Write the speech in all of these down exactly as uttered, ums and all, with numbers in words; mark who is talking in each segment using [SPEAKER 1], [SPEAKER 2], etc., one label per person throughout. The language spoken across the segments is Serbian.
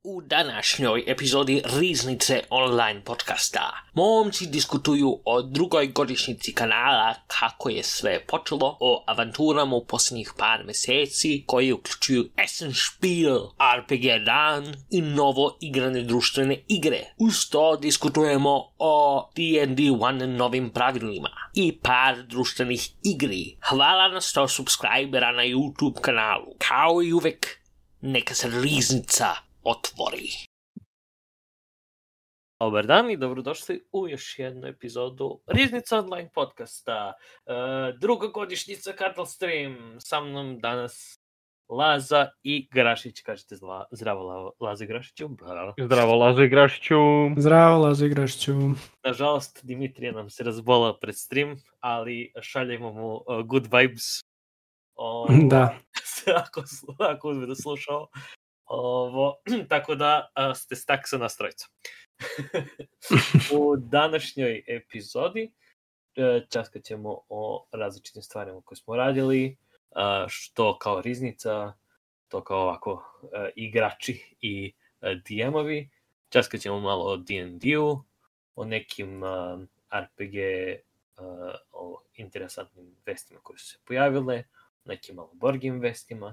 [SPEAKER 1] U današnjoj epizodi Riznice online podcasta momci diskutuju o drugoj godišnjici kanala, kako je sve počelo, o avanturama u posljednjih par mjeseci koji uključuju Essenspiel, R P G dan i novo igrane društvene igre. Uz to diskutujemo o D and D jedan novim pravilima i par društvenih igri. Hvala na sto subscribera na YouTube kanalu. Kao i uvek, neka se Riznica otvori. Dobar dan i dobrodošli u još jednu epizodu Riznica online podcasta. Uh, druga godišnjica Cattle Stream. Sa mnom danas Laza i Grašić. Kažete zla, zdravo Laza i Grašiću. Bravo.
[SPEAKER 2] Zdravo Laza i Grašiću.
[SPEAKER 3] Zdravo Laza i Grašiću.
[SPEAKER 1] Nažalost, Dimitrija nam se razbolao pred stream, ali šaljemo mu uh, good vibes. O,
[SPEAKER 3] da.
[SPEAKER 1] ako, ako uzme da slušao. Ovo, tako da a, ste stak sa nas trojica. U današnjoj epizodi časkat ćemo o različitim stvarima koje smo radili, a, što kao Riznica, to kao ovako a, igrači i a, D M-ovi. Časkat ćemo malo o D and D-u, o nekim a, R P G, a, o interesantnim vestima koje su se pojavile, nekim malo board game vestima,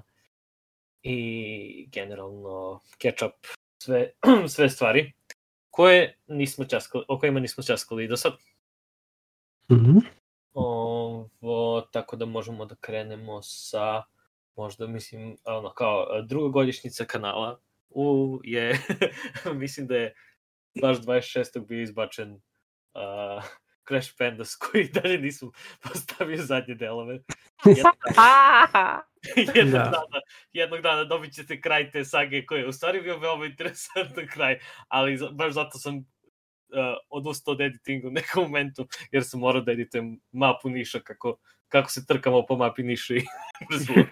[SPEAKER 1] i generalno catch up sve, sve stvari koje nismo časkali, o kojima nismo časkali do sad.
[SPEAKER 3] Mm-hmm.
[SPEAKER 1] Ovo, tako da možemo da krenemo sa možda mislim ono kao druga godišnjica kanala. U je mislim da je baš dvadeset šestog bio izbačen uh, Crash Pandas koji dalje nisam postavio zadnje delove. Jednog dana, jednog, da. dana, jednog dana dobit ćete kraj te sage koji je u stvari bio veoma interesantan kraj, ali baš zato sam uh, odustao od editinga u nekom momentu, jer sam morao da editujem mapu Niša, kako, kako se trkamo po mapi Niša i zvuči.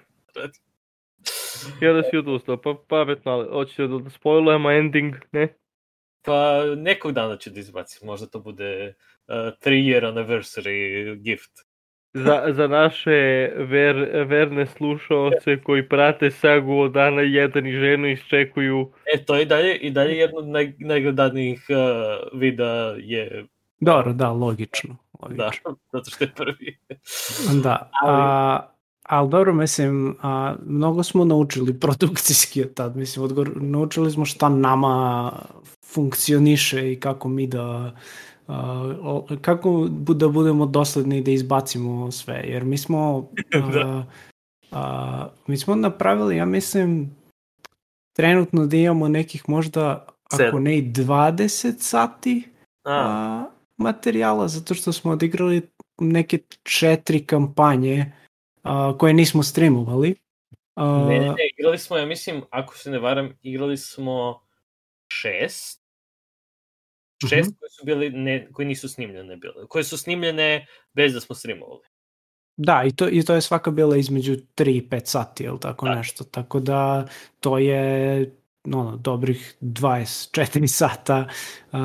[SPEAKER 2] Ja da si odustao, pa pametno, ali hoćete da spoilujemo ending, ne?
[SPEAKER 1] Pa nekog dana ću da izbacim, možda to bude uh, three year anniversary gift.
[SPEAKER 2] Za, za naše ver, verne slušaoce koji prate sagu od dana jedan i ženu iščekuju.
[SPEAKER 1] E, to i dalje, i dalje jedno od naj, najgledanijih uh, videa je...
[SPEAKER 3] Dobro, da, logično. logično.
[SPEAKER 1] Da, zato što je prvi.
[SPEAKER 3] Da, a, ali dobro, mislim, a, mnogo smo naučili produkcijski od tad. Mislim, odgovor, naučili smo šta nama funkcioniše i kako mi da... Uh, kako da budemo dosledni da izbacimo sve, jer mi smo uh, uh, mi smo napravili, ja mislim trenutno da imamo nekih možda ako ne i dvadeset sati uh, materijala, zato što smo odigrali neke četiri kampanje uh, koje nismo streamovali.
[SPEAKER 1] Uh, ne, ne, igrali smo, ja mislim, ako se ne varam, igrali smo šest Šest mm-hmm. koje su bili ne, koje nisu snimljene bile, koje su snimljene bez da smo streamovali.
[SPEAKER 3] Da, i to, i to je svaka bila između tri i pet sati, ili tako da. Nešto. Tako da to je no, dobrih dvadeset četiri sata uh,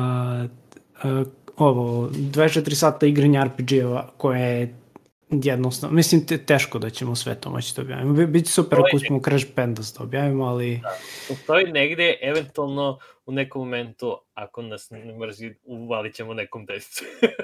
[SPEAKER 3] uh, ovo, dvadeset četiri sata igranja R P G-ova koje je jednostavno, mislim te, teško da ćemo sve to moći da objavimo. Biće super ako smo Crash Pandas da objavimo, ali...
[SPEAKER 1] Da, postoji negde, eventualno u nekom momentu, ako nas ne mrzi, uvalit ćemo nekom descu.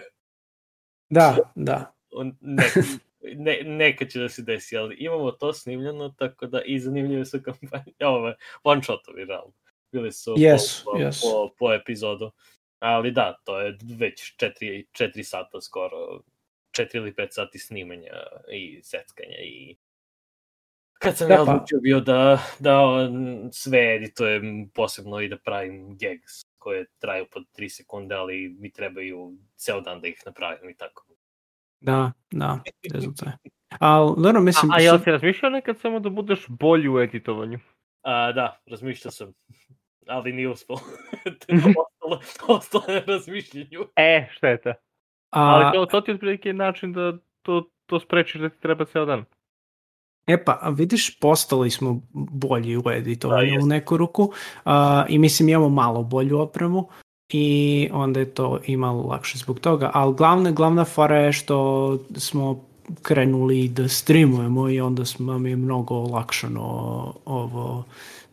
[SPEAKER 3] Da, da.
[SPEAKER 1] Neka, ne, neka će da se desi, ali imamo to snimljeno, tako da i zanimljive su kampanje. Ovo, one shotovi, realno. Bili su
[SPEAKER 3] yes,
[SPEAKER 1] po,
[SPEAKER 3] yes.
[SPEAKER 1] po, po epizodu. Ali da, to je već četiri, četiri sata skoro, četiri ili pet sati snimanja i seckanja i kad sam da, ja odlučio bio da, da sve editujem posebno i da pravim gags koje traju pod tri sekunde, ali mi trebaju ceo dan da ih napravim i tako.
[SPEAKER 3] Da, da, to je. Ali, dobro, mislim...
[SPEAKER 2] A, a jel si razmišljao nekad samo da budeš bolji u editovanju?
[SPEAKER 1] A, da, razmišljao sam, ali nije uspio. ostalo, ostalo na razmišljenju.
[SPEAKER 2] E, šteta.
[SPEAKER 3] A,
[SPEAKER 2] ali to, to ti je otprilike način da to, to sprečiš da ti treba ceo dan.
[SPEAKER 3] E pa, vidiš, postali smo bolji u editovanju
[SPEAKER 1] da,
[SPEAKER 3] u neku ruku uh, i mislim imamo malo bolju opremu i onda je to imalo lakše zbog toga, ali glavna, glavna fora je što smo krenuli da streamujemo i onda smo, nam je mnogo olakšano ovo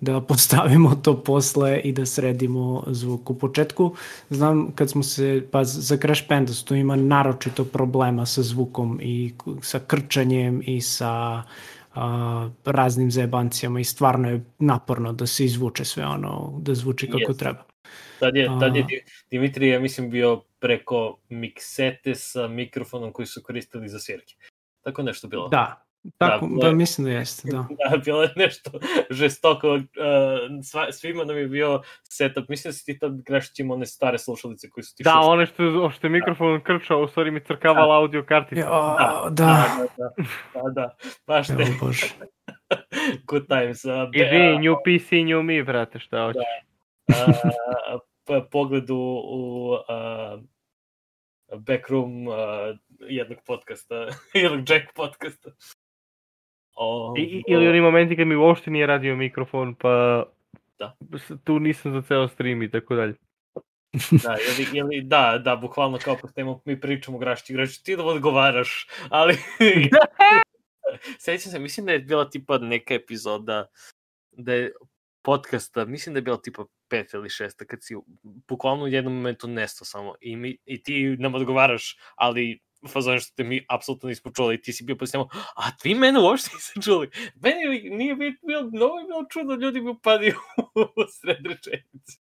[SPEAKER 3] da postavimo to posle i da sredimo zvuk. U početku, znam kad smo se, pa za Crash Pandas tu ima naročito problema sa zvukom i sa krčanjem i sa a, raznim zajebancijama i stvarno je naporno da se izvuče sve ono, da zvuči kako
[SPEAKER 1] Yes.
[SPEAKER 3] treba.
[SPEAKER 1] Tad je, tad je Dimitrij, ja mislim, bio preko miksete sa mikrofonom koji su koristili za svirke. Tako nešto bilo.
[SPEAKER 3] Da, tako,
[SPEAKER 1] da,
[SPEAKER 3] da mislim da jeste, da.
[SPEAKER 1] Da, bilo je nešto žestoko. Uh, sva, svima nam je bio setup. Mislim da si ti tad Grešć imao one stare slušalice koji su ti
[SPEAKER 2] Da,
[SPEAKER 1] šušali.
[SPEAKER 2] one što, što je mikrofon krčao, u stvari mi crkavala audio kartica.
[SPEAKER 3] Ja,
[SPEAKER 1] Da,
[SPEAKER 3] da.
[SPEAKER 1] da, da, da, da, baš te.
[SPEAKER 3] Evo, Bože.
[SPEAKER 1] Good times. Uh, be-
[SPEAKER 2] Idi, new P C, new me, brate, šta hoćeš.
[SPEAKER 1] uh, p- pogled u, u uh, backroom uh, jednog podcasta, jednog Jack podcasta. O,
[SPEAKER 2] I, i- ili oni momenti kad mi uopšte nije radio mikrofon, pa
[SPEAKER 1] Da.
[SPEAKER 2] s- tu nisam za ceo stream i tako dalje.
[SPEAKER 1] Da, ili, ili, da, da, bukvalno kao postavimo, mi pričamo Grašći, Grašći, ti da odgovaraš, ali... Sjećam se, mislim da je bila tipa neka epizoda, da je podcasta, mislim da je bila tipa pet ili šesta, kad si bukvalno u jednom momentu nestao samo i, mi, i ti nam odgovaraš, ali fazon što te mi apsolutno nismo čuli i ti si bio posljedno, a vi mene uopšte niste čuli. Meni nije bilo, bilo, mnogo je bilo čudno, ljudi mi upadaju u sred rečenice.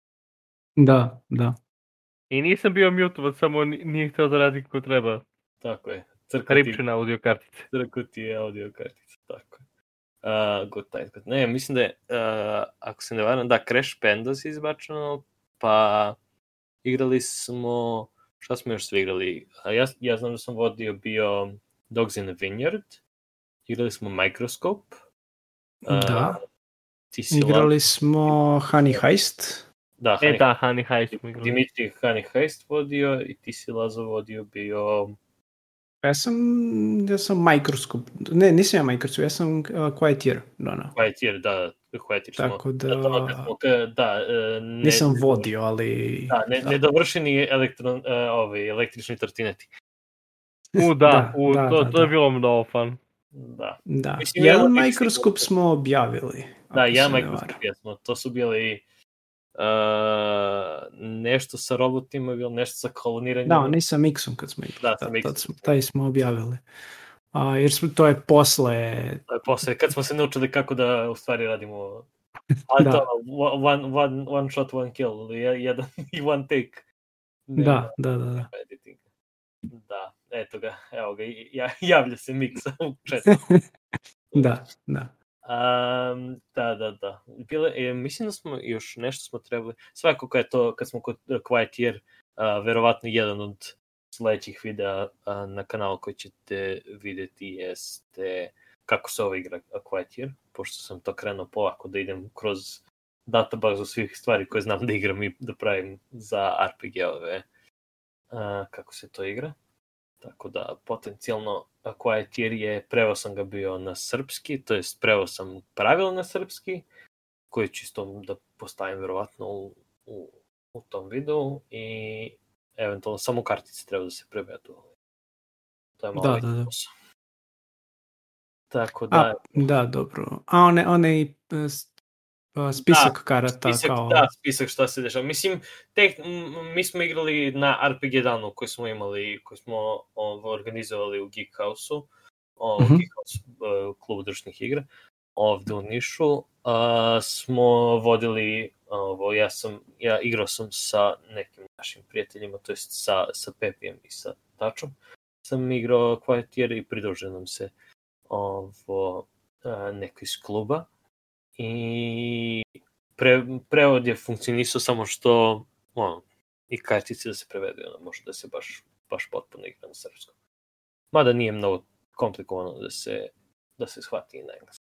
[SPEAKER 3] Da, da.
[SPEAKER 2] I nisam bio mutovan, samo ni- nije htio da radi kako treba.
[SPEAKER 1] Tako je. Crkva ti,
[SPEAKER 2] Ripčina audio kartice.
[SPEAKER 1] crkva ti je audio kartica, tako je. Uh, good time. Good. Ne, mislim da je, uh, ako se ne varam, da, Crash Pandas je izbačeno, pa igrali smo, šta smo još svi igrali? Uh, ja, ja znam da sam vodio bio Dogs in the Vineyard, igrali smo Microscope. Uh,
[SPEAKER 3] Da.
[SPEAKER 1] Ti si
[SPEAKER 3] Igrali smo Honey Heist.
[SPEAKER 1] Da,
[SPEAKER 2] E
[SPEAKER 1] Honey,
[SPEAKER 2] da, Honey Heist smo igrali.
[SPEAKER 1] Dimitri Honey Heist vodio i ti si Lazo vodio bio...
[SPEAKER 3] Ja sam, ja sam Microscope. Ne, nisam ja Microscope, ja sam uh, Quiet Year. No, no.
[SPEAKER 1] Quietir, da, Quietir smo.
[SPEAKER 3] Tako da,
[SPEAKER 1] Da, tamo kad smo, ka- da, e, ne,
[SPEAKER 3] nisam vodio, ali...
[SPEAKER 1] Da, ne, nedovršeni elektron, uh, ovaj, električni trotineti.
[SPEAKER 2] U, da,
[SPEAKER 3] Da,
[SPEAKER 2] u,
[SPEAKER 3] da,
[SPEAKER 2] to,
[SPEAKER 3] da,
[SPEAKER 2] to je
[SPEAKER 3] da.
[SPEAKER 2] bilo mnogo fun.
[SPEAKER 1] Da,
[SPEAKER 3] Da,
[SPEAKER 1] Mislim,
[SPEAKER 3] jedan
[SPEAKER 1] ja-
[SPEAKER 3] Microscope smo objavili.
[SPEAKER 1] da,
[SPEAKER 3] ako
[SPEAKER 1] ja
[SPEAKER 3] se ne
[SPEAKER 1] Microsoft
[SPEAKER 3] varam.
[SPEAKER 1] jesmo. To su bili uh, nešto sa robotima, bilo nešto sa koloniranjem.
[SPEAKER 3] Da, oni sa Mixom kad smo igrali.
[SPEAKER 1] Da, sa
[SPEAKER 3] Da,
[SPEAKER 1] Mixom.
[SPEAKER 3] tad smo, taj smo objavili. A, jer smo, to je posle...
[SPEAKER 1] To je posle, kad smo se naučili kako da u stvari radimo... Ali
[SPEAKER 3] Da.
[SPEAKER 1] to, one, one, one shot, one kill, ili je- jedan i one take. Ne,
[SPEAKER 3] Da, da, da, da.
[SPEAKER 1] editing. Da, eto ga, evo ga, ja, javlja se Mixa u chatu.
[SPEAKER 3] Da, da.
[SPEAKER 1] Um, da, da, da. Bile, e, mislim da smo još nešto smo trebali, svako kad je to, kad smo kod uh, Quiet Year, uh, verovatno jedan od sledećih videa uh, na kanalu koji ćete videti jeste kako se ovo igra uh, Quiet Year, pošto sam to krenuo polako da idem kroz databazu svih stvari koje znam da igram i da pravim za R P G-ove, uh, kako se to igra. Tako da, potencijalno, Quiet Year je, preveo sam ga bio na srpski, to jest preveo sam pravila na srpski, koji ću isto da postavim verovatno u, u, u tom videu i eventualno samo kartice treba da se prevedu. To je malo
[SPEAKER 3] Da,
[SPEAKER 1] veći
[SPEAKER 3] da, da.
[SPEAKER 1] posao. Tako da,
[SPEAKER 3] A, da, dobro. A one, one i e, s- a, spisak karata
[SPEAKER 1] spisak,
[SPEAKER 3] kao...
[SPEAKER 1] da, spisak šta se dešava. Mislim, tek, m, mi smo igrali na R P G danu koji smo imali, koji smo ovo, organizovali u Geek House-u, o,
[SPEAKER 3] Mhm.
[SPEAKER 1] Geek House uh, klubu društvenih igra, ovde u Nišu, uh, smo vodili, ovo, ja sam, ja igrao sam sa nekim našim prijateljima, to jest sa, sa Pepijem i sa Tačom, sam igrao Quiet Year i pridružio nam se ovo, uh, neko iz kluba. I pre, prevod je funkcionisao samo što ono, i kartice da se prevedu, ono, može da se baš, baš potpuno igra na srpskom. Mada nije mnogo komplikovano da se, da se shvati i na engleskom.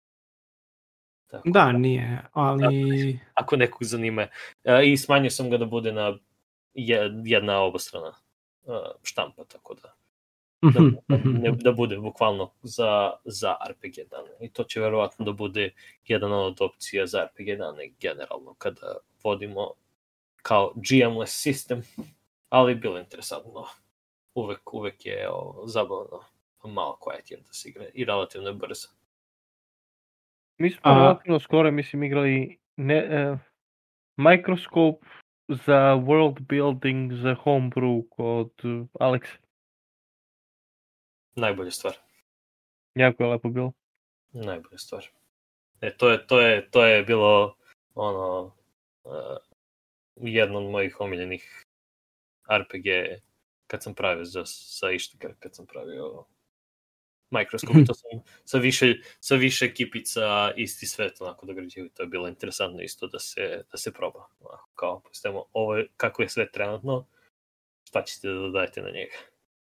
[SPEAKER 1] Tako,
[SPEAKER 3] Da, nije, ali...
[SPEAKER 1] ako nekog zanima. E, I smanjio sam ga da bude na je- jedna obostrana e, štampa, tako da da,
[SPEAKER 3] Mhm,
[SPEAKER 1] da,
[SPEAKER 3] mhm.
[SPEAKER 1] ne, da bude bukvalno za, za R P G dane. I to će verovatno da bude jedna od opcija za R P G dane generalno kada vodimo kao G M-less sistem, ali bilo interesantno. Uvek, uvek je o, zabavno malo Quiet Year da se igra i relativno je brzo.
[SPEAKER 2] Mi smo
[SPEAKER 3] A-
[SPEAKER 2] relativno skoro, mislim, igrali ne, e, Microscope za world building, za homebrew kod uh, Aleksa.
[SPEAKER 1] Najbolja stvar.
[SPEAKER 2] Jako je lepo bilo.
[SPEAKER 1] Najbolja stvar. E, to je, to je, to je bilo ono uh, jedno od mojih omiljenih R P G kad sam pravio za, za Ištika, kad sam pravio Microscope, to sam sa više, sa više ekipica isti svet onako dograđivao, to je bilo interesantno isto da se, da se proba. Onako, kao, postavimo, ovo je, kako je sve trenutno, šta ćete da dodajete na njega.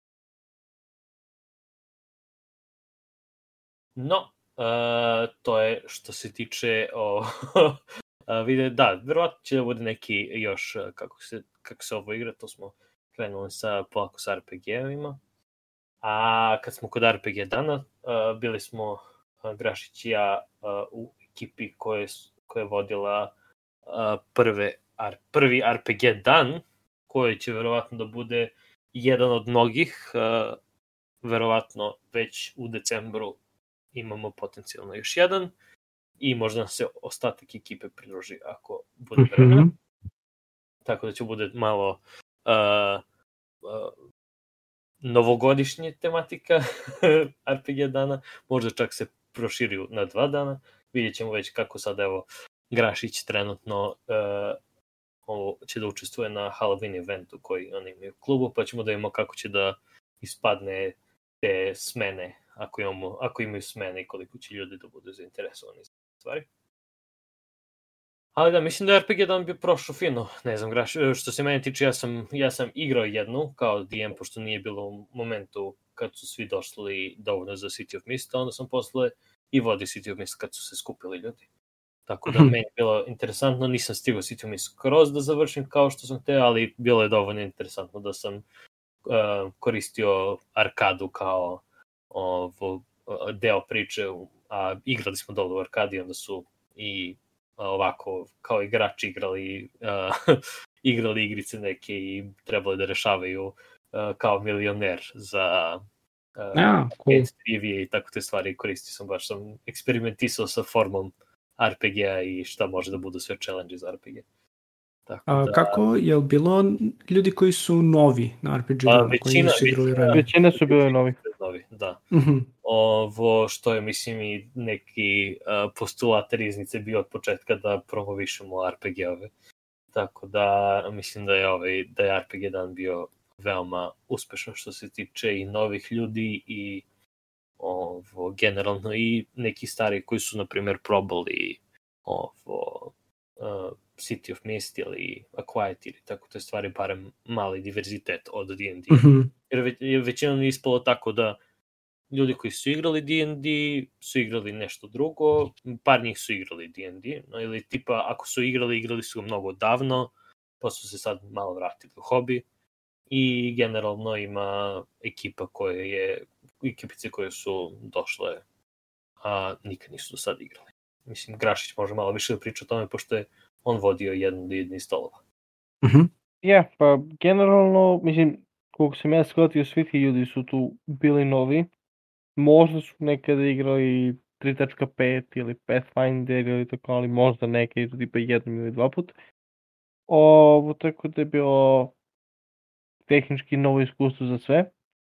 [SPEAKER 1] No, uh, to je što se tiče o, uh, vide, da, verovatno će da bude neki još kako se, kako se ovo igra, to smo krenuli sa, polako sa R P G-ovima. A kad smo kod R P G dana, uh, bili smo uh, Grašić i ja uh, u ekipi koje, koje je vodila uh, prve, ar, prvi R P G dan, koji će verovatno da bude jedan od mnogih, uh, verovatno već u decembru imamo potencijalno još jedan i možda se ostatak ekipe pridruži ako bude vremena. Mm-hmm. Tako da će bude malo uh, uh, novogodišnje tematika R P G dana, možda čak se proširi na dva dana. Vidjet ćemo već kako sad, evo, Grašić trenutno uh, ovo, će da učestvuje na Halloween eventu koji oni imaju u klubu, pa ćemo da imamo kako će da ispadne te smene, ako, imamo, ako imaju smene i koliko će ljudi da budu zainteresovani za stvari. Ali da, mislim da je R P G dan bio prošlo fino, ne znam, Graš, što se mene tiče, ja sam, ja sam igrao jednu kao D M, pošto nije bilo u momentu kad su svi došli dovoljno za City of Mist, onda sam posle i vodio City of Mist kad su se skupili ljudi. Tako da meni je bilo interesantno, nisam stigao City of Mist skroz da završim kao što sam teo, ali bilo je dovoljno interesantno da sam uh, koristio arkadu kao ovo, deo priče, a igrali smo dole u arkadi, onda su i ovako kao igrači igrali uh, igrali igrice neke i trebali da rešavaju uh, kao milioner za uh, yeah, cool. trivije i tako te stvari. Koristio sam, baš sam eksperimentisao sa formom R P G-a i šta može da budu sve challenge za R P G.
[SPEAKER 3] Tako da... A kako, je li bilo ljudi koji su novi na R P G-u?
[SPEAKER 1] A, većina,
[SPEAKER 2] većina, većina su bili novi.
[SPEAKER 1] novi da. Mm-hmm. Ovo što je, mislim, i neki uh, postulat riznice bio od početka da promovišemo R P G-ove. Tako da mislim da je, ovaj, da je R P G dan bio veoma uspešan što se tiče i novih ljudi i ovo, generalno i neki stari koji su, na primjer, probali ovo, uh, City of Mist ili A Quiet ili tako te stvari, barem mali diverzitet od D and D. Mm-hmm. Jer već, većinom je ispalo tako da ljudi koji su igrali D and D su igrali nešto drugo, par njih su igrali D and D, no, ili tipa ako su igrali, igrali su mnogo davno, pa su se sad malo vratili u hobi i generalno ima ekipa koja je, ekipice koje su došle, a nikad nisu do sad igrali. Mislim, Grašić može malo više da priča o tome, pošto je on vodio jedan od jednih stolova.
[SPEAKER 2] Mm-hmm. Ja, pa generalno, mislim, koliko sam ja shvatio, svi ti ljudi su tu bili novi. Možda su nekada igrali tri tačka pet ili Pathfinder ili tako, ali možda neke idu tipa jednom ili dva put. Ovo, tako da je bilo tehnički novo iskustvo za sve.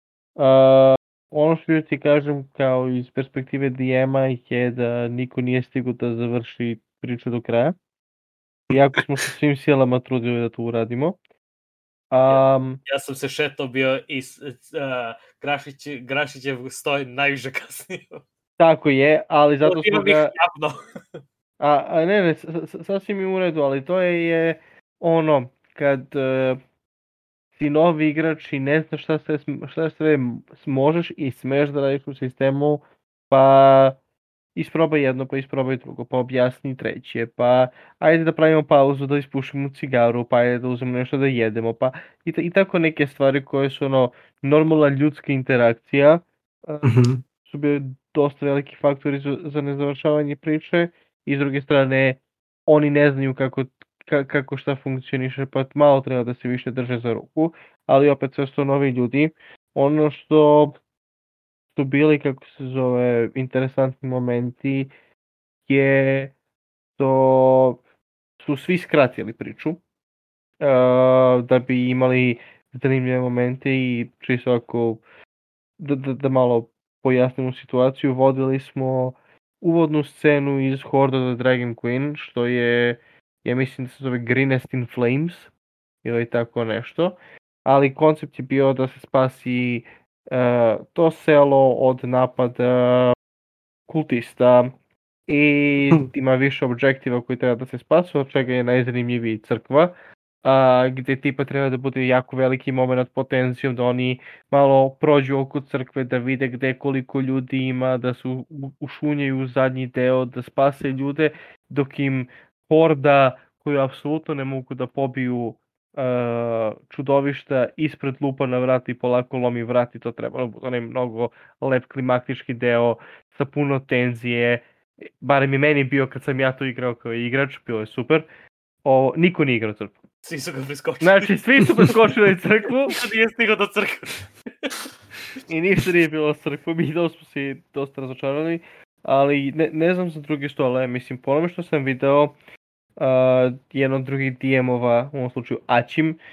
[SPEAKER 2] Uh, ono što ti kažem kao iz perspektive D M-a je da niko nije stigao da završi priču do kraja. Iako smo se svim silama trudili da to uradimo.
[SPEAKER 1] Um, ja, ja sam se šetao bio i uh, Grašić, Grašićev stoj najviše kasnije.
[SPEAKER 2] Tako je, ali zato smo ga...
[SPEAKER 1] javno.
[SPEAKER 2] a, a ne, ne, sasvim je u redu, ali to je, je ono, kad uh, si novi igrač i ne znaš šta sve, šta sve možeš i smeš da radiš u sistemu, pa isprobaj jedno, pa isprobaj drugo, pa objasni treće, pa ajde da pravimo pauzu, da ispušimo cigaru, pa ajde da uzmemo nešto da jedemo, pa i, i tako neke stvari koje su ono normalna ljudska interakcija, mm-hmm. su bili dosta veliki faktori za, za nezavršavanje priče i s druge strane oni ne znaju kako, ka, kako šta funkcioniše, pa malo treba da se više drže za ruku, ali opet sve su novi ljudi. Ono što su bili, kako se zove, interesantni momenti je to su svi skratili priču uh, da bi imali zanimljive momente i čisto ako da, da, da malo pojasnimo situaciju, vodili smo uvodnu scenu iz Horde of the Dragon Queen, što je, ja mislim da se zove Greenest in Flames ili tako nešto, ali koncept je bio da se spasi uh, to selo od napada kultista i ima više objektiva koji treba da se spasu, od čega je najzanimljiviji crkva, a, gde tipa treba da bude jako veliki moment pod tenzijom, da oni malo prođu oko crkve, da vide gde koliko ljudi ima, da se ušunjaju u zadnji deo, da spase ljude, dok im horda koju apsolutno ne mogu da pobiju uh, čudovišta ispred lupa na vrat i polako lomi vrat i to treba, onaj mnogo lep klimaktički deo sa puno tenzije, barem i meni bio kad sam ja to igrao kao igrač, bilo je super. O, niko nije igrao crkvu.
[SPEAKER 1] Svi su ga preskočili.
[SPEAKER 2] Znači, svi su preskočili crkvu.
[SPEAKER 1] Niko nije stigao do crkve.
[SPEAKER 2] I ništa nije bilo s crkvom i dosta smo si dosta razočarali. Ali ne, ne znam za druge stole, mislim, po onome što sam video, uh, jedan od drugih D M-ova, u ovom slučaju Achim, uh,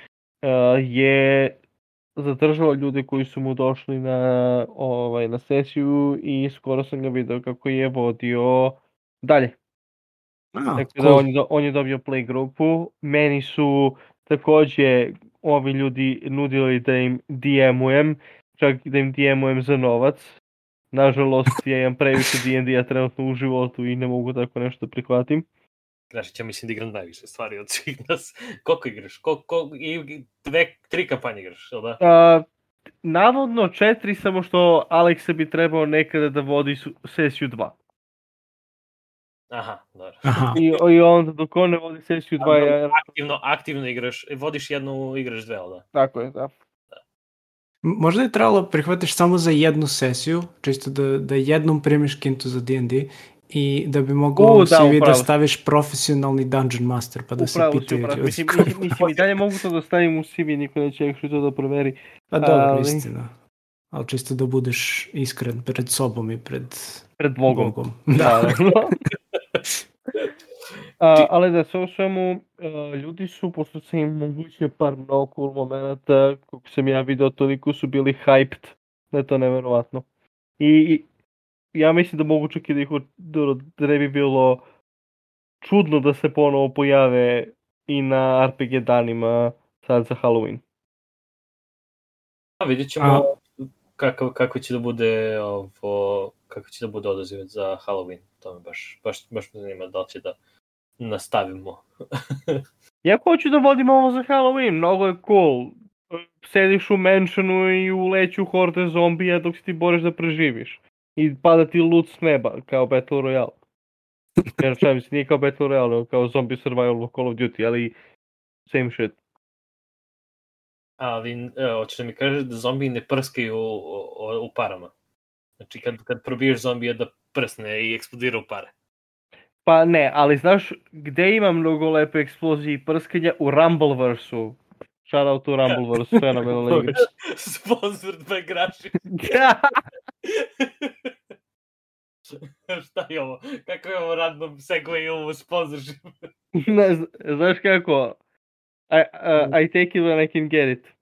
[SPEAKER 2] je zadržao ljude koji su mu došli na, ovaj, na sesiju i skoro sam ga video kako je vodio dalje.
[SPEAKER 3] Ah,
[SPEAKER 2] Tako
[SPEAKER 3] cool.
[SPEAKER 2] da on je, on je dobio play grupu. Meni su takođe ovi ljudi nudili da im D M-ujem, čak da im D M-ujem za novac. Nažalost, ja imam previše D and D-a trenutno u životu i ne mogu tako nešto prihvatim.
[SPEAKER 1] Grašić, ja mislim da igram najviše stvari od svih nas. Koliko igraš? Koliko, koliko, i dve, tri kampanje igraš, ili da?
[SPEAKER 2] A, navodno četiri, samo što Aleksa bi trebao nekada da vodi su, sesiju dva.
[SPEAKER 1] Aha, dobro.
[SPEAKER 3] Aha.
[SPEAKER 2] I, I onda dok on ne vodi sesiju dva, ja...
[SPEAKER 1] Aktivno, aktivno igraš, vodiš jednu, igraš dve, ali da?
[SPEAKER 2] Tako je, da.
[SPEAKER 3] Možda je trebalo prihvatiš samo za jednu sesiju, čisto da, da jednom primiš kintu za D and D i da bi mogao u C V da, da staviš profesionalni Dungeon Master, pa da
[SPEAKER 2] upravo
[SPEAKER 3] se pitaju ljudi.
[SPEAKER 2] Mislim, mislim, i dalje mogu to da stavim u C V, niko neće ekšli to da proveri.
[SPEAKER 3] Pa dobro,
[SPEAKER 2] ali...
[SPEAKER 3] istina. Ali čisto da budeš iskren pred sobom i pred,
[SPEAKER 2] pred Bogom.
[SPEAKER 3] Bogom.
[SPEAKER 2] Da, da. A, ali da sve u svemu, a, ljudi su, pošto sam im mogućio par mnogo cool momenta, kako sam ja vidio, toliko su bili hyped, da je to neverovatno. I, i ja mislim da mogu čak i da ih da ne bi bilo čudno da se ponovo pojave i na R P G danima sad za Halloween.
[SPEAKER 1] A vidjet ćemo A... kako, kako će da bude ovo, kako će da bude odaziv za Halloween. To me baš, baš, baš me zanima da li će da nastavimo.
[SPEAKER 2] Ja hoću da vodim ovo za Halloween, mnogo je cool. Sediš u mansionu i uleću horde zombija dok se ti boriš da preživiš. I pada ti loot s neba, kao Battle Royale. Jer čajem se, nije kao Battle Royale, kao zombie survival Call of Duty, ali same shit.
[SPEAKER 1] Ali, hoćeš da mi kažeš da zombiji ne prskaju u, u, u parama? Znači, kad, kad probiješ zombija da prsne i eksplodira u pare.
[SPEAKER 2] Pa ne, ali znaš gde ima mnogo lepe eksplozije i prskanja? U Rumbleverse-u. Shout out to Rumbleverse, fenomenalna igra.
[SPEAKER 1] Sponsored by Grašić. Šta je ovo? Kako je ovo random segue i ovo sponsorship?
[SPEAKER 2] Ne, znaš kako? I, uh, I take it when I can get it.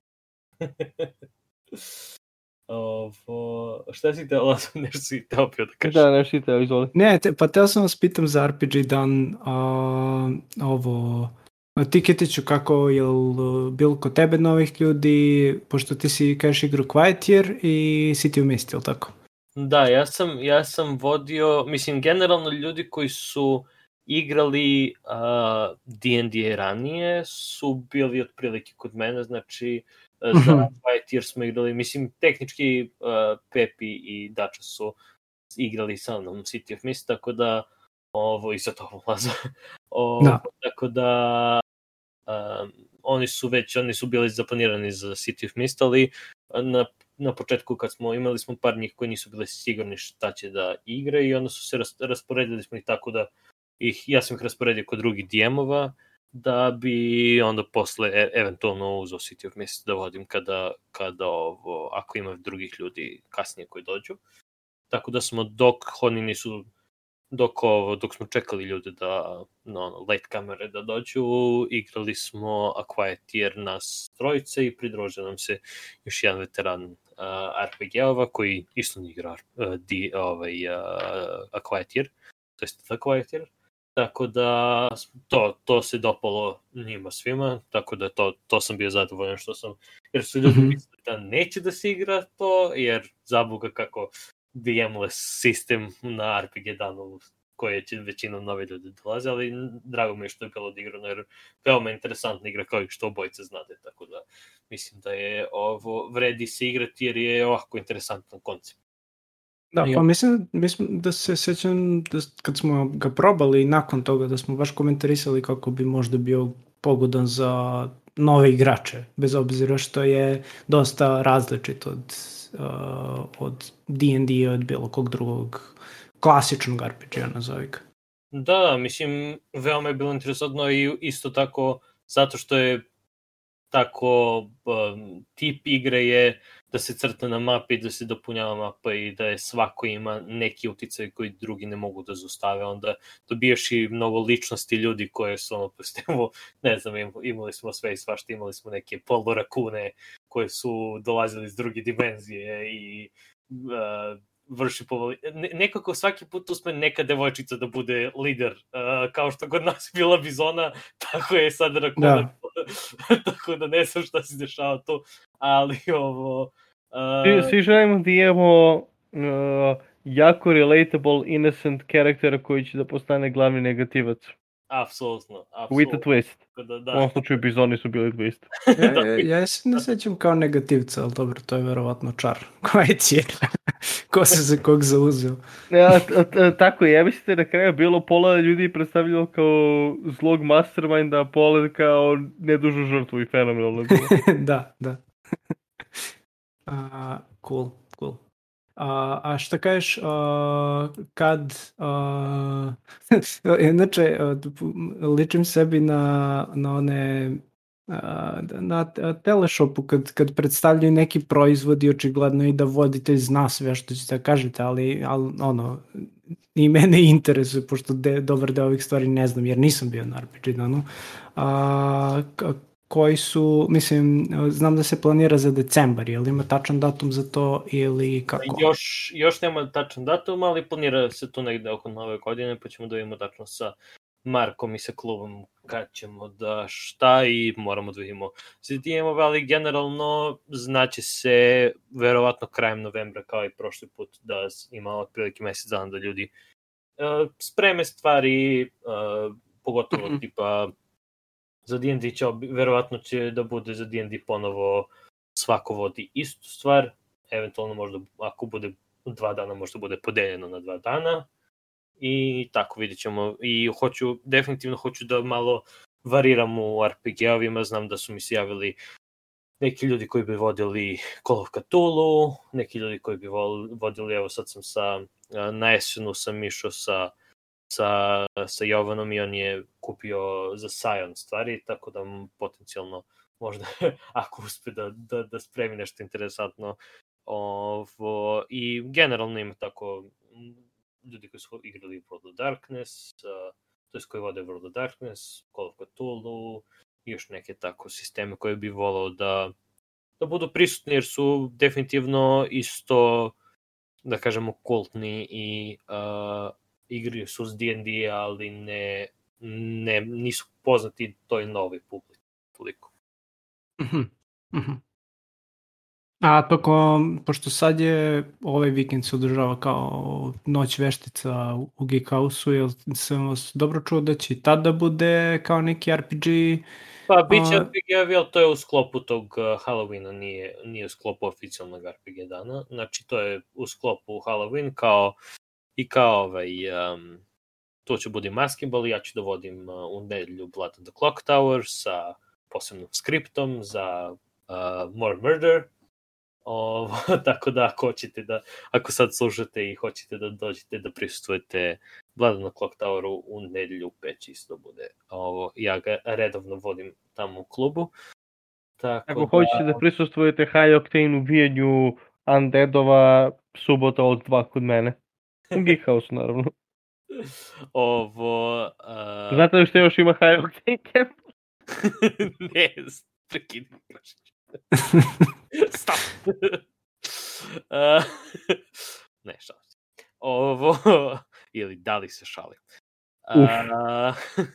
[SPEAKER 1] Ovo, šta si teo, nešto si teo pio da kažeš?
[SPEAKER 2] Da, nešto si teo, izvoli.
[SPEAKER 3] Ne, te, pa teo sam vas pitam za R P G dan, a, ovo, ti Kitiću, kako, je li bilo kod tebe novih ljudi, pošto ti si, kažeš, igru Quietier i City of Mist, je li tako?
[SPEAKER 1] Da, ja sam, ja sam vodio, mislim, generalno ljudi koji su igrali uh, D and D ranije su bili otprilike kod mene, znači za Quietier smo igrali, mislim, tehnički uh, Pepi i Dača su igrali sa mnom City of Mist, tako da ovo i sa tobom Lazo. Da. Tako da um, oni su već, oni su bili zaplanirani za City of Mist, ali na, na početku kad smo imali smo par njih koji nisu bili sigurni šta će da igre i onda su se ras, rasporedili smo ih tako da ih, ja sam ih rasporedio kod drugih D M-ova da bi onda posle e, eventualno uzeo City of Mist da vodim kada, kada ovo, ako ima drugih ljudi kasnije koji dođu. Tako da smo dok oni nisu dok, ovo, dok smo čekali ljude da, no, late kamere da dođu, igrali smo A Quiet Year nas trojice i pridružio nam se još jedan veteran uh, R P G-ova koji isto ne igra uh, di, ovaj, uh, A Quiet Year, to jest The Quiet Year. Tako da to, to se dopalo njima svima, tako da to, to sam bio zadovoljan što sam, jer su ljudi mislili da neće da se igra to, jer zabuga kako D M-less sistem na R P G danu koje će većinom nove ljudi dolaze, ali drago mi je što je bilo odigrano, jer veoma interesantna igra kao i što obojice znate, tako da mislim da je ovo vredi se igrati jer je ovako interesantan koncept.
[SPEAKER 3] Da, pa mislim, mislim da se sjećam da kad smo ga probali i nakon toga da smo baš komentarisali kako bi možda bio pogodan za nove igrače, bez obzira što je dosta različit od, uh, od D and D, od bilo kog drugog klasičnog R P G-a, nazovi ga.
[SPEAKER 1] Da, mislim, veoma je bilo interesantno i isto tako zato što je tako um, tip igre je da se crta na mapi, da se dopunjava mapa i da je svako ima neki uticaj koji drugi ne mogu da zaustave, onda dobijaš i mnogo ličnosti ljudi koje su ono, postavimo, ne znam, imali smo sve i svašta, imali smo neke polurakune koje su dolazili iz druge dimenzije i uh, vrši povoli. Ne, nekako svaki put usme neka devojčica da bude lider, uh, kao što kod nas bila Bizona, tako je sad Rakuna. Da. Tako da ne znam šta se dešava tu, ali ovo... Uh...
[SPEAKER 2] Svi, svi želimo da imamo uh, jako relatable, innocent karaktera koji će da postane glavni negativac.
[SPEAKER 1] Apsolutno, apsolutno.
[SPEAKER 2] With a twist.
[SPEAKER 1] Da, da.
[SPEAKER 2] U ovom slučaju Bizoni su bili twist.
[SPEAKER 3] ja, ja, ja se ne sećam kao negativca, ali dobro, to je verovatno čar. Koja je cijela? Ko se za kog zauzeo?
[SPEAKER 2] Ja, t- t- tako je, ja mislim da je na kraju bilo pola ljudi predstavljalo kao zlog masterminda, a pola kao nedužu žrtvu i fenomenalno bilo.
[SPEAKER 3] Da, da. Uh, cool, cool. Uh, a šta kažeš, uh, kad, uh, inače, uh, ličim sebi na, na one, uh, na teleshopu kad, kad predstavljaju neki proizvodi, očigledno i da voditelj zna sve što ćete da kažete, ali, ali ono, i mene interesuje, pošto de, dobar deo ovih stvari ne znam, jer nisam bio na R P G danu. Uh, k- koji su, mislim, znam da se planira za decembar, je li ima tačan datum za to ili kako?
[SPEAKER 1] Još, još nema tačan datum, ali planira se to negde oko nove godine, pa ćemo da vidimo tačno sa Markom i sa klubom kad ćemo da šta i moramo da vidimo za D M-ove, ali generalno znaće se verovatno krajem novembra kao i prošli put da ima otprilike mesec dana da ljudi uh, spreme stvari, uh, pogotovo mm-hmm. tipa za D and D će, verovatno će da bude za D and D ponovo svako vodi istu stvar, eventualno možda ako bude dva dana možda bude podeljeno na dva dana i tako vidjet ćemo i hoću, definitivno hoću da malo variram u R P G-ovima, znam da su mi se javili neki ljudi koji bi vodili Call of Cthulhu, neki ljudi koji bi vodili, evo sad sam sa, na jesenu sam išao sa sa, sa Jovanom i on je kupio za Sion stvari, tako da mu potencijalno možda ako uspe da, da, da spremi nešto interesantno. Ovo, i generalno ima tako ljudi koji su igrali World of Darkness, uh, to je koji vode World of Darkness, Call of Cthulhu i još neke tako sisteme koje bi volao da, da budu prisutni jer su definitivno isto, da kažemo, kultni i uh, igri su s D and D, ali ne, ne, nisu poznati toj novoj publici toliko.
[SPEAKER 3] Mm-hmm. Mm-hmm. A tako, pošto sad je ovaj vikend se održava kao noć veštica u Geek House-u, jel sam vas dobro čuo da će tada bude kao neki R P G?
[SPEAKER 1] Pa, bit će R P G, ali to je u sklopu tog uh, Halloweena, nije, nije u sklopu oficijalnog R P G dana. Znači, to je u sklopu Halloween kao i kao ovaj, um, to će bude maskeball, ja ću da vodim uh, u nedelju Blood on the Clock Tower sa posebnom skriptom za uh, More Murder. O, tako da ako hoćete da, ako sad slušate i hoćete da dođete da prisustvujete Blood on the Clock Toweru u nedelju u pet isto bude. Ovo, ja ga redovno vodim tamo u klubu. Tako
[SPEAKER 2] ako
[SPEAKER 1] da...
[SPEAKER 2] hoćete da prisustvujete High Octane ubijanju Undeadova, subota od dva kod mene. U Geek House, naravno.
[SPEAKER 1] Ovo... Uh...
[SPEAKER 2] Zato što još ima High Octane Camp?
[SPEAKER 1] ne, prekini. Stop. uh, ne, šalim se. Ovo... Ili da li se šalim. Uh,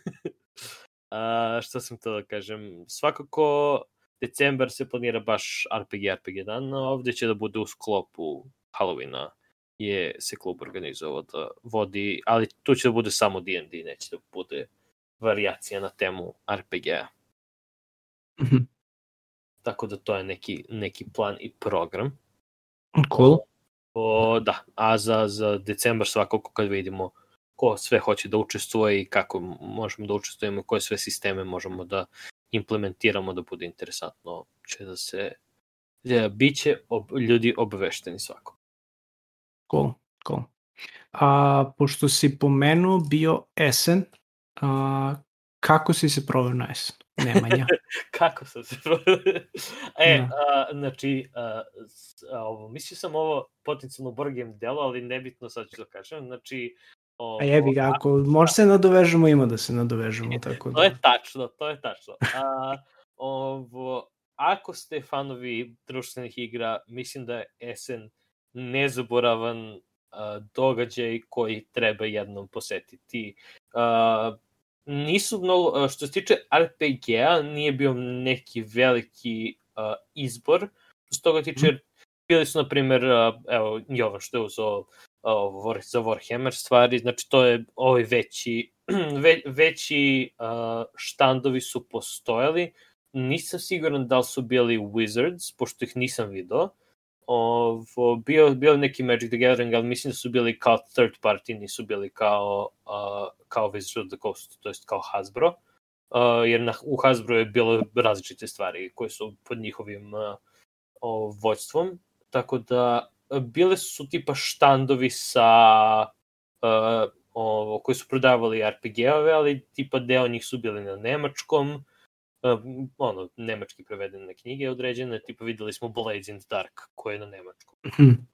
[SPEAKER 1] uh, što sam to da kažem? Svakako, decembar se planira baš R P G, R P G dan, a ovdje će da bude u sklopu Halloweena je se klub organizovao da vodi, ali tu će da bude samo D and D, neće da bude varijacija na temu R P G-a.
[SPEAKER 3] Mm-hmm.
[SPEAKER 1] Tako da to je neki, neki plan i program.
[SPEAKER 3] Cool.
[SPEAKER 1] O, da, a za, za decembar svakako kad vidimo ko sve hoće da učestvuje i kako možemo da učestvujemo, koje sve sisteme možemo da implementiramo da bude interesantno, će da se ja, bit će ob, ljudi obavešteni svako.
[SPEAKER 3] Cool, cool. A, pošto si pomenuo bio esen, a, kako si se proveo na esen? Nemanja.
[SPEAKER 1] Kako sam se proveo? E, no. a, znači, a, a, ovo, mislio sam ovo potencijalno board game delo, ali nebitno sad ću da kažem. Znači, ovo,
[SPEAKER 3] a jebi ga, ako može se nadovežemo, ima da se nadovežemo. Tako da.
[SPEAKER 1] To je tačno, to je tačno. A, ovo, ako ste fanovi društvenih igra, mislim da je esen nezaboravan uh, događaj koji treba jednom posetiti. Uh, nisu mnogo, što se tiče R P G-a, nije bio neki veliki uh, izbor. Što toga tiče, mm. bili su, na primjer, uh, evo, Jovan što je uzao uh, za Warhammer stvari, znači to je ovaj veći, ve, veći uh, štandovi su postojali. Nisam siguran da li su bili Wizards, pošto ih nisam vidio. Ovo, bio, bio neki Magic the Gathering, ali mislim da su bili kao third party, nisu bili kao, uh, kao Wizards of the Coast, to jest kao Hasbro, uh, jer na, u Hasbro je bilo različite stvari koje su pod njihovim uh, o, vođstvom, tako da bile su tipa štandovi sa uh, o, koji su prodavali R P G-ove, ali tipa deo njih su bili na nemačkom, Uh, ono, nemački prevedene knjige određene, tipa videli smo Blades in the Dark, koje je na nemačkom.
[SPEAKER 3] Mm-hmm.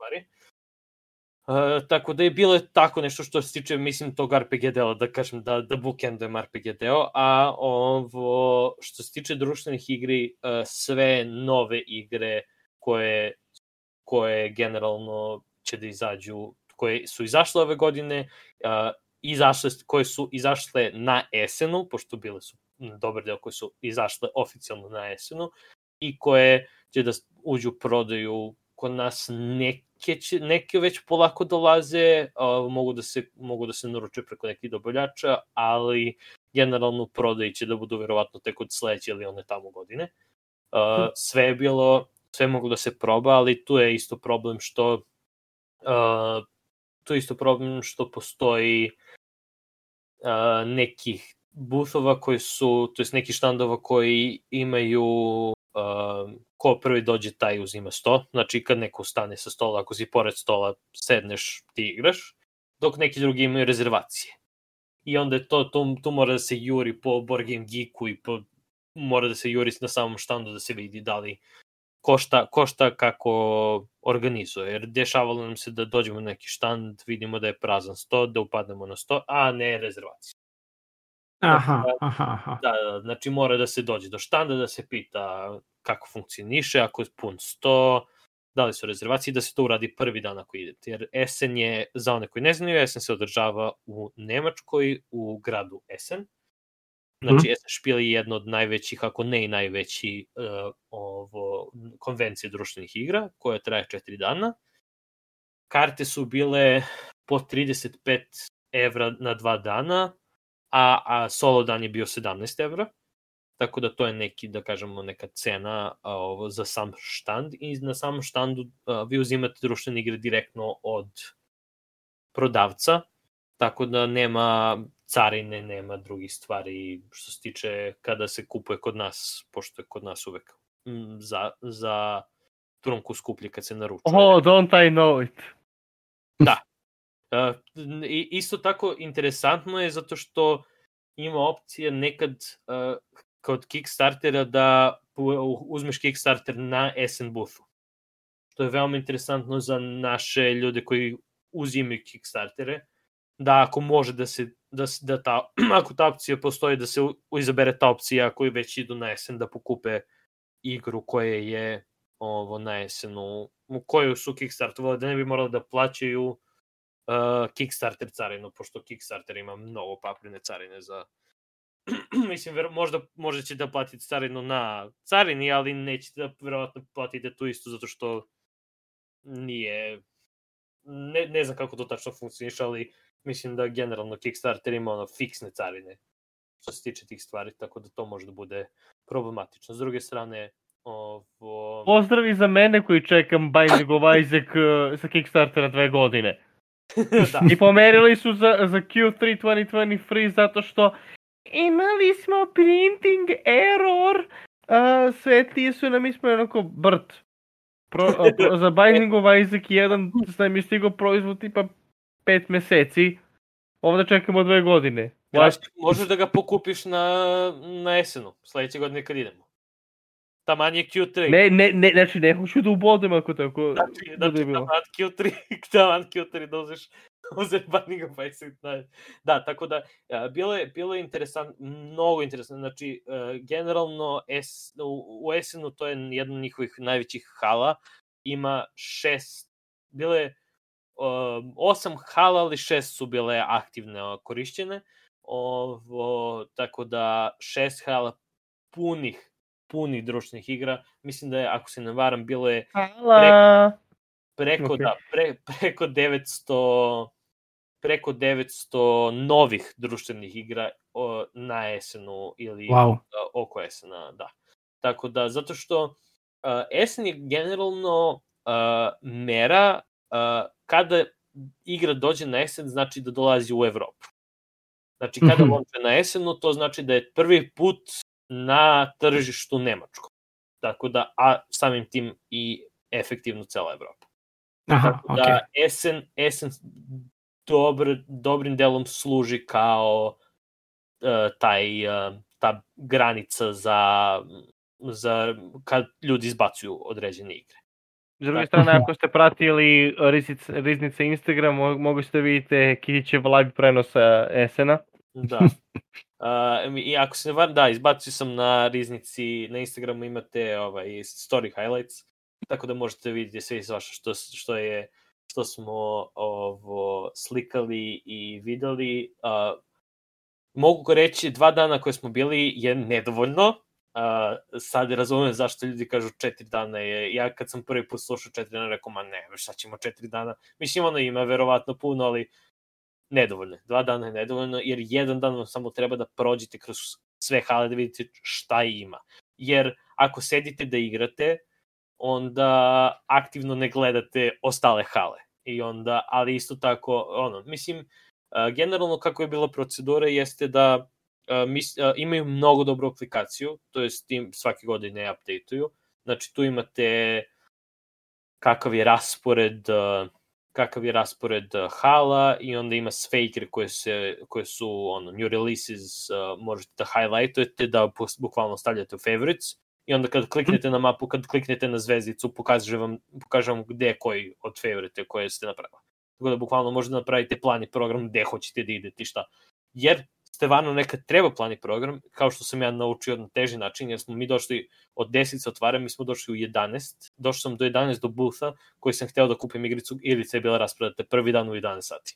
[SPEAKER 1] Uh, tako da je bilo tako nešto što se tiče, mislim, tog R P G dela, da kažem, da, da bookendujem R P G deo, a ovo, što se tiče društvenih igri, uh, sve nove igre koje, koje generalno će da izađu, koje su izašle ove godine, uh, izašle, koje su izašle na esenu, pošto bile su dobar deo koje su izašle oficijalno na esenu i koje će da uđu u prodaju kod nas, neke, će, neke već polako dolaze, uh, mogu, da se, mogu da se naruče preko nekih dobavljača, ali generalno prodaji će da budu verovatno tek od sledeće ili one tamo godine. Uh, sve je bilo, sve mogu da se proba, ali tu je isto problem što uh, tu je isto problem što postoji uh, nekih boothova koji su, to jest neki štandova koji imaju uh, ko prvi dođe taj uzima sto, znači kad neko stane sa stola, ako si pored stola sedneš, ti igraš, dok neki drugi imaju rezervacije. I onda je to, tu, tu mora da se juri po Board Game Geeku i po, mora da se juri na samom štandu da se vidi da li ko šta, ko šta kako organizuje, jer dešavalo nam se da dođemo na neki štand, vidimo da je prazan sto, da upadnemo na sto, a ne rezervacije.
[SPEAKER 3] Aha, aha, aha.
[SPEAKER 1] Da, da, znači mora da se dođe do štanda, da se pita kako funkcioniše, ako je pun sto, da li su rezervacije, da se to uradi prvi dan ako idete. Jer Essen je, za one koji ne znaju, Essen se održava u Nemačkoj, u gradu Essen. Znači, mm. Essen Spiel je jedno od najvećih, ako ne i najveći uh, ovo, konvencije društvenih igra, koja traje četiri dana. Karte su bile po trideset pet evra na dva dana, a, a solo dan je bio sedamnaest evra, tako da to je neki, da kažemo, neka cena a, ovo, za sam štand i na samom štandu a, vi uzimate društvene igre direktno od prodavca, tako da nema carine, nema drugih stvari što se tiče kada se kupuje kod nas, pošto je kod nas uvek m, za, za trunku skuplje kad se naručuje.
[SPEAKER 2] Oh, don't I know it.
[SPEAKER 1] Da. Uh, i isto tako interesantno je zato što ima opcije nekad uh, kod Kickstartera da uzmeš Kickstarter na Essen boothu. To je veoma interesantno za naše ljude koji uzimaju Kickstartere, da ako može da se, da, da ta, ako ta opcija postoji, da se izabere ta opcija koji već idu na jesen da pokupe igru koje je ovo na jesenu, u koju su Kickstartovali, da ne bi morali da plaćaju uh, Kickstarter carinu, pošto Kickstarter ima mnogo paprine carine za... Mislim, ver, možda, možda će da platite carinu na carini, ali nećete da verovatno platite tu isto, zato što nije... Ne, ne znam kako to tačno funkcioniše, ali mislim da generalno Kickstarter ima ono fiksne carine što se tiče tih stvari, tako da to može da bude problematično. S druge strane, ovo...
[SPEAKER 2] Pozdravi za mene koji čekam Binding of Isaac uh, sa Kickstartera dve godine.
[SPEAKER 1] da.
[SPEAKER 2] I pomerili su za, za Q tri dvanaest dvadeset tri zato što imali smo printing error, uh, sve ti su nam ispali onako brt. Pro, uh, pro, za Binding of Isaac jedan nam je stigao proizvod tipa pet meseci, ovdje čekamo dve godine.
[SPEAKER 1] Znaš, možeš da ga pokupiš na, na jesenu, sledeće godine kad idemo. Taman je Q tri.
[SPEAKER 2] Ne, ne, ne, znači ne hoću da ubodem ako tako
[SPEAKER 1] znači,
[SPEAKER 2] bude
[SPEAKER 1] znači,
[SPEAKER 2] bilo.
[SPEAKER 1] Taman Q tri, taman Q tri da uzeš, uzeš Binding of Isaac. Da, tako da, bilo je, bilo je interesant, mnogo interesantno, znači, generalno es, u, u jesenu to je jedna od njihovih najvećih hala, ima šest, bilo je um, osam hala, ali šest su bile aktivne, korišćene, ovo, tako da šest hala punih punih društvenih igra. Mislim da je, ako se ne varam, bilo je preko, preko, okay. da, pre, preko devetsto preko devetsto novih društvenih igra o, na jesenu ili
[SPEAKER 3] wow.
[SPEAKER 1] oko jesena, da. Tako da, zato što uh, jesen je generalno uh, mera uh, kada igra dođe na jesen, znači da dolazi u Evropu. Znači, kada mm-hmm. launče na jesenu, to znači da je prvi put na tržištu Nemačkom. Tako da, a samim tim i efektivno cela Evropa.
[SPEAKER 3] Aha,
[SPEAKER 1] tako da, okay. Essen, Essen dobr, dobrim delom služi kao uh, taj, uh, ta granica za, za kad ljudi izbacuju određene igre.
[SPEAKER 2] S druge strane, ako ste pratili Riznice, Riznice Instagram, mogu ste vidite Kitićev live prenosa Essena.
[SPEAKER 1] Da. Uh, I ako se ne varam, da, izbacio sam na Riznici, na Instagramu imate ovaj, story highlights, tako da možete vidjeti sve iz vaša što, što je, što smo ovo, slikali i videli. Uh, mogu reći, dva dana koje smo bili je nedovoljno. Uh, sad razumem zašto ljudi kažu četiri dana je, ja kad sam prvi put slušao četiri dana, rekao, ma ne, šta ćemo četiri dana, mislim ono ima verovatno puno, ali nedovoljno, dva dana je nedovoljno, jer jedan dan vam samo treba da prođete kroz sve hale da vidite šta ima. Jer ako sedite da igrate, onda aktivno ne gledate ostale hale. I onda, ali isto tako, ono, mislim, uh, generalno kako je bila procedura jeste da uh, mis, uh, imaju mnogo dobru aplikaciju, to je s tim svake godine updateuju. Znači tu imate kakav je raspored uh, kakav je raspored hala i onda ima sve igre koje, se, koje su ono, new releases, uh, možete da highlightujete, da bukvalno stavljate u favorites i onda kad kliknete na mapu, kad kliknete na zvezdicu, pokaže vam, pokaže vam gde je koji od favorite koje ste napravili. Tako da bukvalno možete napraviti plan i program gde hoćete da idete i šta. Jer stvarno nekad treba plan i program, kao što sam ja naučio na teži način, jer smo mi došli od deset otvara, mi smo došli u jedanaest, došao sam do jedanaest do bootha koji sam hteo da kupim igricu, igrica je bila rasprodata prvi dan u jedanaest sati.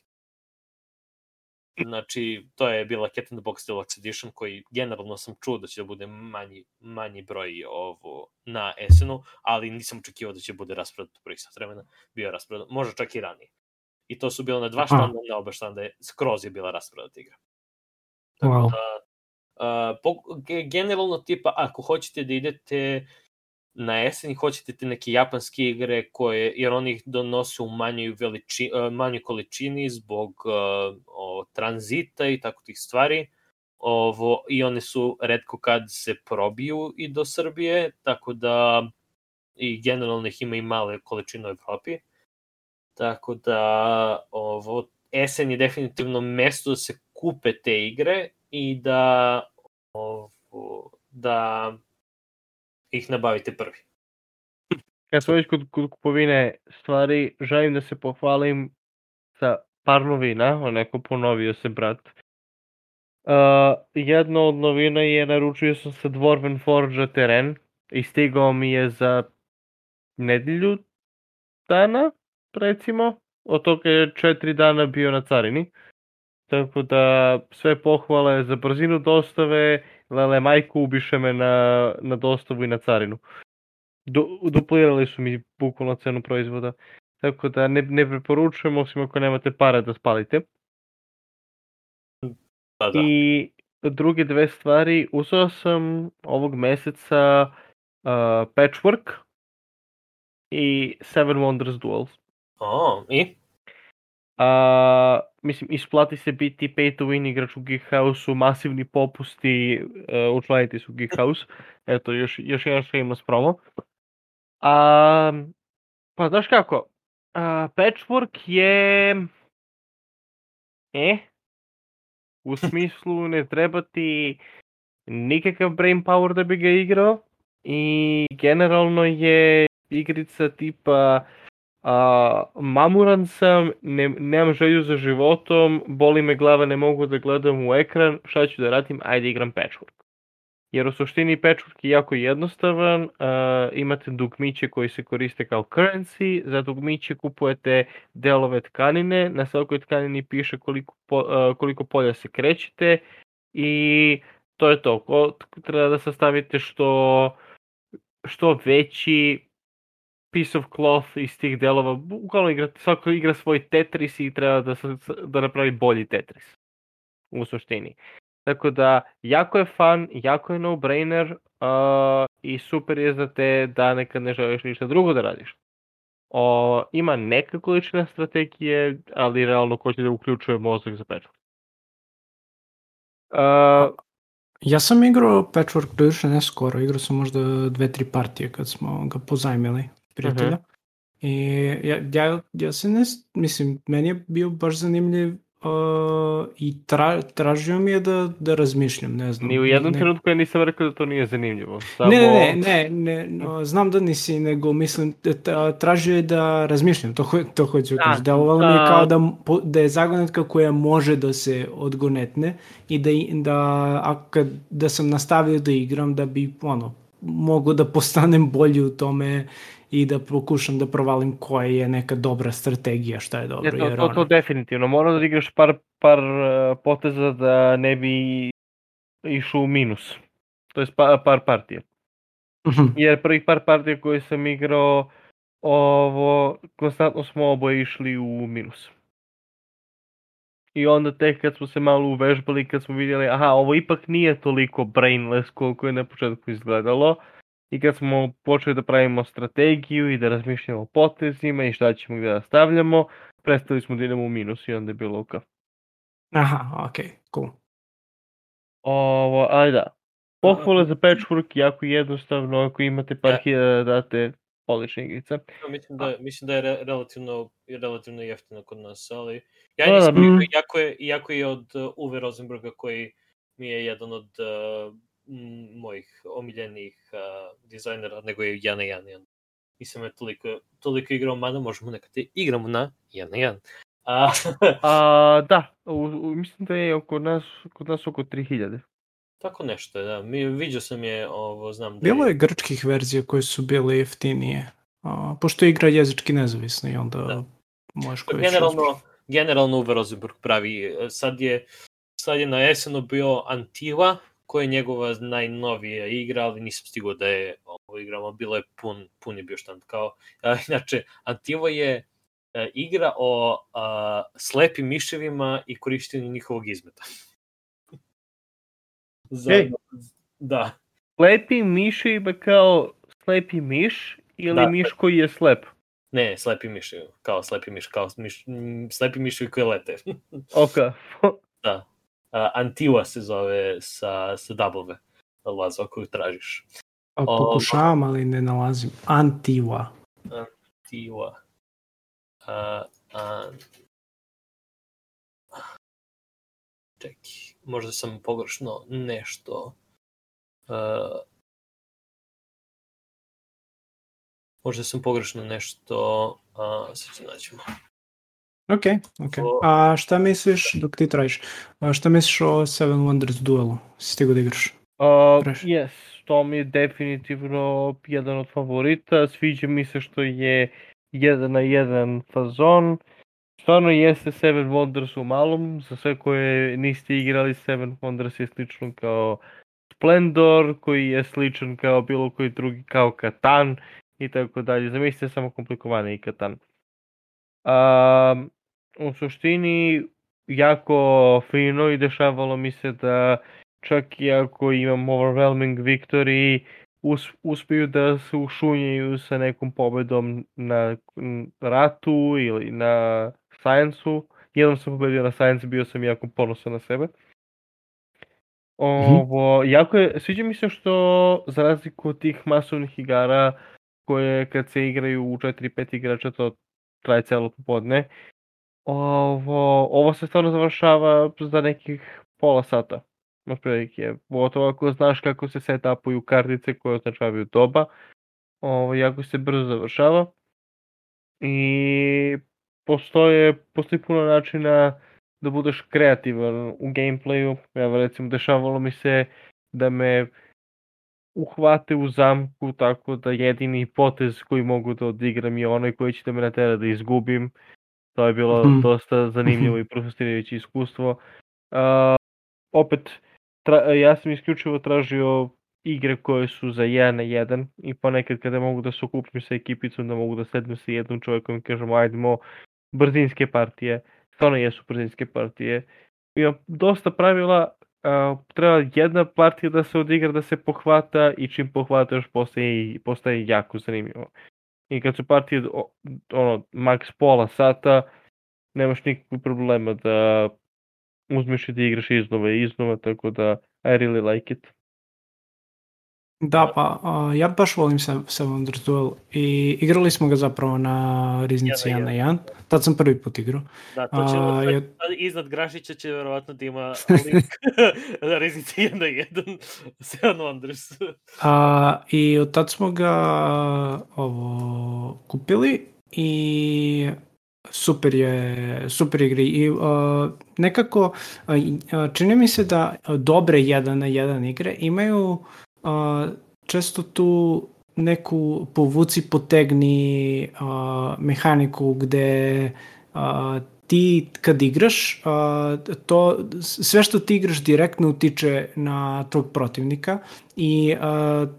[SPEAKER 1] Znači, to je bila Cat in the Box Deluxe Edition, koji generalno sam čuo da će da bude manji, manji broj ovo na Essenu, ali nisam očekivao da će bude rasprodat u prvih sat vremena, bio je rasprodat, možda čak i ranije. I to su bilo na dva štanda, na oba štanda, skroz je bila rasprodata igra. Tako wow. da, uh, po, generalno tipa, ako hoćete da idete na jesen i hoćete te neke japanske igre, koje, jer oni ih donose u manjoj, veliči, uh, manjoj količini zbog uh, o, tranzita i tako tih stvari, ovo, i one su retko kad se probiju i do Srbije, tako da i generalno ih ima i male količine u Evropi. Tako da ovo, jesen je definitivno mesto da se kupe te igre i da ovo, da ih nabavite prvi.
[SPEAKER 2] Kad smo već kod, kod kupovine stvari, želim da se pohvalim sa par novina, onako ponovio se brat. Uh, jedna od novina je, naručio sam se Dwarven Forge teren i stigao mi je za nedelju dana, recimo, od toga je četiri dana bio na carini. Tako da sve pohvale za brzinu dostave, lele majku ubiše me na, na dostavu i na carinu. Du, duplirali su mi bukvalno cenu proizvoda. Tako da ne, ne preporučujem, osim ako nemate pare da spalite.
[SPEAKER 1] Pa da.
[SPEAKER 2] I druge dve stvari, uzeo sam ovog meseca uh, Patchwork i Seven Wonders Duels.
[SPEAKER 1] O, i?
[SPEAKER 2] A, mislim, isplati se biti pay to win igrač u Geek House-u, masivni popusti, uh, učlaniti su Geek House. Eto, još, još jedan shameless promo. A, pa znaš kako, a, Patchwork je... E, u smislu ne treba ti nikakav brain power da bi ga igrao i generalno je igrica tipa a, mamuran sam, ne, nemam želju za životom, boli me glava, ne mogu da gledam u ekran, šta ću da radim, ajde igram Patchwork. Jer u suštini Patchwork je jako jednostavan, uh, imate dugmiće koji se koriste kao currency, za dugmiće kupujete delove tkanine, na svakoj tkanini piše koliko, po, uh, koliko polja se krećete i to je to. Ko, treba da sastavite što, što veći piece of cloth iz tih delova, uglavnom igra, svako igra svoj Tetris i treba da, da napravi bolji Tetris u suštini. Tako da, jako je fun, jako je no-brainer uh, i super je za te dane kad ne želiš ništa drugo da radiš. O, ima neka količina strategije, ali realno ko će da uključuje mozak za Patchwork. Uh,
[SPEAKER 3] ja sam igrao Patchwork prilično ne skoro, igrao sam možda dve, tri partije kad smo ga pozajmili prijatelja. Uh-huh. I ja, ja, ja se ne, mislim, meni je bio baš zanimljiv Uh, i tra, tražio mi je da, da razmišljam, ne znam.
[SPEAKER 2] Ni u jednom
[SPEAKER 3] ne,
[SPEAKER 2] trenutku ja nisam rekao da to nije zanimljivo. Samo...
[SPEAKER 3] Ne, ne, ne, ne, no, znam da nisi, nego mislim, da, tražio je da razmišljam, to, ho, to hoću da kažem. Delovalo mi je kao da, da je zagonetka koja može da se odgonetne i da, da, a kad, da sam nastavio da igram, da bi, ono, mogu da postanem bolji u tome i da pokušam da provalim koja je neka dobra strategija, šta je dobro.
[SPEAKER 2] Je, to,
[SPEAKER 3] jer
[SPEAKER 2] to, to, to definitivno. Moram da igraš par, par uh, poteza da ne bi išao u minus. To je par, par partije. Uh-huh. Jer prvih par partija koje sam igrao, ovo, konstantno smo oboje išli u minus. I onda tek kad smo se malo uvežbali, kad smo vidjeli, aha, ovo ipak nije toliko brainless koliko je na početku izgledalo. I kad smo počeli da pravimo strategiju i da razmišljamo o potezima i šta ćemo gdje da stavljamo, prestali smo da idemo u minus i onda je bilo ok.
[SPEAKER 3] Aha, ok, cool.
[SPEAKER 2] Ovo, ali da, pohvala za Patchwork, jako jednostavno, ako imate par hiljada date, odlična igrica.
[SPEAKER 1] Ja, mislim, da, mislim da je re, relativno, relativno jeftino kod nas, ali ja nisam da, igrao, iako je, iako je od uh, Uwe Rosenberga koji mi je jedan od uh, m, mojih omiljenih uh, dizajnera, nego je jedan na jedan. Nisam je toliko, toliko igrao, mada možemo nekad igramo na jedan na jedan. A,
[SPEAKER 2] A, da, u, u, mislim da je oko nas, kod nas oko tri hiljade.
[SPEAKER 1] Tako nešto, da. Mi, vidio sam je, ovo, znam da
[SPEAKER 3] bilo je grčkih verzija koje su bile jeftinije. A, pošto je igra jezički nezavisna i onda da. Možeš koji
[SPEAKER 1] generalno, generalno Uwe Rosenberg pravi. Sad je, sad je na jesenu bio Antiva, koja je njegova najnovija igra, ali nisam stigao da je ovo igramo. Bilo je pun, pun je bio štand. Kao, a, inače, Antiva je a, igra o a, slepim miševima i korištenju njihovog izmeta. Za,
[SPEAKER 2] hey.
[SPEAKER 1] Da.
[SPEAKER 2] Slepi miš ima kao slepi miš ili da, miš koji je slep?
[SPEAKER 1] Ne, slepi miš, kao slepi miš, kao miš, slepi miševi koji lete.
[SPEAKER 2] Ok.
[SPEAKER 1] Da. Uh, Antiva se zove sa, sa W, Lazo, koju tražiš.
[SPEAKER 3] A, pokušavam, ali ne nalazim. Antiva.
[SPEAKER 1] Antiva. Uh, an... Čekaj, možda sam pogrešno nešto... Uh, možda sam pogrešno nešto... Uh, sad ću naćemo.
[SPEAKER 3] Ok, ok. A šta misliš, dok ti tražiš, a šta misliš o Seven Wonders duelu? Si stigo da igraš?
[SPEAKER 2] Uh, yes, to mi je definitivno jedan od favorita. Sviđa mi se što je jedan na jedan fazon. Stvarno jeste Seven Wonders u malom. Za sve koje niste igrali, Seven Wonders je slično kao Splendor, koji je sličan kao bilo koji drugi, kao Katan i tako dalje. Zamislite samo komplikovaniji Katan. Um, u suštini jako fino i dešavalo mi se da čak i ako imam overwhelming victory, us, uspiju da se ušunjaju sa nekom pobedom na ratu ili na Science-u. Jednom sam pobedio na Science, bio sam jako ponosan na sebe. Ovo, jako je, sviđa mi se što, za razliku od tih masovnih igara, koje kad se igraju u četiri pet igrača, to traje celo popodne, ovo, ovo se stvarno završava za nekih pola sata. Otprilike, pogotovo ako znaš kako se setupuju kartice koje označavaju doba, ovo, jako se brzo završava. I postoje, postoji puno načina da budeš kreativan u gameplayu. Evo recimo, dešavalo mi se da me uhvate u zamku, tako da jedini potez koji mogu da odigram je onaj koji će da me natera da izgubim. To je bilo mm. dosta zanimljivo i frustrirajuće iskustvo. Uh, opet, tra- ja sam isključivo tražio igre koje su za jedan na jedan i ponekad kada mogu da se okupim sa ekipicom, da mogu da sednem sa jednom čovjekom i kažemo ajdemo brzinske partije. Stvarno jesu brzinske partije. Imam dosta pravila, uh, treba jedna partija da se odigra, da se pohvata i čim pohvataš postaje, postaje jako zanimljivo. I kad su partije ono, max pola sata, nemaš nikakvog problema da uzmeš i da igraš iznova i iznova, tako da I really like it.
[SPEAKER 3] Da, pa uh, ja baš volim Seven Wonders Duel i igrali smo ga zapravo na Riznici jedan na jedan. Tad sam prvi put igrao.
[SPEAKER 1] Da, to će, uh, je... iznad Grašića će verovatno da ima link na Riznici jedan na jedan Seven Wonders.
[SPEAKER 3] uh, I od tad smo ga ovo kupili i super je, super igri i uh, nekako uh, čini mi se da dobre jedan na jedan igre imaju Uh, često tu neku povuci potegni uh, mehaniku gde uh, ti kad igraš uh, to, sve što ti igraš direktno utiče na tog protivnika i uh,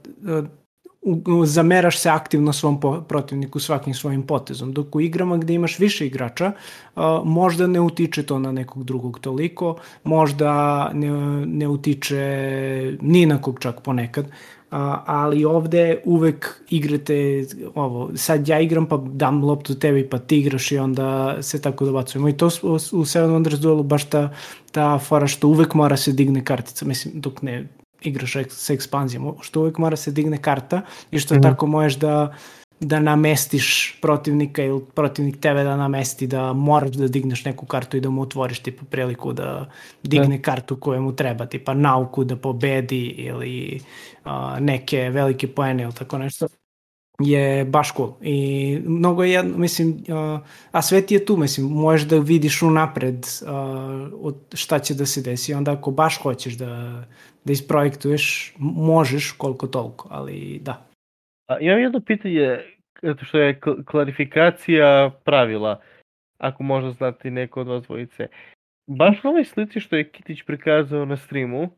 [SPEAKER 3] uh, zameraš se aktivno svom po- protivniku svakim svojim potezom, dok u igrama gde imaš više igrača uh, možda ne utiče to na nekog drugog toliko, možda ne, ne utiče ni na kog čak ponekad, uh, ali ovde uvek igrate ovo, sad ja igram pa dam loptu tebi pa ti igraš i onda se tako dobacujemo i to u Seven Wonders duelu baš ta, ta fora što uvek mora se digne kartica, mislim dok ne igraš sa ekspanzijom, što uvijek mora se digne karta i što mm-hmm. tako možeš da, da namestiš protivnika ili protivnik tebe da namesti, da moraš da digneš neku kartu i da mu otvoriš tipa priliku da digne mm. kartu koju mu treba, tipa nauku da pobedi ili uh, neke velike poene ili tako nešto, je baš cool. I mnogo je, mislim, uh, a sve ti je tu, mislim, možeš da vidiš unapred uh, od šta će da se desi, onda ako baš hoćeš da da isprojektuješ, možeš koliko toliko, ali da.
[SPEAKER 2] A, imam jedno pitanje, što je klarifikacija pravila, ako možda znati neko od vas dvojice. Baš u ovoj slici što je Kitić prikazao na streamu,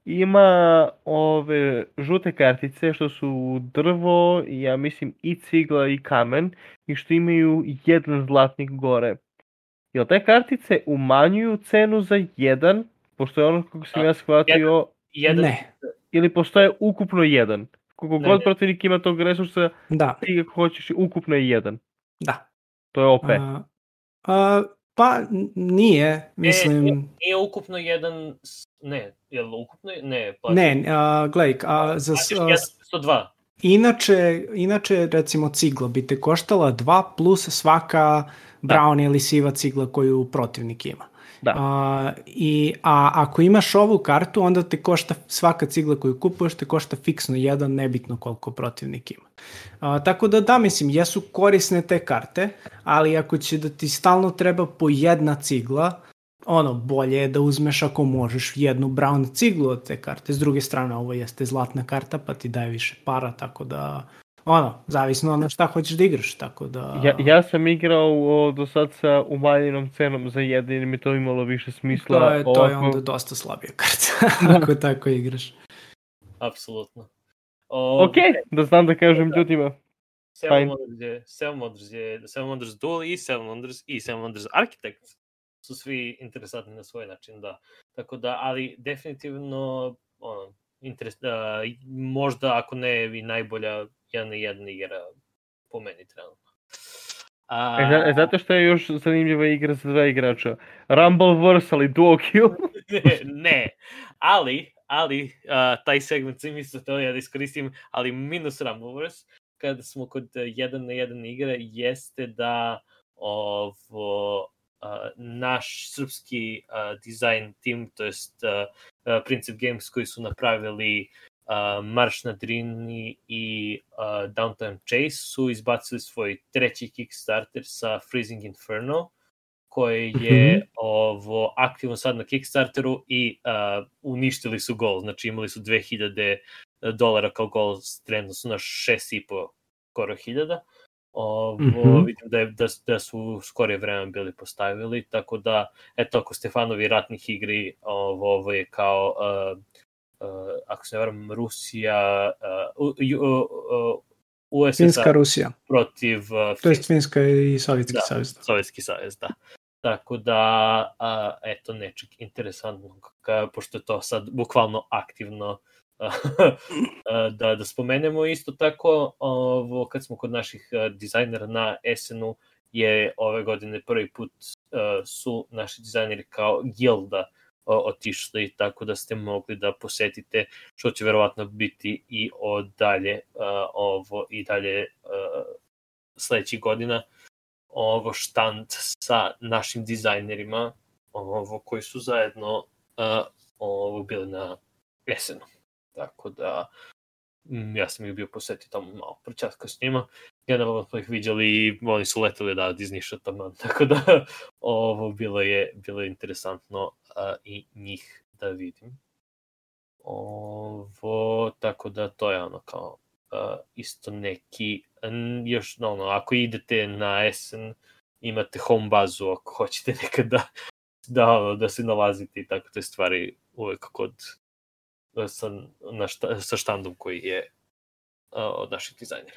[SPEAKER 2] ima ove žute kartice što su drvo, ja mislim i cigla i kamen, i što imaju jedan zlatnik gore. Jel te kartice umanjuju cenu za jedan, pošto je ono kako sam ja shvatio,
[SPEAKER 1] jedan.
[SPEAKER 3] Ne.
[SPEAKER 2] Ili postoje ukupno jedan? Koliko ne, god ne. Protivnik ima tog resursa,
[SPEAKER 3] da.
[SPEAKER 2] Ti kako hoćeš ukupno je jedan.
[SPEAKER 3] Da.
[SPEAKER 2] To je O P.
[SPEAKER 3] Uh, uh, pa nije, mislim...
[SPEAKER 1] Nije, nije ukupno jedan... Ne, je li ukupno? Ne, pa...
[SPEAKER 3] Ne, uh, gledaj, uh, za... Uh,
[SPEAKER 1] sto dva.
[SPEAKER 3] Inače, inače, recimo, cigla bi te koštala dva plus svaka brown ili siva cigla koju protivnik ima.
[SPEAKER 2] Da.
[SPEAKER 3] A, i, a ako imaš ovu kartu, onda te košta, svaka cigla koju kupuješ te košta fiksno jedan, nebitno koliko protivnik ima. A, tako da da, mislim, jesu korisne te karte, ali ako će da ti stalno treba po jedna cigla, ono, bolje je da uzmeš ako možeš jednu brown ciglu od te karte. S druge strane, ovo jeste zlatna karta, pa ti daje više para, tako da, ono, zavisno ono šta hoćeš da igraš, tako da...
[SPEAKER 2] Ja, ja sam igrao o, do sad sa umanjenom cenom za jedan, jer mi to imalo više smisla.
[SPEAKER 3] To je, to
[SPEAKER 2] ovako...
[SPEAKER 3] je onda dosta slabija karta, ako tako igraš.
[SPEAKER 1] Apsolutno. O,
[SPEAKER 2] Ok, da znam da kažem da. ljudima.
[SPEAKER 1] Seven Wonders je, Seven Wonders je, Seven Wonders Duel i Seven Wonders i Seven Wonders Architect su svi interesantni na svoj način, da. Tako da, ali definitivno ono, interes, da, možda ako ne i najbolja jedna jedna igra po meni trenutno. A...
[SPEAKER 2] E, zato što je još zanimljiva igra za dva igrača. Rumble Wars, ali duo kill.
[SPEAKER 1] ne, ne, ali, ali a, taj segment sam isto to ja da iskoristim, ali minus Rumble Wars, kada smo kod jedan na jedan igre, jeste da ovo, a, naš srpski a, design team, to jest a, a, Princip Games koji su napravili Uh, Marš na Drini i uh, Downtown Chase su izbacili svoj treći Kickstarter sa Freezing Inferno, koji je mm-hmm. ovo aktivno sad na Kickstarteru i uh, uništili su gol, znači imali su dve hiljade dolara kao gol, trenutno su na šest i po skoro hiljada. Ovo, mm-hmm. Vidim da, je, da, da su skorije vreme bili postavili, tako da, eto, ako Stefanovi ratnih igri, ovo, ovo je kao... Uh, Uh, ako se ne varam, Rusija, uh, uh, uh, U S S R
[SPEAKER 3] Finska Rusija.
[SPEAKER 1] Protiv uh,
[SPEAKER 3] to je Finska i Sovjetski
[SPEAKER 1] da,
[SPEAKER 3] savez. Da.
[SPEAKER 1] Sovjetski savez, da. Tako da, uh, eto, nečeg interesantnog, ka, pošto je to sad bukvalno aktivno uh, da, da spomenemo. Isto tako, ovo, kad smo kod naših uh, dizajnera na Esenu, je ove godine prvi put uh, su naši dizajneri kao gilda otišli, tako da ste mogli da posetite, što će verovatno biti i od dalje uh, ovo i dalje uh, sledećih godina ovo štand sa našim dizajnerima ovo koji su zajedno uh, ovo bili na Esenu. Tako da m, ja sam ih bio posetio tamo malo pročaskao s njima. Generalno smo ih viđali i oni su leteli da iz Niša tamo, tako da ovo bilo je, bilo je interesantno uh, i njih da vidim. Ovo, tako da to je ono kao uh, isto neki, um, još ono, ako idete na Essen, imate home bazu ako hoćete nekad da, da, da se nalazite i tako te stvari uvek kod sa, na šta, sa štandom koji je uh, od naših dizajnera.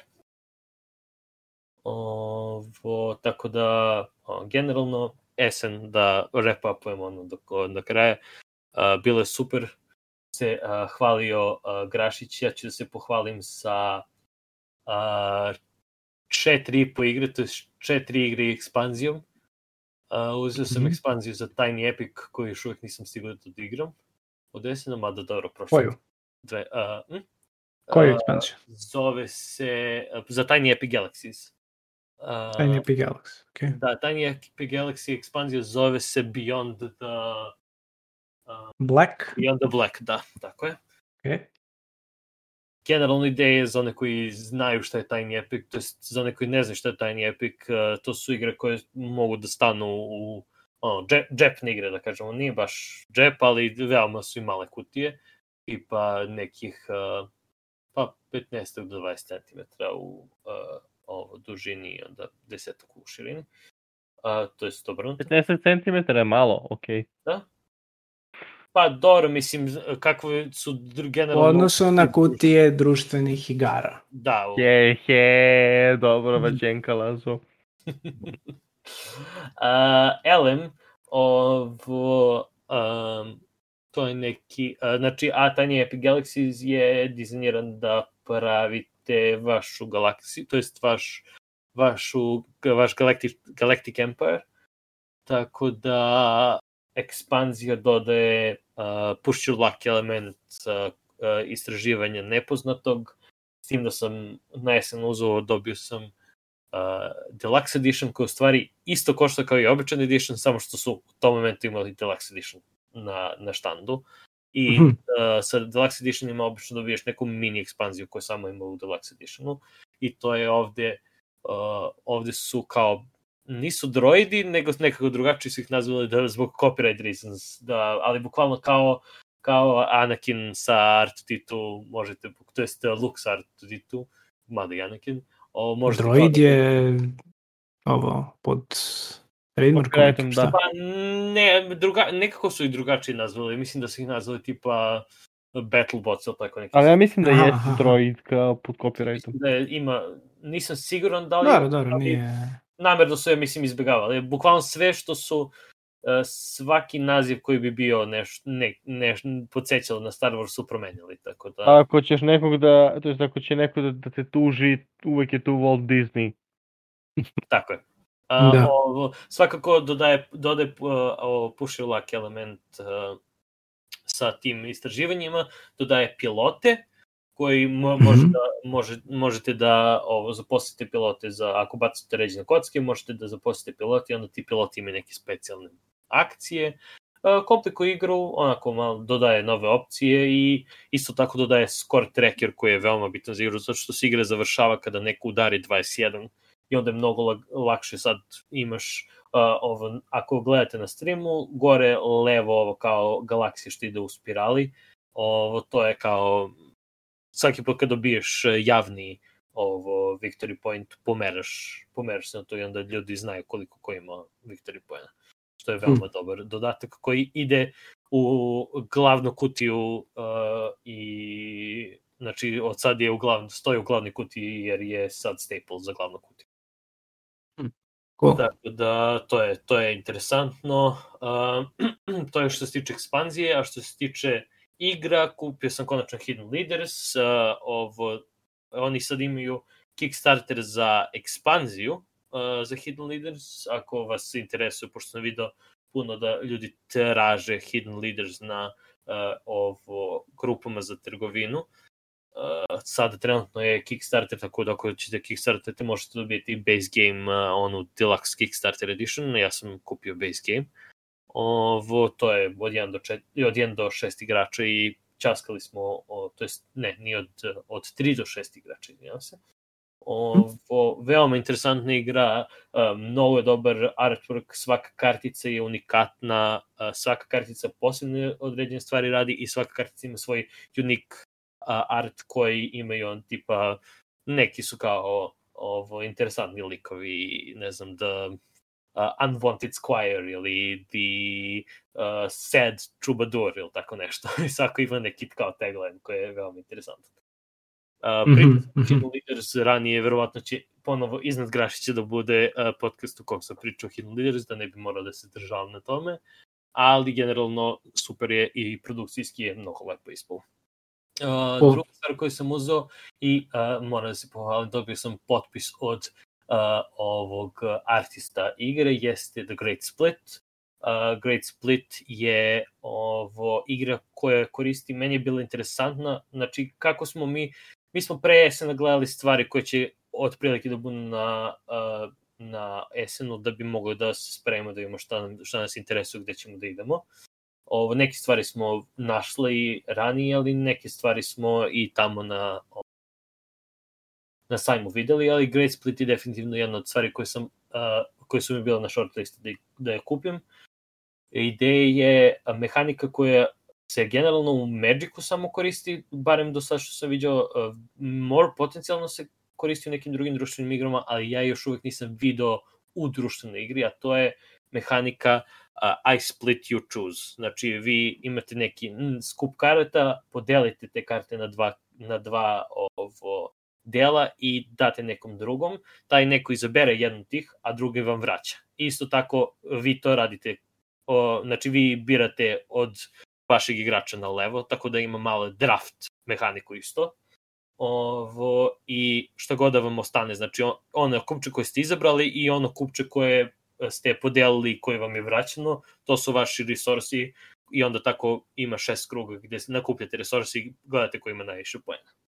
[SPEAKER 1] Ovo, tako da, o, generalno, Essen, da wrap-upujemo ono do, do kraja, a, bilo je super, se a, hvalio a, Grašić, ja ću da se pohvalim sa a, četiri i po igre, to je četiri igre ekspanzijom. A, uzeo sam mm-hmm. ekspanziju za Tiny Epic, koju još uvijek nisam stigao da odigram od Essena, mada dobro prošlo.
[SPEAKER 3] Koju?
[SPEAKER 1] Dve, a, hm?
[SPEAKER 3] Koju ekspanziju?
[SPEAKER 1] Zove se, a, za Tiny Epic Galaxies. Uh,
[SPEAKER 3] Tiny Epic Galaxy, okay.
[SPEAKER 1] Da, Tiny Epic Galaxy ekspanzija zove se Beyond the... Uh,
[SPEAKER 3] Black?
[SPEAKER 1] Beyond the Black, da, tako je.
[SPEAKER 3] Okay.
[SPEAKER 1] Generalno ideje za one koji znaju šta je Tiny Epic, to je za one koji ne znaju šta je Tiny Epic, uh, to su igre koje mogu da stanu u ono, džep, džepne igre, da kažemo, nije baš džep, ali veoma su i male kutije, tipa nekih uh, pa petnaest do dvadeset centimetara u uh, ovo, dužini i onda desetak u širini. Uh, to je obrnuto.
[SPEAKER 2] petnaest centimetara je malo, okej. Okay.
[SPEAKER 1] Da? Pa dobro, mislim, kakve su generalno...
[SPEAKER 3] Odnosno na kutije društvenih igara.
[SPEAKER 1] Da. U...
[SPEAKER 2] Je, je, dobro, vađenka lazo.
[SPEAKER 1] uh, Elem, ovo, um, to je neki, uh, znači, a Tiny Epic Galaxies je dizajniran da pravite vašu galaksiju, to jest vaš, vašu, vaš Galactic, Galactic Empire, tako da ekspanzija dodaje uh, push your luck element uh, uh, istraživanja nepoznatog, s tim da sam na jesen uzeo, dobio sam uh, Deluxe Edition koji u stvari isto košta kao i običan Edition, samo što su u tom momentu imali Deluxe Edition na, na štandu. I mm-hmm. uh, sa Deluxe Editionima obično dobiješ neku mini ekspanziju koju samo ima u Deluxe Editionu. I to je ovde, uh, ovde su kao, nisu droidi, nego nekako drugačije su ih nazvali da, zbog copyright reasons, da, ali bukvalno kao, kao Anakin sa R two D two možete, to jest Luke sa R two D two, mada i Anakin. O, možete
[SPEAKER 3] droid
[SPEAKER 1] da...
[SPEAKER 3] je ovo, pod trademarkom,
[SPEAKER 2] da.
[SPEAKER 1] Pa ne, druga, nekako su i drugačije nazvali, mislim da su ih nazvali tipa Battlebots ili tako neki.
[SPEAKER 2] Ali ja mislim da je droid kao pod copyrightom.
[SPEAKER 1] Da je, ima, nisam siguran da li...
[SPEAKER 3] Dobro, dobro, nije...
[SPEAKER 1] Namerno su je, mislim, izbjegavali. Bukvalno sve što su, uh, svaki naziv koji bi bio neš, ne, neš, podsjećalo na Star Wars su promenjali, tako da...
[SPEAKER 2] Ako ćeš nekog da, to jest ako će neko da, da te tuži, uvek je tu Walt Disney.
[SPEAKER 1] Tako je. Uh, da. O, svakako dodaje, dodaje uh, push your luck element uh, sa tim istraživanjima, dodaje pilote, koji mo, može da, može, možete da ovo, zaposlite pilote za, ako bacite ređene kocke, možete da zaposlite pilote i onda ti piloti imaju neke specijalne akcije. Uh, komplikuje igru, onako malo dodaje nove opcije i isto tako dodaje score tracker koji je veoma bitan za igru, zato što se igra završava kada neko udari dvadeset jedan i onda je mnogo lakše sad imaš, uh, ovo, ako gledate na streamu, gore levo ovo kao galaksija što ide u spirali, ovo, to je kao svaki put kad dobiješ javni ovo victory point, pomeraš, pomeraš se na to i onda ljudi znaju koliko ko ima victory pointa, što je veoma hmm. dobar dodatak koji ide u glavnu kutiju uh, i znači od sad je u glavn, stoji u glavnoj kutiji jer je sad staple za glavnu kutiju.
[SPEAKER 3] Cool.
[SPEAKER 1] Tako da, to je, to je interesantno. Uh, to je što se tiče ekspanzije, a što se tiče igra, kupio sam konačno Hidden Leaders. Uh, ovo, oni sad imaju Kickstarter za ekspanziju uh, za Hidden Leaders. Ako vas interesuje, pošto sam vidio puno da ljudi traže Hidden Leaders na uh, ovo grupama za trgovinu. Uh, sada trenutno je Kickstarter, tako da ako ćete Kickstarter, možete dobiti i base game, uh, onu Deluxe Kickstarter Edition, ja sam kupio base game. Ovo, to je od jedan do, četiri, od jedan do šest igrača i časkali smo, o, to jest, ne, ni od, od tri do šest igrača, izvinjam se. Ovo, veoma interesantna igra, uh, mnogo je dobar artwork, svaka kartica je unikatna, uh, svaka kartica posebne određene stvari radi i svaka kartica ima svoj unique art koji imaju on tipa, neki su kao ovo interesantni likovi, ne znam, the uh, Unwanted Squire ili the uh, Sad Troubadour ili tako nešto. I svako ima neki kao tagline koji je veoma interesantan. Uh, mm-hmm. Hidden Leaders ranije verovatno će ponovo iznad Grašića da bude uh, podcast u kom sam pričao Hidden Leaders, da ne bi morao da se državam na tome, ali generalno super je i produkcijski je mnogo lepo ispalo. Uh, oh. Druga stvar koju sam uzeo i uh, moram da se pohvalim, dobio sam potpis od uh, ovog artista igre, jeste The Great Split. Uh, Great Split je ovo igra koja koristi, meni je bila interesantna, znači kako smo mi, mi smo pre esena gledali stvari koje će otprilike da budu na, uh, na esenu da bi mogli da se spremimo, da imamo šta, šta nas interesuje, gde ćemo da idemo. Ovo, neke stvari smo našli ranije, ali neke stvari smo i tamo na, na sajmu videli, ali Great Split je definitivno jedna od stvari koje, sam, uh, koje su mi bila na shortlisti da, da je kupim. Ideja je mehanika koja se generalno u Magicu samo koristi, barem do sada što sam vidio, uh, more potencijalno se koristi u nekim drugim društvenim igrama, ali ja još uvek nisam video u društvenoj igri, a to je mehanika uh, I split you choose. Znači vi imate neki mm, skup karata, podelite te karte na dva, na dva ovo, dela i date nekom drugom. Taj neko izabere jednu tih, a drugi vam vraća. Isto tako vi to radite. O, znači vi birate od vašeg igrača na levo, tako da ima malo draft mehaniku isto. Ovo, i što god da vam ostane, znači on, ono kupče koje ste izabrali i ono kupče koje ste podelili i koje vam je vraćeno, to su vaši resursi i onda tako ima šest kruga gde nakupljate resursi i gledate ko ima najviše poena.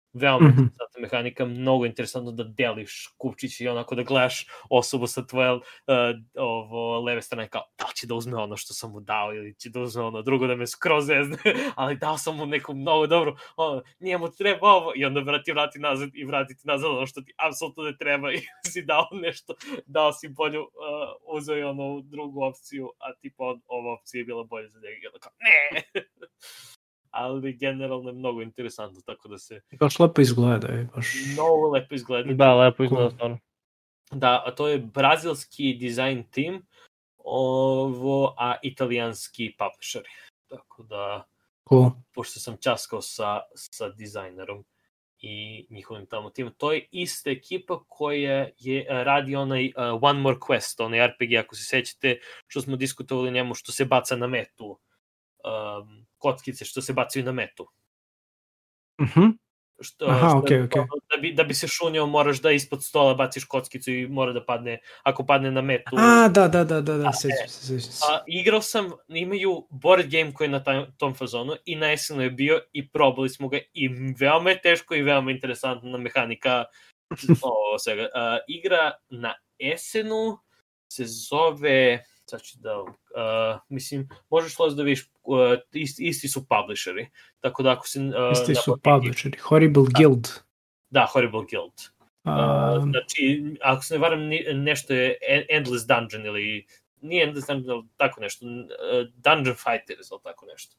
[SPEAKER 1] Veoma mm-hmm. interesantna mehanika, mnogo interesantno da deliš kupčić i onako da gledaš osobu sa tvoje uh, ovo, leve strane kao da li će da uzme ono što sam mu dao ili će da uzme ono drugo da me skroz zezne, ali dao sam mu neku mnogo dobro, ono, njemu treba ovo i onda vrati, vrati nazad i vratiti nazad ono što ti apsolutno ne treba i si dao nešto, dao si bolju, uh, uzeo je ono drugu opciju, a tipa ova opcija je bila bolja za njega i onda kao ne! Ali generalno je mnogo interesantno, tako da se...
[SPEAKER 3] Baš lepo izgleda, je, baš...
[SPEAKER 1] Mnogo lepo izgleda.
[SPEAKER 2] Da, lepo izgleda stvarno.
[SPEAKER 1] Da, a to je brazilski design team, ovo, a italijanski publisheri. Tako da,
[SPEAKER 3] cool.
[SPEAKER 1] Pošto sam časkao sa, sa dizajnerom i njihovim tamo timom, to je ista ekipa koja je radi onaj uh, One More Quest, onaj R P G, ako se sećate, što smo diskutovali njemu, što se baca na metu. Um, kockice što se bacaju na metu.
[SPEAKER 3] Mhm.
[SPEAKER 1] Što,
[SPEAKER 3] Aha,
[SPEAKER 1] što
[SPEAKER 3] okay, okay.
[SPEAKER 1] Da bi, da bi se šunio, moraš da ispod stola baciš kockicu i mora da padne, ako padne na metu.
[SPEAKER 3] A, da, da, da, da, da, sećam se, sećam se.
[SPEAKER 1] A, igrao sam, imaju board game koji je na taj, tom fazonu i na esenu je bio i probali smo ga i veoma je teško i veoma interesantna mehanika ovo svega. A, igra na esenu se zove... sad ću da, uh, mislim, možeš sloz da vidiš, uh, isti, isti su publisheri, tako da ako si... Uh,
[SPEAKER 3] isti su publisheri, Horrible
[SPEAKER 1] da,
[SPEAKER 3] Guild.
[SPEAKER 1] Da, Horrible Guild. Uh, znači, ako se ne varam, nešto je Endless Dungeon ili, nije Endless Dungeon, ali tako nešto, uh, Dungeon Fighters ili tako nešto.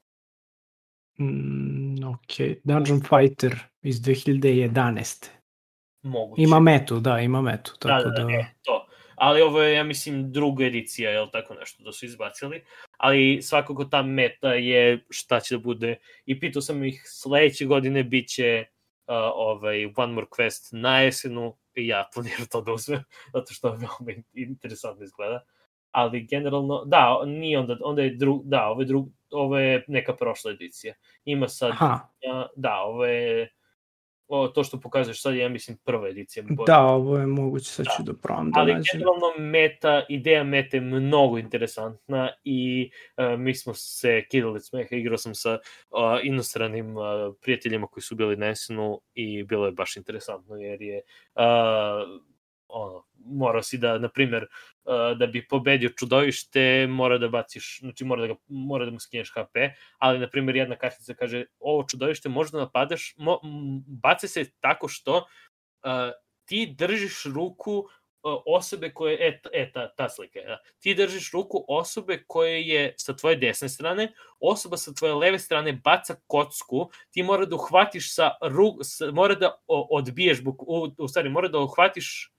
[SPEAKER 3] Mm, ok, Dungeon Fighter iz dve hiljade jedanaeste.
[SPEAKER 1] Moguće.
[SPEAKER 3] Ima metu, da, ima metu. Tako
[SPEAKER 1] da, da, da,
[SPEAKER 3] da...
[SPEAKER 1] E, to. Ali ovo je, ja mislim, druga edicija, jel tako nešto, da su izbacili. Ali svakako ta meta je šta će da bude. I pitao sam ih, sledeće godine bit će uh, ovaj One More Quest na esenu i ja planiram to da uzmem, zato što je veoma interesantno izgleda. Ali generalno, da, nije onda, onda je drug, da, ovo je, drug, ovo je neka prošla edicija. Ima sad, uh, da, ovo je... O, to što pokazuješ sad je, ja mislim, prva edicija.
[SPEAKER 3] Da, ovo je moguće, sad ću da probam da
[SPEAKER 1] ali
[SPEAKER 3] nađem.
[SPEAKER 1] generalno meta, ideja mete je mnogo interesantna i uh, mi smo se kidali smeha, igrao sam sa uh, inostranim uh, prijateljima koji su bili na esenu i bilo je baš interesantno jer je uh, ono, morao si da, na primjer, uh, da bi pobedio čudovište, mora da baciš, znači mora da, ga, mora da mu skinješ H P, ali, na primjer, jedna kartica kaže, ovo čudovište možda napadaš, mo, bace se tako što uh, ti držiš ruku uh, osobe koje, e, e ta, ta slika, da. Ti držiš ruku osobe koje je sa tvoje desne strane, osoba sa tvoje leve strane baca kocku, ti mora da uhvatiš sa, ru, sa mora da odbiješ, u, u stvari, mora da uhvatiš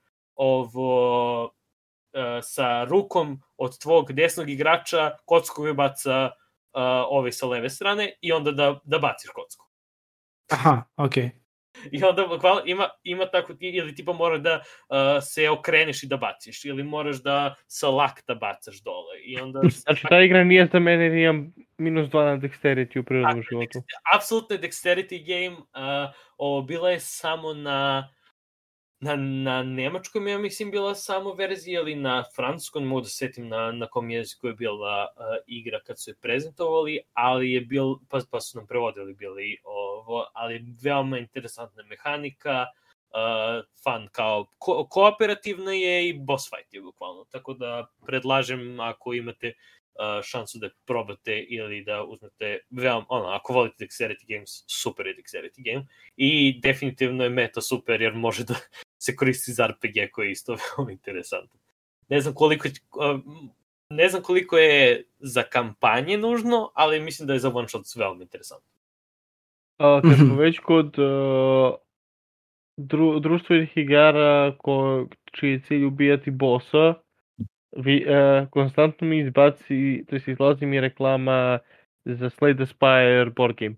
[SPEAKER 1] ovo, uh, sa rukom od tvog desnog igrača kocku je baca uh, ovaj sa leve strane i onda da, da baciš kocku.
[SPEAKER 3] Aha, okej. Okay.
[SPEAKER 1] I onda hvala, ima, ima tako, ili tipa mora da uh, se okreneš i da baciš, ili moraš da sa lakta bacaš dole. I onda...
[SPEAKER 2] Znači, ta igra nije za mene, jer imam minus dva na dexterity u prirodnom životu.
[SPEAKER 1] Apsolutno je dexterity game, uh, ovo bila je samo na... Na, na nemačkom, ja mislim, bila samo verzija, ili na francuskom, mogu da setim na, na kom jeziku je bila uh, igra kad su je prezentovali, ali je bil, pa, pa su nam prevodili bili ovo, ali veoma interesantna mehanika, uh, fun, kao ko, kooperativna je i boss fight je bukvalno, tako da predlažem ako imate uh, šansu da probate ili da uzmete veoma, ono, ako volite Dexterity Games, super je Dexterity Game i definitivno je meta super jer može da se koristi za R P G koji je isto veoma interesantno. Ne znam koliko, ne znam koliko je za kampanje nužno, ali mislim da je za one shot veoma interesantno.
[SPEAKER 2] A, kad smo već kod uh, dru, društvenih igara ko, čiji je cilj ubijati bossa, vi, uh, konstantno mi izbaci, to je izlazi mi reklama za Slay the Spire board game.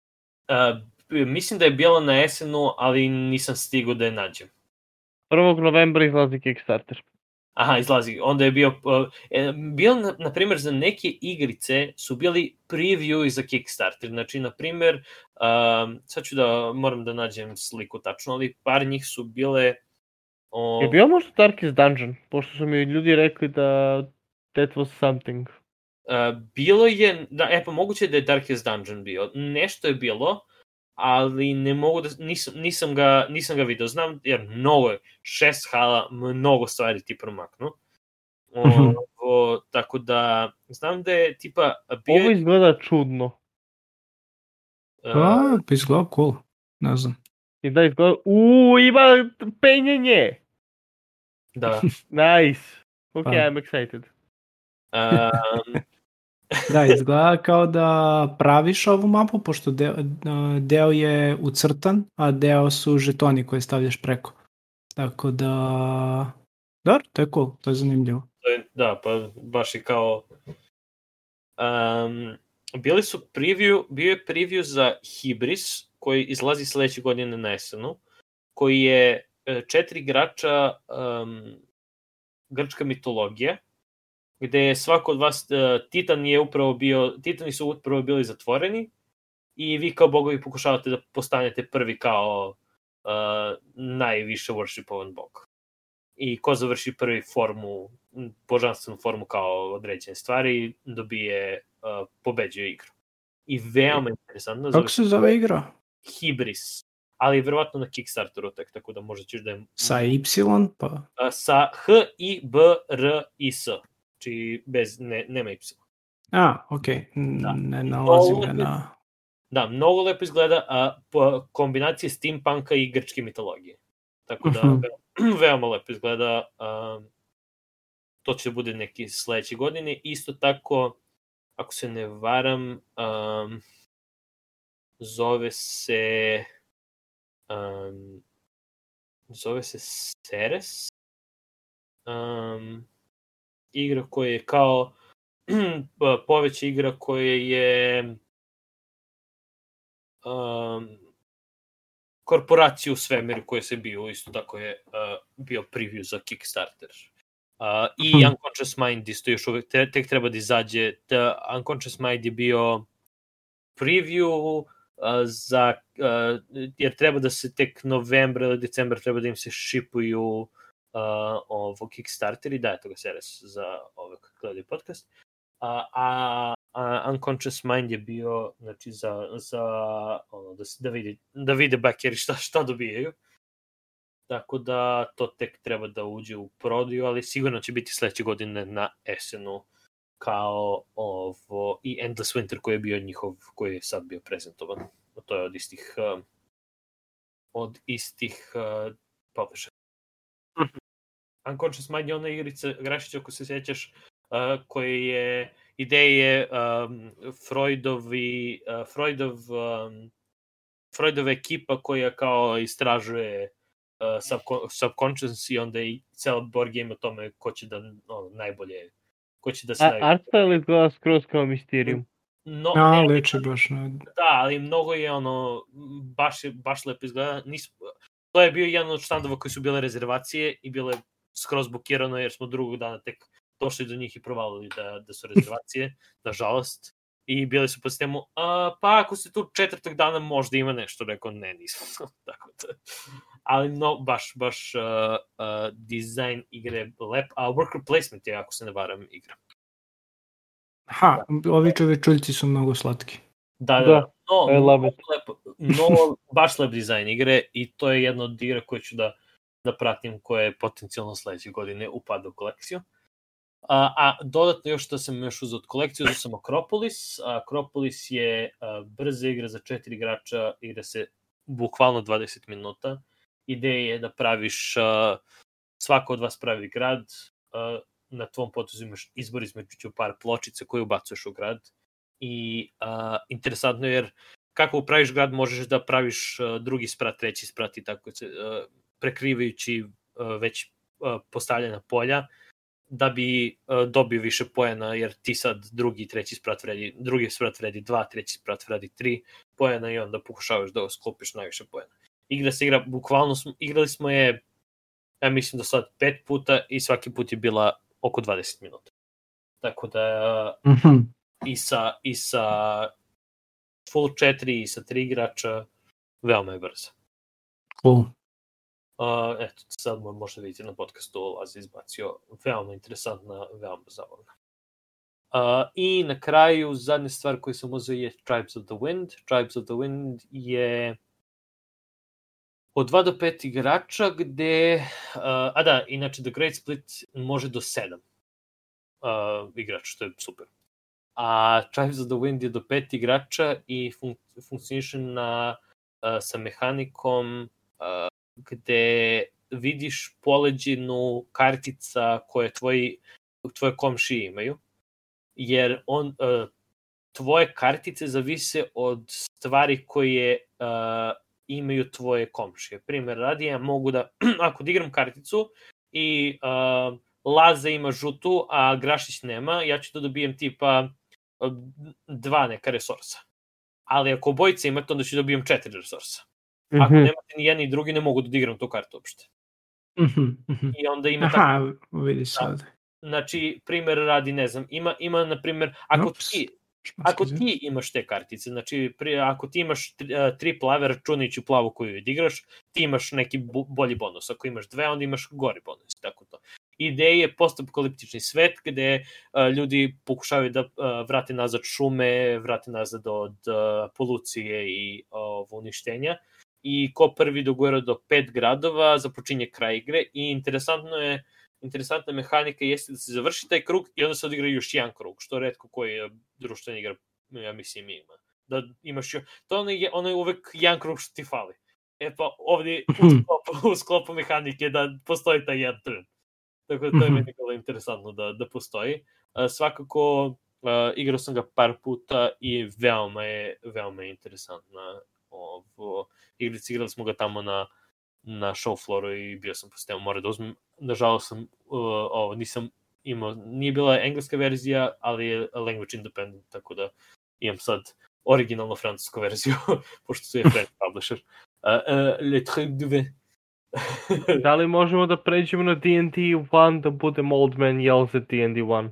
[SPEAKER 1] Uh, mislim da je bila na esenu, ali nisam stigao da je nađem.
[SPEAKER 2] prvog novembra izlazi Kickstarter.
[SPEAKER 1] Aha, izlazi. Onda je bio... Uh, bio, na, na primjer, za neke igrice su bili preview za Kickstarter. Znači, na primjer, uh, sad ću da, moram da nađem sliku tačno, ali par njih su bile...
[SPEAKER 2] Uh... Je bio možda Darkest Dungeon? Pošto su mi ljudi rekli da that was something.
[SPEAKER 1] Uh, bilo je... Da, e pa moguće da je Darkest Dungeon bio. Nešto je bilo, ali ne mogu da, nisam, nisam, ga, nisam ga vidio. Znam, jer mnogo je, šest hala, mnogo stvari ti promaknu. Ovo, tako da, znam da je tipa... Bio...
[SPEAKER 2] Ovo izgleda čudno.
[SPEAKER 1] Uh,
[SPEAKER 3] A, pa izgleda cool, ne znam.
[SPEAKER 2] I da izgleda, uuu, ima penjenje!
[SPEAKER 1] Da.
[SPEAKER 2] Nice. Ok,
[SPEAKER 3] Pa.
[SPEAKER 2] I'm excited.
[SPEAKER 1] Um,
[SPEAKER 3] Da, izgleda kao da praviš ovu mapu, pošto deo, deo je ucrtan, a deo su žetoni koje stavljaš preko. Tako da... Dobro, to je cool, to je zanimljivo.
[SPEAKER 1] Da, pa baš i kao... Um, bili su preview, bio je preview za Hibris, koji izlazi sledeće godine na jesenu, koji je četiri igrača um, grčka mitologija, gde je svako od vas, uh, Titan je upravo bio, Titani su upravo bili zatvoreni i vi kao bogovi pokušavate da postanete prvi kao uh, najviše worshipovan bog. I ko završi prvi formu, božanstvenu formu kao određene stvari, dobije, uh, pobeđuje igru. I veoma interesantno.
[SPEAKER 3] Kako se zove igra?
[SPEAKER 1] Hibris. Ali verovatno na Kickstarteru tek, tako da možda ćeš da je...
[SPEAKER 3] Sa Y, pa?
[SPEAKER 1] Uh, sa H, I, B, R, I, S. Či bez, ne, nema Y.
[SPEAKER 3] A, okej, okay.
[SPEAKER 1] Da.
[SPEAKER 3] Ne nalazim ga na...
[SPEAKER 1] Da, mnogo lepo izgleda, a po kombinacije steampunka i grčke mitologije. Tako da, uh-huh. veoma lepo izgleda. Um, to će da bude neki sledeće godine. Isto tako, ako se ne varam, um, zove se... Um, zove se Ceres. Um, igra koja je kao poveća igra koja je um, korporacija u svemiru koja se bio, isto tako je uh, bio preview za Kickstarter. Uh, I hmm. Unconscious Mind isto još uvek, te, tek treba da izađe. The Unconscious Mind je bio preview uh, za, uh, jer treba da se tek novembra ili decembra treba da im se šipuju Uh, ovo Kickstarter i da je toga seres za ove gledaju podcast. A, a, a Unconscious Mind je bio znači, za, za ono, da, da, vidi, da vide backeri šta, šta dobijaju. Tako da to tek treba da uđe u prodaju, ali sigurno će biti sledeće godine na esenu kao ovo i Endless Winter koji je bio njihov, koji je sad bio prezentovan. To je od istih uh, od istih uh, publishera. Unconscious Mind je ona igrica, Grašić, ako se sjećaš, uh, koje je ideje um, Freudovi, uh, Freudov, um, Freudova ekipa koja kao istražuje uh, subcon- subconscious i onda i cel board game o tome ko će da no, najbolje, ko će da se najbolje.
[SPEAKER 2] Art style izgleda skroz kao Mysterium.
[SPEAKER 3] No, A, ne, leče baš. Ne.
[SPEAKER 1] Da, ali mnogo je ono, baš, baš lepo izgleda. Nis, to je bio jedan od štandova koji su bile rezervacije i bile skroz bukirano jer smo drugog dana tek došli do njih i provalili da, da su rezervacije, nažalost. I bili su po sistemu, a, pa ako se tu četvrtog dana možda ima nešto, rekao ne, nismo. Tako da. Ali no, baš, baš uh, uh, dizajn igre lep, a worker placement je, ako se ne varam, igra.
[SPEAKER 3] Aha, ovi čovečuljci su mnogo slatki.
[SPEAKER 1] Da, da, da. No, I love it. Lepo, no, baš lep dizajn igre i to je jedna od igra koju ću da, da pratim, koja je potencijalno sledeće godine upada u kolekciju. A, a dodatno još što sam još uzeo od kolekciju, uzeo sam Acropolis. Acropolis je a, brza igra za četiri igrača, igra se bukvalno dvadeset minuta. Ideja je da praviš, a, svako od vas pravi grad, a, na tvom potezu imaš izbor između par pločica koje ubacuješ u grad. I a, interesantno je jer kako praviš grad možeš da praviš a, drugi sprat, treći sprat i tako se, a, prekrivajući a, već a, postavljena polja da bi uh, dobio više poena, jer ti sad drugi i treći sprat vredi, drugi sprat vredi dva, treći sprat vredi tri poena i onda pokušavaš da sklopiš najviše poena. Igra se igra, bukvalno smo, igrali smo je, ja mislim da sad pet puta i svaki put je bila oko dvadeset minuta. Tako da uh, mm-hmm. i sa, i sa full četiri i sa tri igrača veoma je brzo.
[SPEAKER 3] Cool.
[SPEAKER 1] Uh, eto, sad možete vidjeti na podcastu, Laza izbacio, veoma interesantna, veoma zabavna. Uh, I na kraju, zadnja stvar koju sam uzeo je Tribes of the Wind. Tribes of the Wind je od dva do pet igrača gde, uh, a da, inače The Great Split može do sedam uh, igrača, što je super. A Tribes of the Wind je do pet igrača i fun- funkcioniše na, uh, sa mehanikom uh, gde vidiš poleđinu kartica koje tvoji, tvoje komšije imaju, jer on, uh, tvoje kartice zavise od stvari koje uh, imaju tvoje komšije. Primer radi, ja mogu da, ako da igram karticu i uh, Laza ima žutu, a Grašić nema, ja ću da dobijem tipa uh, dva neka resursa. Ali ako obojice imate, onda ću da dobijem četiri resursa. Mm-hmm. Ako nemate ni jedan ni drugi, ne mogu da igram tu kartu uopšte.
[SPEAKER 3] Mm-hmm.
[SPEAKER 1] I onda ima
[SPEAKER 3] Aha, tako... vidi sad.
[SPEAKER 1] Znači, primer radi, ne znam, ima, ima na primer, ako Ups. ti... Ako ti imaš te kartice, znači pri, ako ti imaš tri, tri plave, računajući plavu koju igraš, ti imaš neki bo, bolji bonus. Ako imaš dve, onda imaš gori bonus. Tako to. Ideja je postapokaliptični svet gde uh, ljudi pokušavaju da uh, vrate nazad šume, vrate nazad od uh, polucije i uh, uništenja. I ko prvi dogora do pet gradova, započinje kraj igre i interesantno je interesantna mehanika jeste da se završi taj krug i onda se odigra još jedan krug, što retko koji društveni igra, ja mislim, ima. Da imaš još, to ono je, ono je uvek jedan krug što ti fali. E pa ovdje u sklopu, u sklopu mehanike da postoji taj jedan turn. Tako da to je meni bilo interesantno da, da postoji. Uh, svakako, uh, igrao sam ga par puta i veoma je, veoma je interesantna ovo igrica. Igrali smo ga tamo na na show floru i bio sam postao, mora da uzmem. Nažalost sam, uh, ovo, nisam imao, nije bila engleska verzija, ali je language independent, tako da imam sad originalno francusku verziju, pošto su je French publisher. Uh, uh, Le Truc du Vin.
[SPEAKER 2] Da li možemo da pređemo na D and D one, da budem Old Man Yells at D and D one?
[SPEAKER 1] Uh,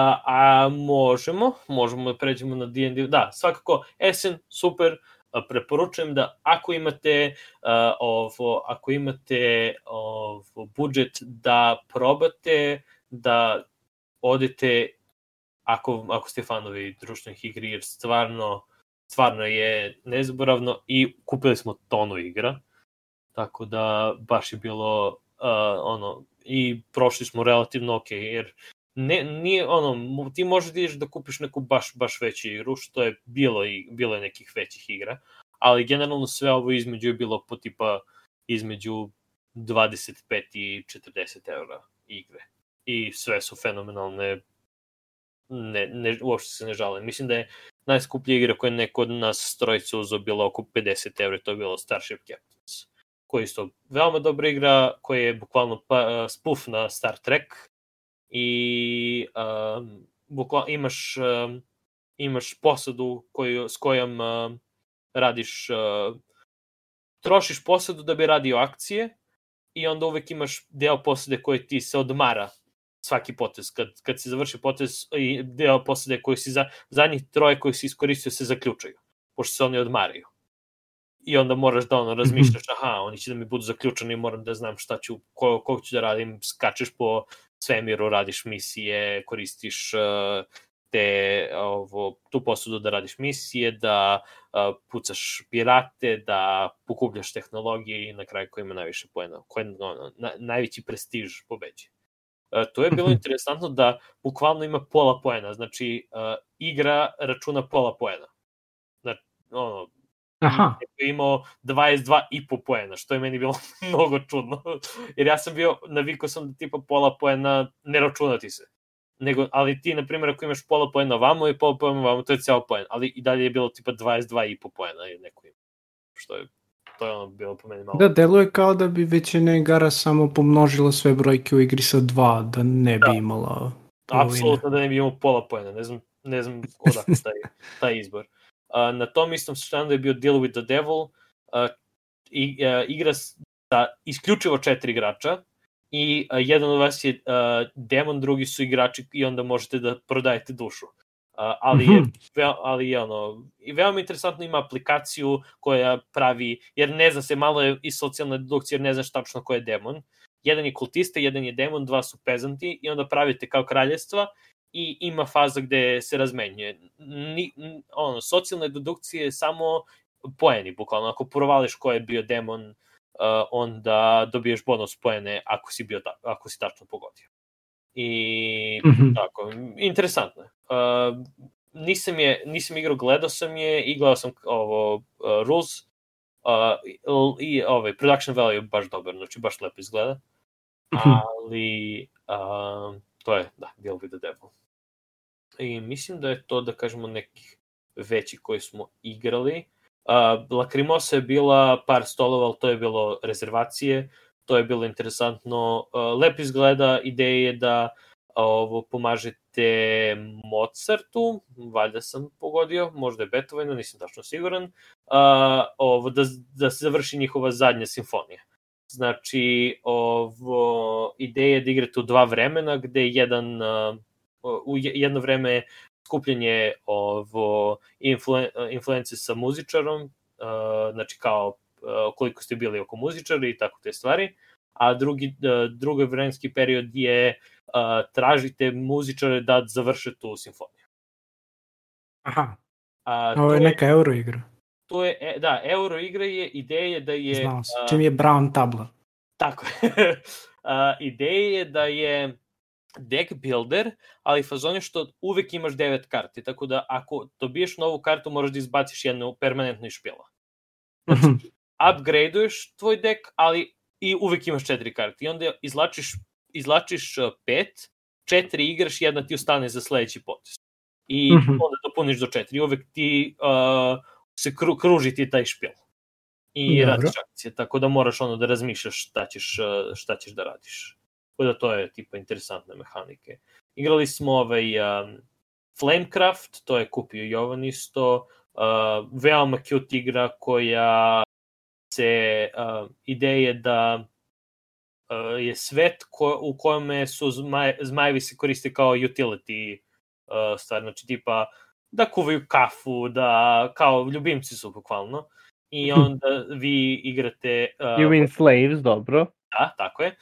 [SPEAKER 1] a možemo, možemo da pređemo na D and D, da, svakako, Essen, super. Preporučujem da ako imate uh, ovo, ako imate ovo, budžet da probate da odete ako, ako ste fanovi društvenih igri, jer stvarno stvarno je nezaboravno i kupili smo tonu igra, tako da baš je bilo uh, ono, i prošli smo relativno ok, jer ne, nije ono, ti možeš da ideš da kupiš neku baš, baš veću igru, što je bilo, i, bilo je nekih većih igra, ali generalno sve ovo između je bilo po tipa između dvadeset pet i četrdeset eura igre. I sve su fenomenalne, ne, ne, uopšte se ne žalim. Mislim da je najskuplja igra koja je neko od nas trojica uzeo bila oko pedeset eura, to je bilo Starship Captains, koja je isto veoma dobra igra, koja je bukvalno pa, uh, spoof na Star Trek i um, bukvalno imaš, um, imaš posadu koju, s kojom uh, radiš, uh, trošiš posadu da bi radio akcije i onda uvek imaš deo posade koji ti se odmara svaki potez. Kad, kad se završi potez i deo posade koji si za, zadnjih troje koji si iskoristio se zaključaju, pošto se oni odmaraju. I onda moraš da ono razmišljaš, aha, oni će da mi budu zaključani, moram da znam šta ću, ko, koliko ću da radim, skačeš po svemiru, radiš misije, koristiš uh, te, ovo, tu posadu da radiš misije, da uh, pucaš pirate, da pokupljaš tehnologije i na kraju ko ima najviše poena, ko je ono, na, najveći prestiž pobeđe. Uh, to je bilo interesantno da bukvalno ima pola poena, znači uh, igra računa pola poena. Znači, ono,
[SPEAKER 3] Aha.
[SPEAKER 1] je imao dvadeset dva i po poena, što je meni bilo mnogo čudno. Jer ja sam bio, navikao sam da tipa pola poena ne računati se. Nego, ali ti, na primjer, ako imaš pola poena vamo i pola poena vamo, to je ceo poen. Ali i dalje je bilo tipa dvadeset dva i po poena ili neko ima. Što je, to je ono bilo po meni malo.
[SPEAKER 3] Da, deluje kao da bi većina igara samo pomnožila sve brojke u igri sa dva, da ne bi da. imala polovine.
[SPEAKER 1] Apsolutno da ne bi imao pola poena. Ne znam, ne znam odakle taj, taj izbor. Uh, na tom istom stranu je bio Deal with the Devil, uh, i, uh, igra sa isključivo četiri igrača i uh, jedan od vas je uh, demon, drugi su igrači i onda možete da prodajete dušu. Uh, ali, je, ve, ali je ono, i veoma interesantno, ima aplikaciju koja pravi, jer ne zna se, malo je i socijalna dedukcija, jer ne znaš tačno ko je demon. Jedan je kultista, jedan je demon, dva su pezanti i onda pravite kao kraljevstva i ima faza gde se razmenjuje. Ni, ono, socijalne dedukcije samo poeni, bukvalno. Ako provališ ko je bio demon, uh, onda dobiješ bonus poene ako si, bio ta, ako si tačno pogodio. I mm-hmm. tako, interesantno je. Uh, nisam, je, nisam igrao, gledao sam je i gledao sam ovo uh, Rules uh, i ovaj production value je baš dobar, znači baš lepo izgleda. Mm-hmm. Ali uh, to je, da, Deal with the Devil. I mislim da je to, da kažemo, nekih veći koji smo igrali. Uh, Lacrimosa je bila par stolova, ali to je bilo rezervacije. To je bilo interesantno. Uh, lep izgleda, ideja je da ovo pomažete Mozartu, valjda sam pogodio, možda je Beethovenu, nisam tačno siguran, uh, ovo, da, da se završi njihova zadnja simfonija. Znači, ovo, ideja je da igrate u dva vremena, gde jedan, uh, u jedno vreme skupljanje ovo, influen, influence sa muzičarom, uh, znači kao uh, koliko ste bili oko muzičara i tako te stvari, a drugi, uh, drugi vremenski period je uh, tražite muzičare da završe tu simfoniju.
[SPEAKER 3] Aha,
[SPEAKER 1] a,
[SPEAKER 3] ovo je neka euro igra.
[SPEAKER 1] To je, da, euro igra je, ideja da je...
[SPEAKER 3] Znao sam, čim je brown tabla.
[SPEAKER 1] Tako je. Ideja je da je deck builder, ali fazon je što uvek imaš devet karti, tako da ako dobiješ novu kartu moraš da izbaciš jednu permanentno iz špila. Znači, mm-hmm. upgradeuješ tvoj deck, ali i uvek imaš četiri karte. I onda izlačiš, izlačiš pet, četiri igraš, jedna ti ostane za sledeći potez. I mm-hmm. onda dopuniš do četiri. Uvek ti uh, se kru, kruži ti taj špil. I radiš akcije, tako da moraš ono da razmišljaš šta ćeš, šta ćeš da radiš. Tako da to je tipa interesantne mehanike. Igrali smo ovaj um, Flamecraft, to je kupio Jovan isto, uh, veoma cute igra koja se uh, ideje da uh, je svet ko, u kojome su zmaj, zmajevi se koriste kao utility uh, stvar, znači tipa da kuvaju kafu, da kao ljubimci su bukvalno. I onda vi igrate... Uh,
[SPEAKER 2] you mean slaves, dobro.
[SPEAKER 1] Da, tako je.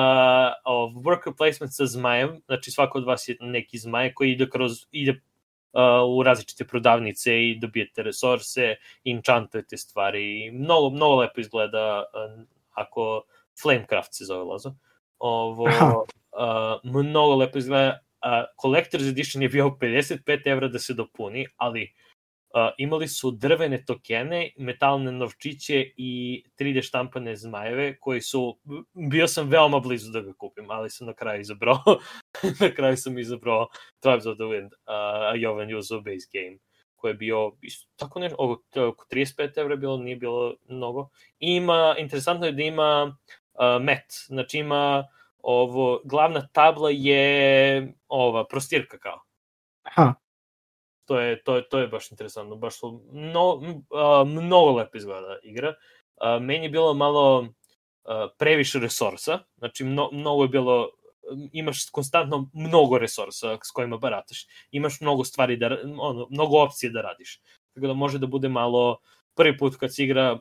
[SPEAKER 1] Uh, worker placement sa zmajem, znači svako od vas je neki zmaj koji ide, kroz, ide uh, u različite prodavnice i dobijete resurse, enchantujete stvari. Mnogo, mnogo lepo izgleda uh, ako Flamecraft se zove Lazo. Ovo, uh, mnogo lepo izgleda. Uh, Collector's Edition je bio pedeset pet evra da se dopuni, ali Uh, imali su drvene tokene, metalne novčiće i tri D štampane zmajeve koji su, bio sam veoma blizu da ga kupim, ali sam na kraju izabrao na kraju sam izabrao Tribes of the Wind, a uh, Jovan je uzeo base game koji je bio isto, tako nešto, oko trideset pet evra bilo, nije bilo mnogo. I ima, interesantno je da ima uh, met, znači ima ovo, glavna tabla je ova prostirka kao.
[SPEAKER 3] Aha.
[SPEAKER 1] To je, to, je, to je baš interesantno, baš su no, uh, mnogo lepo izgleda igra. Uh, meni je bilo malo uh, previše resursa, znači mno, mnogo je bilo, imaš konstantno mnogo resursa s kojima barataš, imaš mnogo stvari, da, ono, mnogo opcije da radiš. Tako da može da bude malo, prvi put kad se igra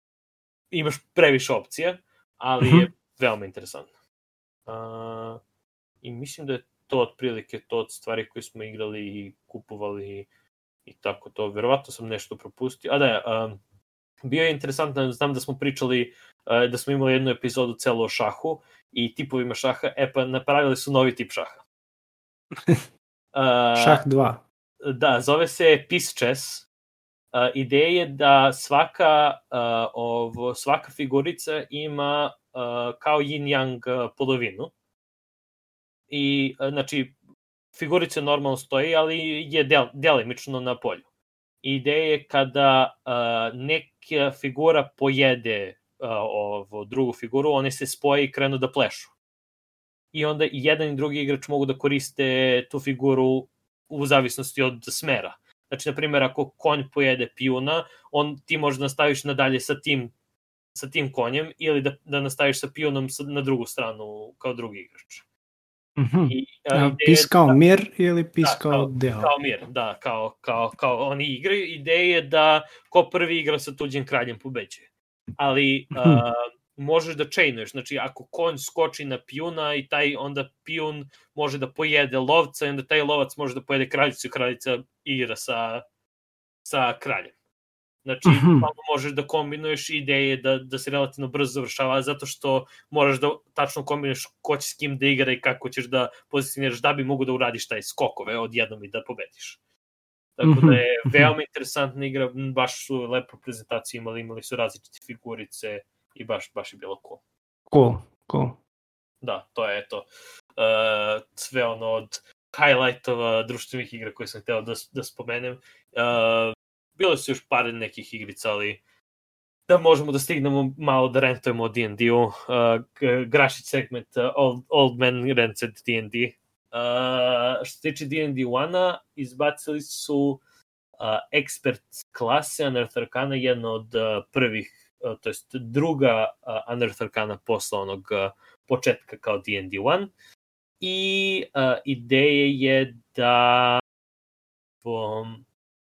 [SPEAKER 1] imaš previše opcija, ali mm-hmm. je veoma interesantno. Uh, I mislim da je to otprilike to od stvari koje smo igrali i kupovali i tako to. Verovatno sam nešto propustio. A da, um, bio je interesantno, znam da smo pričali, uh, da smo imali jednu epizodu celo o šahu i tipovima šaha, e pa napravili su novi tip šaha. Uh,
[SPEAKER 3] Šah dva.
[SPEAKER 1] Da, zove se Peace Chess. Uh, ideja je da svaka, uh, ovo, svaka figurica ima uh, kao yin-yang uh, polovinu. I, znači, figurica normalno stoji, ali je del, delimično na polju. Ideja je kada uh, neka figura pojede uh, ovo, drugu figuru, one se spoje i krenu da plešu. I onda i jedan i drugi igrač mogu da koriste tu figuru u zavisnosti od smera. Znači, na primjer, ako konj pojede pijuna, on, ti možeš da nastaviš nadalje sa tim, sa tim konjem ili da, da nastaviš sa pijunom na drugu stranu kao drugi igrač.
[SPEAKER 3] Mm-hmm. I, uh, pis kao da, mir ili pis
[SPEAKER 1] da,
[SPEAKER 3] kao, kao deo?
[SPEAKER 1] Kao mir, da, kao, kao, kao oni igraju. Ideja je da ko prvi igra sa tuđim kraljem pobeđuje. Ali mm-hmm. uh, možeš da chainuješ, znači ako konj skoči na pijuna i taj onda pijun može da pojede lovca i onda taj lovac može da pojede kraljicu i kraljica igra sa, sa kraljem. Znači, mm-hmm. možeš da kombinuješ ideje da, da se relativno brzo završava, zato što moraš da tačno kombinuješ ko će s kim da igra i kako ćeš da pozicioniraš da bi mogu da uradiš taj skokove odjednom i da pobediš. Tako mm-hmm. da je veoma interesantna igra, baš su lepo prezentaciju imali, imali su različite figurice i baš, baš je bilo cool.
[SPEAKER 3] Cool, cool.
[SPEAKER 1] Da, to je eto uh, sve ono od highlightova društvenih igra koje sam hteo da, da spomenem. Uh, bilo su još par nekih igrica, ali da možemo da stignemo malo da rentujemo o D and D-u. Uh, Grašić segment uh, Old, Old Man Rented D and D. Uh, što se tiče D and D one-a, izbacili su uh, Expert klase Unearthed Arcana, jedna od uh, prvih, uh, to jest druga uh, Unearthed Arcana posla onog uh, početka kao D and D one. I uh, ideja je da um,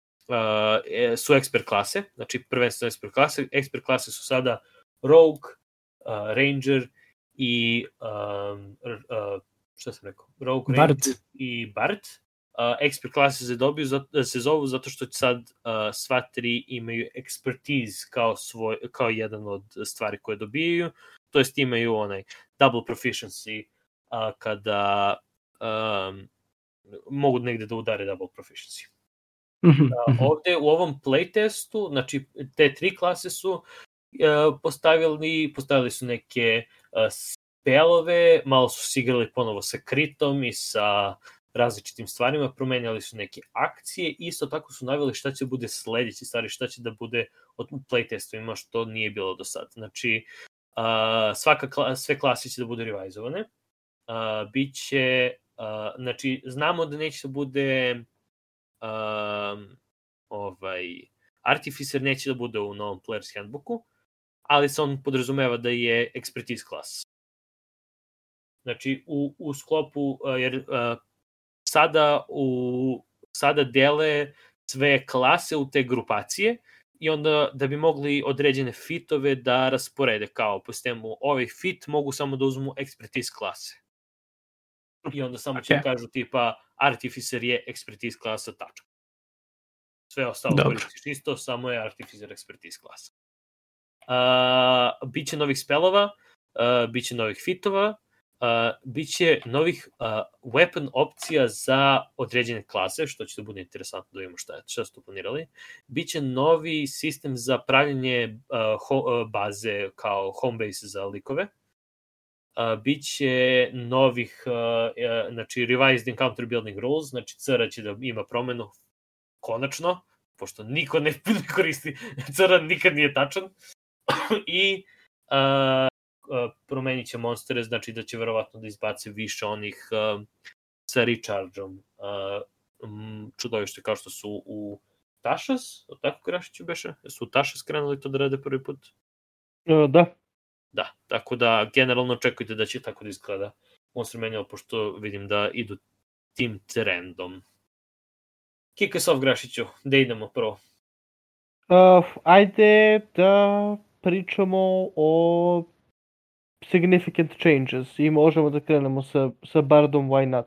[SPEAKER 1] Uh, su expert klase, znači prvenstveno expert klase. Expert klase su sada Rogue, uh, Ranger i um, uh, šta sam rekao? Rogue,
[SPEAKER 3] Bard.
[SPEAKER 1] Ranger i Bard. Uh, expert klase se, dobiju, se zovu zato što sad uh, sva tri imaju expertise kao, svoj, kao jedan od stvari koje dobijaju, to jest imaju onaj double proficiency uh, kada um, mogu negde da udare double proficiency. Uh, ovde u ovom playtestu, znači te tri klase su uh, postavili, postavili su neke uh, spelove, malo su se igrali ponovo sa kritom i sa različitim stvarima, promenjali su neke akcije, isto tako su naveli šta će bude sledeći stvari, šta će da bude od, u playtestovima što nije bilo do sad. Znači, uh, svaka kla, sve klase će da budu revizovane, uh, biće, uh, znači znamo da neće da bude Um, ovaj, Artificer neće da bude u novom Player's Handbooku, ali se on podrazumeva da je expertise klas. Znači, u, u sklopu, jer uh, sada, u, sada dele sve klase u te grupacije i onda da bi mogli određene fitove da rasporede, kao po sistemu ovaj fit mogu samo da uzmu expertise klase. I onda samo će okay. kažu tipa Artificer je expertise klasa, tačka. Sve ostalo koristiš isto, samo je Artificer expertise klasa. Uh, biće novih spelova, uh, biće novih fitova, uh, biće novih uh, weapon opcija za određene klase, što će da bude interesantno da vidimo šta, šta su to planirali. Biće novi sistem za pravljenje uh, ho, uh, baze kao home base za likove. Uh, biće novih, uh, uh, znači revised encounter building rules, znači C R će da ima promenu konačno, pošto niko ne koristi C R, nikad nije tačan. I uh, uh, promenit će monstere, znači da će verovatno da izbace više onih uh, sa recharge-om uh, um, čudovište kao što su u Tašas, o tako Krašiću beše? Su u Tašas krenuli to da rade prvi put?
[SPEAKER 2] Uh, da.
[SPEAKER 1] Da, tako da generalno očekujte da će tako da izgleda Monster Manual, pošto vidim da idu tim trendom. Kick us off, Grašiću, da idemo prvo.
[SPEAKER 2] Uh, ajde da pričamo o significant changes i možemo da krenemo sa, sa Bardom, why not.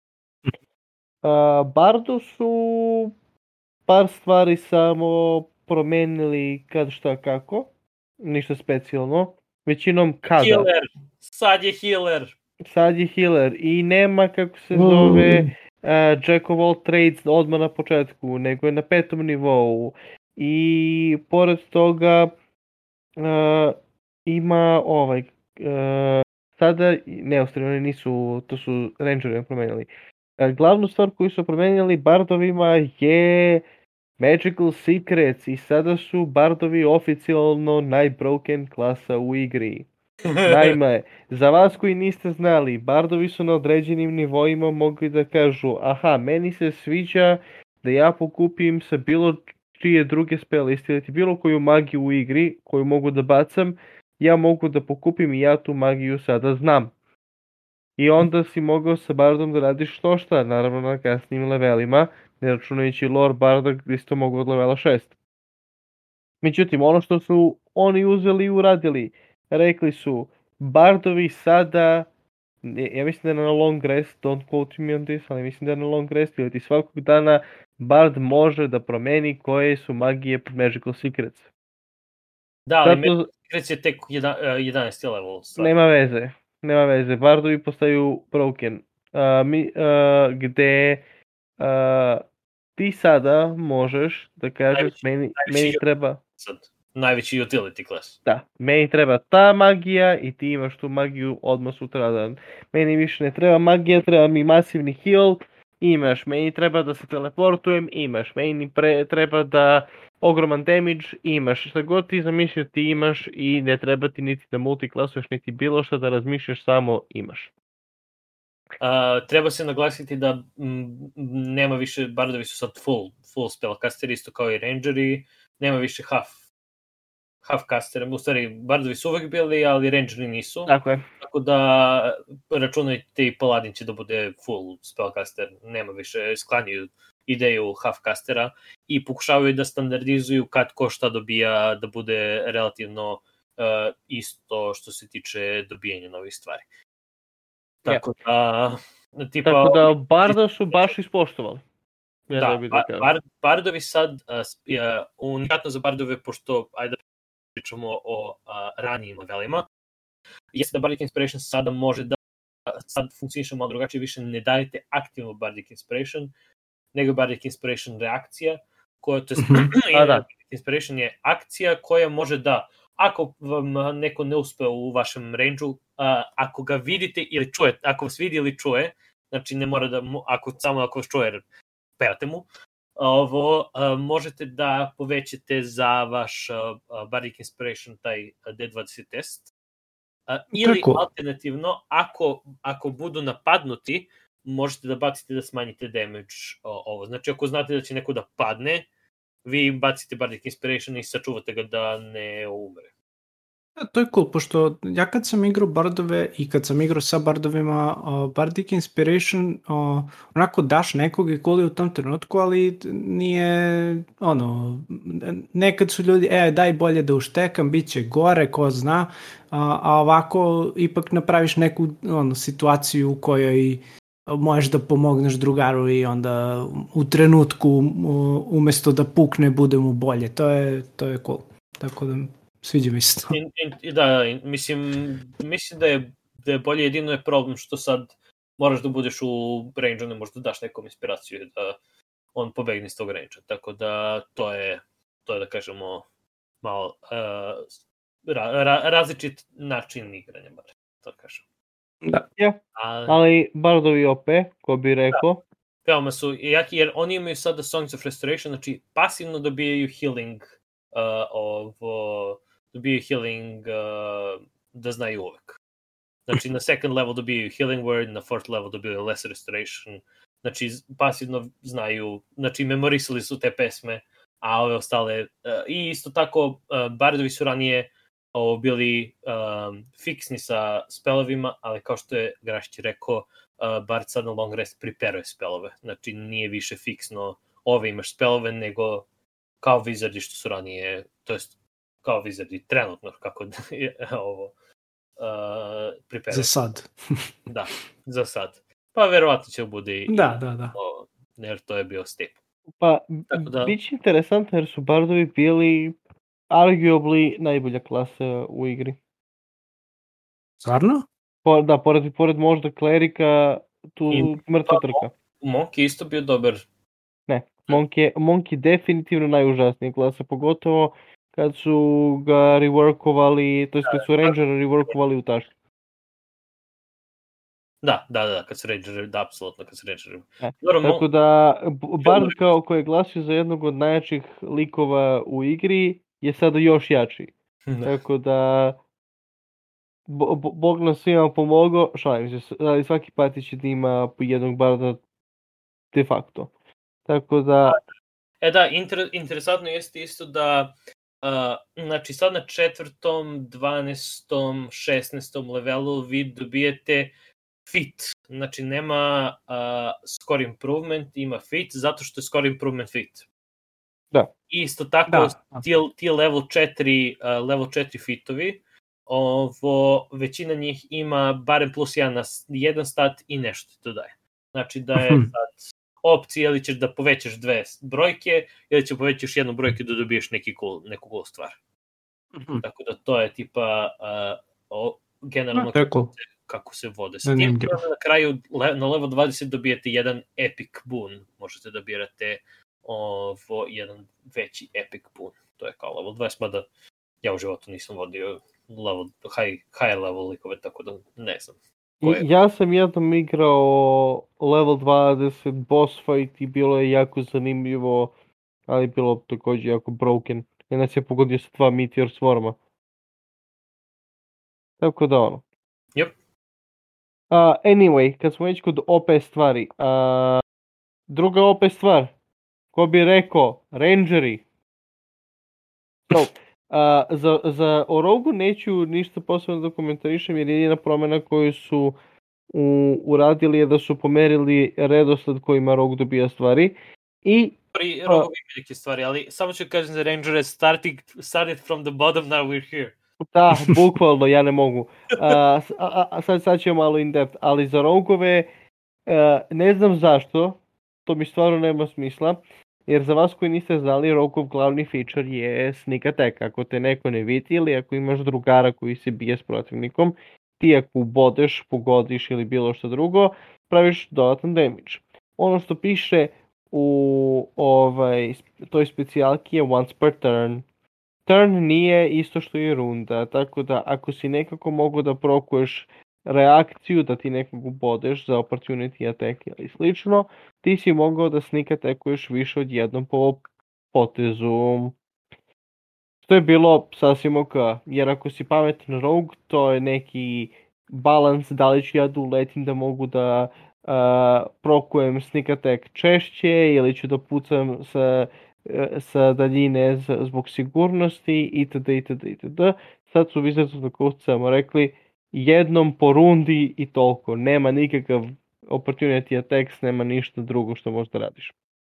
[SPEAKER 2] Uh, Bardu su par stvari samo promenili kad šta kako, ništa specijalno. Većinom kada.
[SPEAKER 1] Healer, sad je healer.
[SPEAKER 2] Sad je healer i nema kako se zove uh, Jack of all trades odmah na početku, nego je na petom nivou. I pored toga uh, ima ovaj, uh, sada, ne ostali nisu, to su Rangeri promenili. Uh, glavnu stvar koju su promenili Bardovima je Magical Secrets i sada su Bardovi oficijalno najbroken klasa u igri. Naime, za vas koji niste znali, Bardovi su na određenim nivoima mogli da kažu aha, meni se sviđa da ja pokupim sa bilo čije druge spelliste ili bilo koju magiju u igri koju mogu da bacam, ja mogu da pokupim i ja tu magiju sada znam. I onda si mogao sa Bardom da radiš što šta, naravno na kasnim levelima, ne računajući lore Barda gdje si to mogu od levela šest. Međutim, ono što su oni uzeli i uradili rekli su bardovi sada, ja mislim da je na long rest, don't quote me on this, ali mislim da je na long rest, ili ti svakog dana bard može da promeni koje su magije pod Magical Secrets.
[SPEAKER 1] Da, ali
[SPEAKER 2] Zato...
[SPEAKER 1] Magical Secrets je tek jedanaesti level. Stvar.
[SPEAKER 2] Nema veze, nema veze, bardovi postaju broken, uh, mi, uh, gde uh, ti sada možeš da kažeš najveći, meni, najveći meni treba...
[SPEAKER 1] Sad, najveći utility class.
[SPEAKER 2] Da, meni treba ta magija i ti imaš tu magiju odmah sutradan. Meni više ne treba magija, treba mi masivni heal, imaš. Meni treba da se teleportujem, imaš. Meni pre, treba da ogroman damage, imaš. Šta god ti zamišljaš ti imaš i ne treba ti niti da multiklasuješ, niti bilo što da razmišljaš, samo imaš.
[SPEAKER 1] Uh, treba se naglasiti da m, nema više, bardovi su sad full, full spellcasteri, isto kao i rangeri, nema više half, half castera, u stvari bardovi su uvek bili, ali rangeri nisu.
[SPEAKER 2] Tako je.
[SPEAKER 1] Tako da računajte i paladin će da bude full spellcaster, nema više, sklanjuju ideju half castera i pokušavaju da standardizuju kad ko šta dobija da bude relativno uh, isto što se tiče dobijanja novih stvari. Tako da, tipa...
[SPEAKER 2] Tako da Barda su baš ispoštovali.
[SPEAKER 1] Ja da, da bar, Bardovi sad, uh, unikatno za Bardove, pošto, ajde da pričamo o uh, ranijim levelima, jeste da Bardic Inspiration sada može da, sad funkcioniše malo drugačije, više ne dajete aktivno Bardic Inspiration, nego Bardic Inspiration reakcija, koja, to je, da. Inspiration je akcija koja može da, ako vam neko ne uspe u vašem range-u, Uh, ako ga vidite ili čujete, ako vas vidi ili čuje, znači ne mora da, ako, samo ako vas čuje, pevate mu, ovo, uh, možete da povećate za vaš uh, Bardic Inspiration taj D dvadeset test. Uh, ili Kako? Alternativno, ako, ako budu napadnuti, možete da bacite da smanjite damage uh, ovo. Znači ako znate da će neko da padne, vi bacite Bardic Inspiration i sačuvate ga da ne umre.
[SPEAKER 3] To je cool, pošto ja kad sam igrao bardove i kad sam igrao sa bardovima, uh, Bardic Inspiration uh, onako daš nekog i koli u tom trenutku, ali nije, ono, nekad su ljudi, e, daj bolje da uštekam, bit će gore, ko zna, uh, a ovako ipak napraviš neku ono, situaciju u kojoj možeš da pomogneš drugaru i onda u trenutku umesto da pukne bude mu bolje, to je, to je cool, tako da... Sviđa mi se to.
[SPEAKER 1] In, in, da, in, mislim, mislim da je, da je bolje, jedino je problem što sad moraš da budeš u range-u, ne možeš da daš nekom inspiraciju da on pobegne iz tog range-a. Tako da to je, to je da kažemo, malo uh, ra, ra, različit način igranja, bar, to kažem.
[SPEAKER 2] Da, ja. Ali, ali bardovi O P, ko bi rekao.
[SPEAKER 1] Da, veoma su jaki, jer oni imaju sada Songs of Restoration, znači pasivno dobijaju healing, uh, ovo... dobijaju healing uh, da znaju uvek. Znači na second level dobijaju healing word, na fourth level dobijaju lesser restoration, znači pasivno znaju, znači memorisali su te pesme, a ove ostale, uh, i isto tako uh, bardovi su ranije uh, bili um, fiksni sa spellovima, ali kao što je Grašić rekao, uh, bard sad na long rest preparuje spellove, znači nije više fiksno ove imaš spellove, nego kao wizardi što su ranije, to jest kao wizardi, trenutno, kako da je ovo uh, pripremio.
[SPEAKER 3] Za sad.
[SPEAKER 1] Da, za sad. Pa verovatno će bude i,
[SPEAKER 3] da, da, da.
[SPEAKER 1] O, jer to je bio step.
[SPEAKER 2] Pa, da... bit će interesantno jer su bardovi bili arguably najbolja klasa u igri.
[SPEAKER 3] Stvarno?
[SPEAKER 2] Po, da, pored, pored možda klerika, tu I, mrtva pa, trka.
[SPEAKER 1] Monk je isto bio dobar.
[SPEAKER 2] Ne, Monk je, Monk je definitivno najužasnija klasa, pogotovo kad su ga reworkovali, to jest kad su Rangera reworkovali u taški.
[SPEAKER 1] Da, da, da, kad su Rangeri, da, apsolutno, kad su Rangeri.
[SPEAKER 2] E, tako da, Bard kao koji je glasio za jednog od najjačih likova u igri, je sada još jači. Ne. Tako da, bo, bo, Bog nam svima pomogao, šalim se, ali svaki patić da ima po jednog Barda de facto. Tako da...
[SPEAKER 1] E da, inter, interesantno jeste isto da Uh, znači sad na četvrtom, dvanaestom, šesnaestom levelu vi dobijete fit, znači nema uh, score improvement, ima fit, zato što je score improvement fit.
[SPEAKER 2] Da.
[SPEAKER 1] I isto tako da. Ti, ti level četiri, uh, level četiri fitovi ovo, većina njih ima barem plus jedan na jedan stat i nešto ti to daje. Znači da je sad opcija ili ćeš da povećaš dve brojke ili ćeš povećaš jednu brojku da dobiješ neki cool, neku cool stvar. Mm-hmm. Tako da to je tipa uh, o, generalno no, kako, se, kako se vode. Sa tim na kraju le, na level dvadeset dobijete jedan epic boon. Možete da birate ovo, jedan veći epic boon. To je kao level dvadeset, mada ja u životu nisam vodio level, high, high level likove, tako da ne znam.
[SPEAKER 2] Ja sam jednom igrao level dvadeset boss fight i bilo je jako zanimljivo, ali bilo također jako broken. I nas je pogodio sa dva Meteor Swarma. Tako da ono.
[SPEAKER 1] Yep.
[SPEAKER 2] Uh, anyway, kad smo već kod O P stvari, uh, druga O P stvar, ko bi rekao, Rangeri. So, uh, za, za Orogu neću ništa posebno da komentarišem, jer jedina promjena koju su u, uradili je da su pomerili redosled kojima Rogue dobija stvari. I
[SPEAKER 1] Pri Rogu uh, velike stvari, ali samo ću kažem za Rangere, starting, started from the bottom, now we're here.
[SPEAKER 2] Da, bukvalno, ja ne mogu. Uh, a, a, sad, sad ćemo malo in depth, ali za Rogue-ove uh, ne znam zašto, to mi stvarno nema smisla, jer za vas koji niste znali, Rogue-ov glavni feature je sneak attack. Ako te neko ne vidi ili ako imaš drugara koji se bije s protivnikom, ti ako ubodeš, pogodiš ili bilo što drugo, praviš dodatan damage. Ono što piše u ovaj, toj specijalki je once per turn. Turn nije isto što i runda, tako da ako si nekako mogu da prokuješ reakciju da ti nekog ubodeš za opportunity attack ili slično, ti si mogao da sneak attackuješ više od jednom po potezu. Što je bilo sasvim ok, jer ako si pametan rogue, to je neki balans da li ću ja da uletim da mogu da uh, prokujem sneak attack češće ili ću da pucam sa sa daljine zbog sigurnosti itd. itd. itd. Sad su Wizards of the Coast samo rekli jednom po rundi i toliko. Nema nikakav opportunity attacks, nema ništa drugo što možda radiš.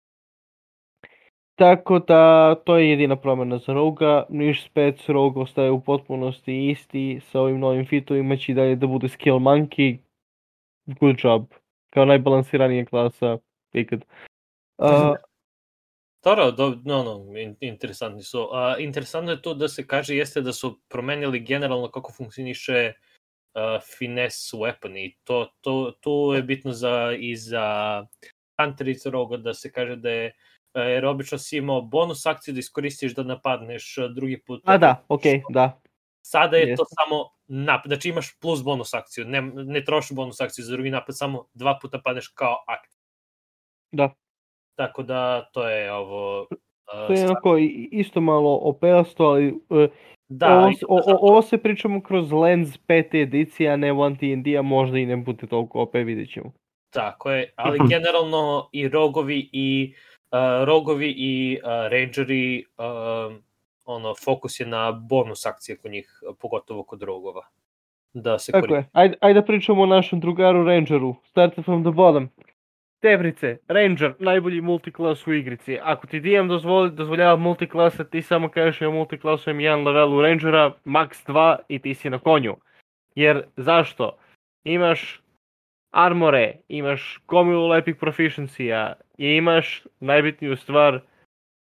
[SPEAKER 2] Tako da to je jedina promjena za Roga. Niš spec Rogue ostaje u potpunosti isti. Sa ovim novim fitovima će dalje da bude skill monkey. Good job. Kao najbalansiranija klasa ikad. Uh,
[SPEAKER 1] Dobro, do, no, no, interesantni su. Uh, interesantno je to da se kaže jeste da su promenili generalno kako funkcioniše uh, finesse weapon i to, to, to je bitno za, i za Hunter i za Roga da se kaže da je uh, jer obično si imao bonus akciju da iskoristiš da napadneš drugi put.
[SPEAKER 2] A da, okej, okay, da.
[SPEAKER 1] Sada je yes. to samo napad, znači imaš plus bonus akciju, ne, ne trošiš bonus akciju za drugi napad, samo dva puta padneš kao akciju.
[SPEAKER 2] Da.
[SPEAKER 1] Tako da to je ovo... Uh,
[SPEAKER 2] to je onako isto malo opeasto, ali uh,
[SPEAKER 1] da,
[SPEAKER 2] ovo, o, o, ovo se pričamo kroz lens pete edicije, a ne One D and D, a možda i ne bude toliko O P, vidjet ćemo.
[SPEAKER 1] Tako je, ali generalno i rogovi i uh, rogovi i uh, rangeri, uh, ono, fokus je na bonus akcije kod njih, pogotovo kod rogova. Da se
[SPEAKER 2] Tako je, ajde, ajde da pričamo o našem drugaru rangeru, start from the bottom. Tebrice, Ranger, najbolji multiklas u igrici. Ako ti D M dozvoli, dozvoljava multiklasa, ti samo kažeš ja multiklasujem jedan level u Rangera, max dva i ti si na konju. Jer zašto? Imaš armore, imaš gomilu lepih proficiency-a i imaš najbitniju stvar uh,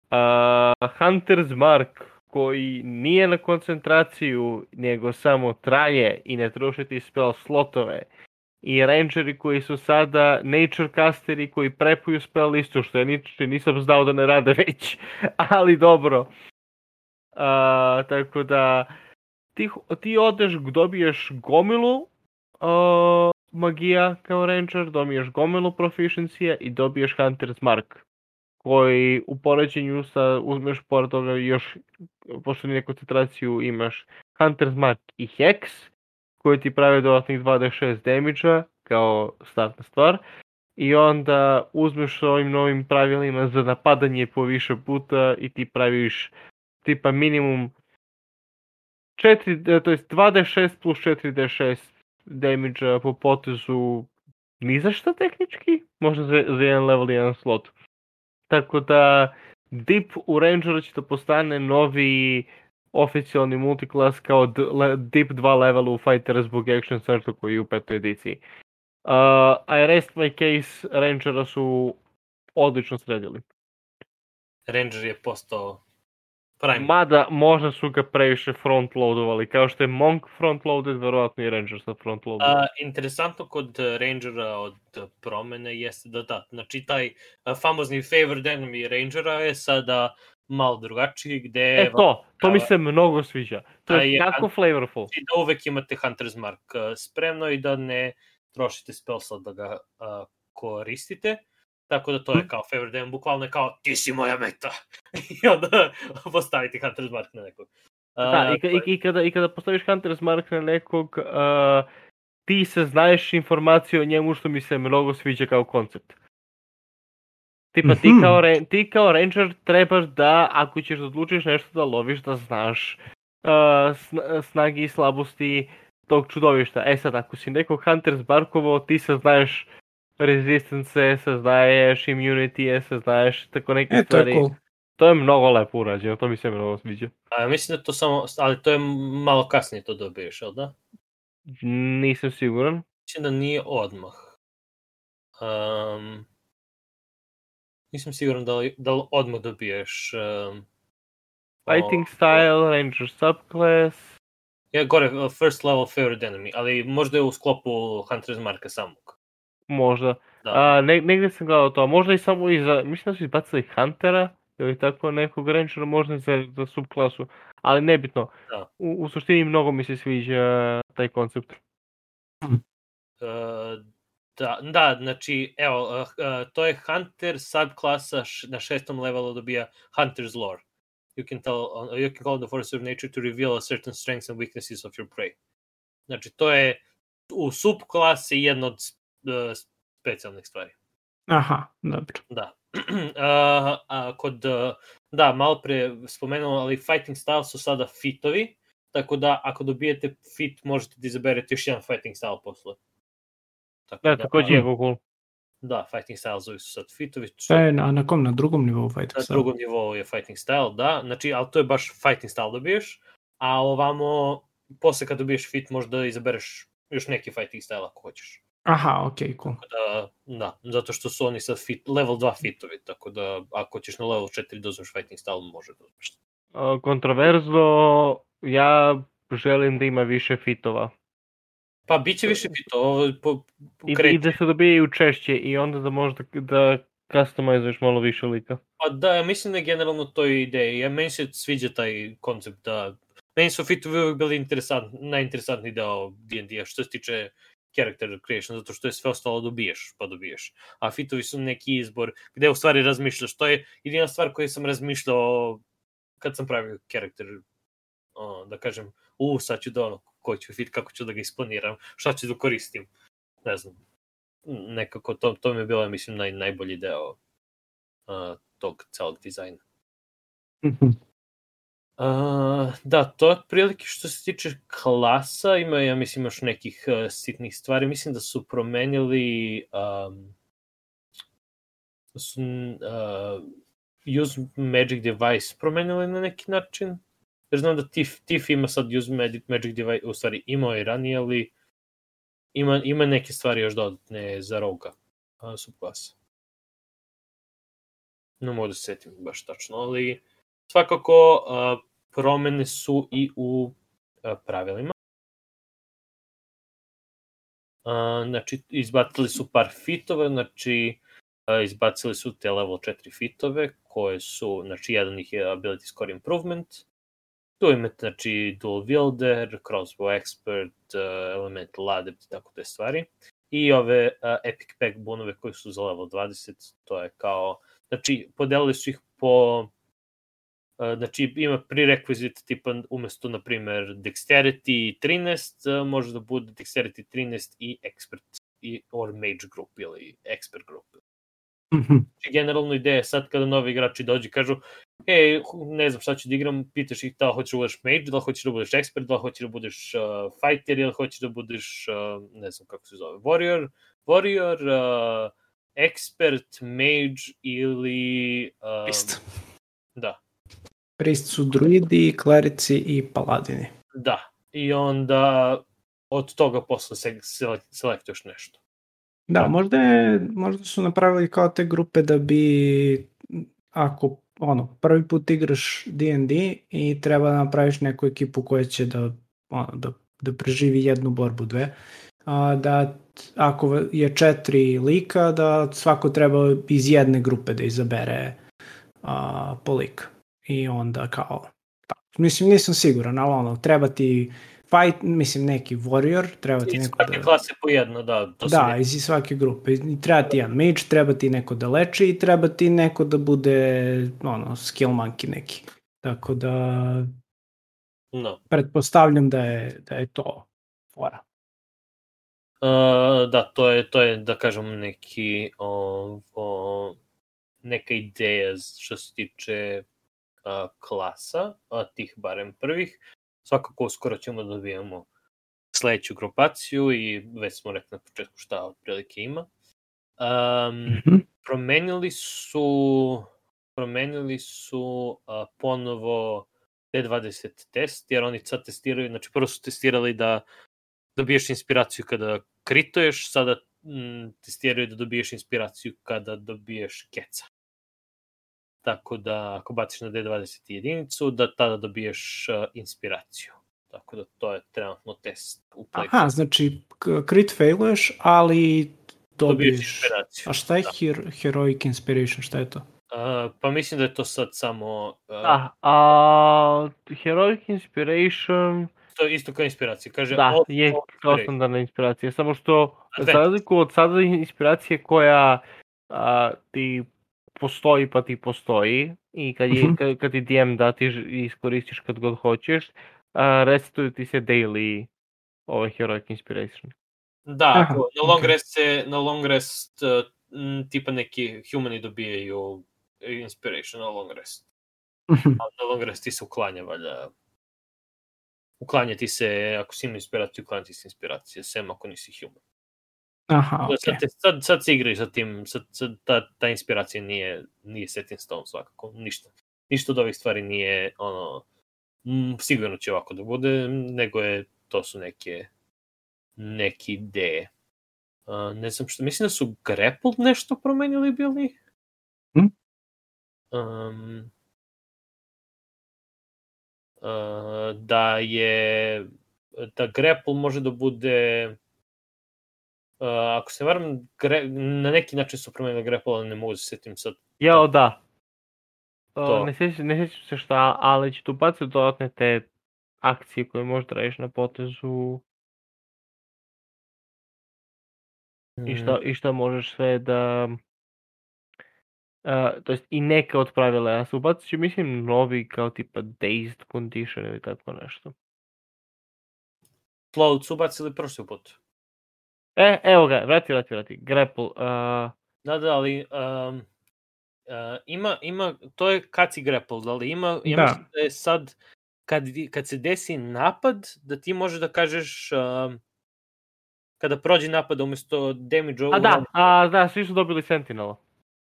[SPEAKER 2] Hunter's Mark koji nije na koncentraciju nego samo traje i ne troši ti spell slotove. I rangeri koji su sada nature casteri koji prepuju spell listu, što ja niče nisam znao da ne rade već, ali dobro. Uh, tako da ti, ti odeš, dobiješ gomilu uh, magija kao ranger, dobiješ gomilu proficiency i dobiješ Hunter's Mark, koji u poređenju sa, uzmeš pored toga još, pošto nije koncentraciju, imaš Hunter's Mark i Hex, koji ti pravi dodatnih dva d šest damage-a kao startna stvar. I onda uzmeš ovim novim pravilima za napadanje po više puta i ti praviš tipa minimum četiri, to jest dva d šest plus četiri d šest damage-a po potezu ni za šta tehnički, možda za, za jedan level, jedan slot. Tako da dip u Rangeru će da postane novi oficijalni multiklas kao d- le- Deep dva level u Fighters zbog Action Surge koji je u petoj ediciji. Uh, I rest my case, Rangera su odlično sredili.
[SPEAKER 1] Ranger je postao prime.
[SPEAKER 2] Mada možda su ga previše frontloadovali, kao što je Monk frontloaded, verovatno i Ranger sa frontloaded.
[SPEAKER 1] Uh, interesantno kod Rangera od promene jeste da da, znači taj uh, famozni favored enemy Rangera je sada malo drugačiji, gde...
[SPEAKER 2] E to, to mi se mnogo sviđa. To je,
[SPEAKER 1] je
[SPEAKER 2] tako flavorful.
[SPEAKER 1] I da uvek imate Hunter's Mark uh, spremno i da ne trošite spell slot da ga uh, koristite. Tako da to je kao favored enemy, bukvalno je kao ti si moja meta. I onda postaviti Hunter's Mark na nekog. Uh,
[SPEAKER 2] da, i, i, i, kada, i kada postaviš Hunter's Mark na nekog, uh, ti se znaješ informaciju o njemu što mi se mnogo sviđa kao koncept. Tipa ti kao, ti kao ranger trebaš da, ako ćeš da odlučiš nešto da loviš, da znaš uh, snagi i slabosti tog čudovišta. E sad, ako si nekog Hunter's Markovo, ti se znaješ resistance, se znaješ immunity, se znaješ tako neke
[SPEAKER 3] e,
[SPEAKER 2] stvari.
[SPEAKER 3] To je, cool.
[SPEAKER 2] To je mnogo lepo urađeno, to mi se mnogo sviđa.
[SPEAKER 1] A mislim da to samo, ali to je malo kasnije to dobiješ, jel da?
[SPEAKER 2] Nisam siguran.
[SPEAKER 1] Mislim da nije odmah. Um, nisam siguran da li, da li odmah dobiješ... Um,
[SPEAKER 2] Fighting o, style, ranger subclass...
[SPEAKER 1] Ja, gore, first level favorite enemy, ali možda je u sklopu Hunter's Marka samog.
[SPEAKER 2] Možda. A, ne, negdje sam gledao to, možda i samo i za... Mislim da su izbacili Huntera, ili tako nekog rangera, možda za, za subklasu, ali nebitno.
[SPEAKER 1] Da.
[SPEAKER 2] U, u suštini mnogo mi se sviđa taj koncept.
[SPEAKER 1] Uh, da, da, znači, evo, uh, uh, to je Hunter subklasa š, na šestom levelu dobija Hunter's Lore. You can tell, uh, you can call the force of nature to reveal a certain strengths and weaknesses of your prey. Znači, to je u subklasi jedna od uh, specijalnih stvari.
[SPEAKER 3] Aha, dobro.
[SPEAKER 1] Da. uh, a kod, uh, da, malo pre spomenuo, ali fighting style su sada fitovi, tako da ako dobijete fit možete da izaberete još jedan fighting style posle.
[SPEAKER 2] Tako da, da također je cool.
[SPEAKER 1] Da, fighting style zove su sad fitovi.
[SPEAKER 3] Šta je na, na kom? Na drugom nivou fighting style?
[SPEAKER 1] Na drugom nivou je fighting style, da. Znači, ali to je baš fighting style dobiješ, a ovamo, posle kad dobiješ fit možda izabereš još neki fighting style ako hoćeš.
[SPEAKER 3] Aha, okej, okay, cool.
[SPEAKER 1] Da, da, zato što su oni sad fit, level dva fitovi, tako da ako ćeš na level četiri da uzmeš fighting style, može da uzmeš.
[SPEAKER 2] Uh, kontroverzno, ja želim da ima više fitova.
[SPEAKER 1] Pa bit će više fitova. Po, po
[SPEAKER 2] I, I da se dobijaju češće i onda da možda da customizuješ malo više lika.
[SPEAKER 1] Pa da, ja mislim da je generalno to je ideja. Ja, meni se sviđa taj koncept da... Meni su fitovi uvijek bili interesant, najinteresantniji deo D and D-a što se tiče character creation, zato što je sve ostalo dobiješ, pa dobiješ. A fitovi su neki izbor gde u stvari razmišljaš. To je jedina stvar koju sam razmišljao kad sam pravio character, o, da kažem, u, sad ću da ono, koji ću fit, kako ću da ga isplaniram, šta ću da koristim, ne znam. Nekako to, to mi je bilo, mislim, naj, najbolji deo uh, tog celog dizajna.
[SPEAKER 3] Mm-hmm.
[SPEAKER 1] Uh, da, to je otprilike što se tiče klasa, ima, ja mislim, još nekih uh, sitnih stvari. Mislim da su promenili um, da su uh, use magic device promenili na neki način. Jer znam da Tiff, Tiff ima sad use magic, magic device, u stvari imao je ranije, ali ima, ima neke stvari još dodatne za Roga uh, subklasa. Ne mogu da se setim baš tačno, ali svakako uh, promene su i u uh, pravilima. Uh, znači, izbacili su par fitova, znači, uh, izbacili su te level četiri fitove, koje su, znači, jedan ih je ability score improvement, tu imate, znači, dual wielder, crossbow expert, uh, elemental adept i tako te stvari. I ove uh, epic pack bonove koji su za level dvadeset, to je kao, znači, podelili su ih po, uh, znači, ima prerequisite tipa umesto, na primer, dexterity trinaest, uh, može da bude dexterity trinaest i expert, i, or mage group ili expert group.
[SPEAKER 3] Mm-hmm.
[SPEAKER 1] Generalno ideja je sad kada novi igrači dođu i kažu e, ne znam šta ću da igram, pitaš ih da li hoćeš da budeš mage, da li hoćeš da budeš expert, da li hoćeš da budeš uh, fighter ili hoćeš da budeš, uh, ne znam kako se zove, warrior, warrior, uh, expert, mage ili... Um,
[SPEAKER 3] Beast.
[SPEAKER 1] Da.
[SPEAKER 3] Priest su druidi, klerici i paladini.
[SPEAKER 1] Da, i onda od toga posle se selektuješ nešto.
[SPEAKER 3] Da, možda, je, možda su napravili kao te grupe da bi, ako ono, prvi put igraš D and D i treba da napraviš neku ekipu koja će da, ono, da, da preživi jednu borbu, dve, a, da ako je četiri lika, da svako treba iz jedne grupe da izabere a, po lika. I onda kao, tako. Mislim, nisam siguran, ali ono, treba ti fight, mislim, neki warrior, treba ti
[SPEAKER 1] iz
[SPEAKER 3] neko da...
[SPEAKER 1] svake klase po jedno, da. To
[SPEAKER 3] da, iz svake grupe. I treba ti jedan mage, treba ti neko da leči i treba ti neko da bude, ono, skill monkey neki. Tako da...
[SPEAKER 1] No.
[SPEAKER 3] Pretpostavljam da je, da je to fora.
[SPEAKER 1] Uh, da, to je, to je, da kažem, neki, o, o, neka ideja što se tiče uh, klasa, a tih barem prvih. Svakako uskoro ćemo da dobijemo sledeću grupaciju i već smo rekli na početku šta otprilike ima. Um, mm-hmm. Promenili su promenili su uh, ponovo D dvadeset test, jer oni sad testiraju, znači prvo su testirali da dobiješ inspiraciju kada krituješ, sada m, testiraju da dobiješ inspiraciju kada dobiješ keca. Tako da ako baciš na D dvadeset jedinicu, da tada dobiješ uh, inspiraciju. Tako da to je trenutno test u Playbook.
[SPEAKER 3] Aha, znači crit failuješ, ali dobiješ,
[SPEAKER 1] dobiješ inspiraciju.
[SPEAKER 3] A šta je
[SPEAKER 1] da.
[SPEAKER 3] her- Heroic Inspiration, šta je to?
[SPEAKER 1] Uh, pa mislim da je to sad samo... Uh,
[SPEAKER 2] Da, a Heroic Inspiration...
[SPEAKER 1] To je isto kao inspiracija. Kaže,
[SPEAKER 2] da,
[SPEAKER 1] all,
[SPEAKER 2] je
[SPEAKER 1] all
[SPEAKER 2] standardna inspiracija, samo što
[SPEAKER 1] Advent.
[SPEAKER 2] za razliku od sada inspiracije koja a, ti postoji pa ti postoji i kad, je,
[SPEAKER 3] uh-huh.
[SPEAKER 2] kad, kad ti D M da ti iskoristiš kad god hoćeš, a, resetuju ti se daily ovaj Heroic Inspiration.
[SPEAKER 1] Da,
[SPEAKER 3] Aha,
[SPEAKER 1] ako na long
[SPEAKER 3] okay.
[SPEAKER 1] rest se, na long rest uh, m, tipa neki humani dobijaju inspiration na long rest.
[SPEAKER 3] Uh-huh.
[SPEAKER 1] A na long rest ti se uklanja, valjda. Uklanja ti se, ako si ima inspiraciju, uklanja ti se inspiracija, sem ako nisi human.
[SPEAKER 3] Aha, okej.
[SPEAKER 1] Sad, te, sad, sad se igraju sa tim, sad, sad ta, ta inspiracija nije, nije set in stone svakako, ništa. Ništa od ovih stvari nije, ono, m, sigurno će ovako da bude, nego je, to su neke, neke ideje. Uh, ne znam što, mislim da su Grapple nešto promenili bili?
[SPEAKER 3] Hmm?
[SPEAKER 1] Um, uh, da je, da Grapple može da bude... Uh, ako se varam, gre, na neki način su promenili Grapple, ali ne mogu se sjetim sad.
[SPEAKER 2] Jao, da.
[SPEAKER 1] To.
[SPEAKER 2] Uh, ne sjećam ne sjećam se šta, ali će tu baciti dodatne te akcije koje možeš da radiš na potezu. Mm. I, šta, I šta možeš sve da... Uh, to jest i neke od pravila. Ja se ubacit ću, mislim, novi kao tipa Dazed Condition ili tako nešto.
[SPEAKER 1] Float su ubacili prošli put.
[SPEAKER 2] E, evo ga, vrati, vrati, vrati. Grapple. Uh...
[SPEAKER 1] Da, da, ali um, uh, ima, ima, to je kad si grapple, da li ima, ja
[SPEAKER 3] da.
[SPEAKER 1] mislim da je sad, kad, kad se desi napad, da ti možeš da kažeš, uh, kada prođe napad umjesto damage...
[SPEAKER 2] A da, a, da, svi su dobili Sentinela.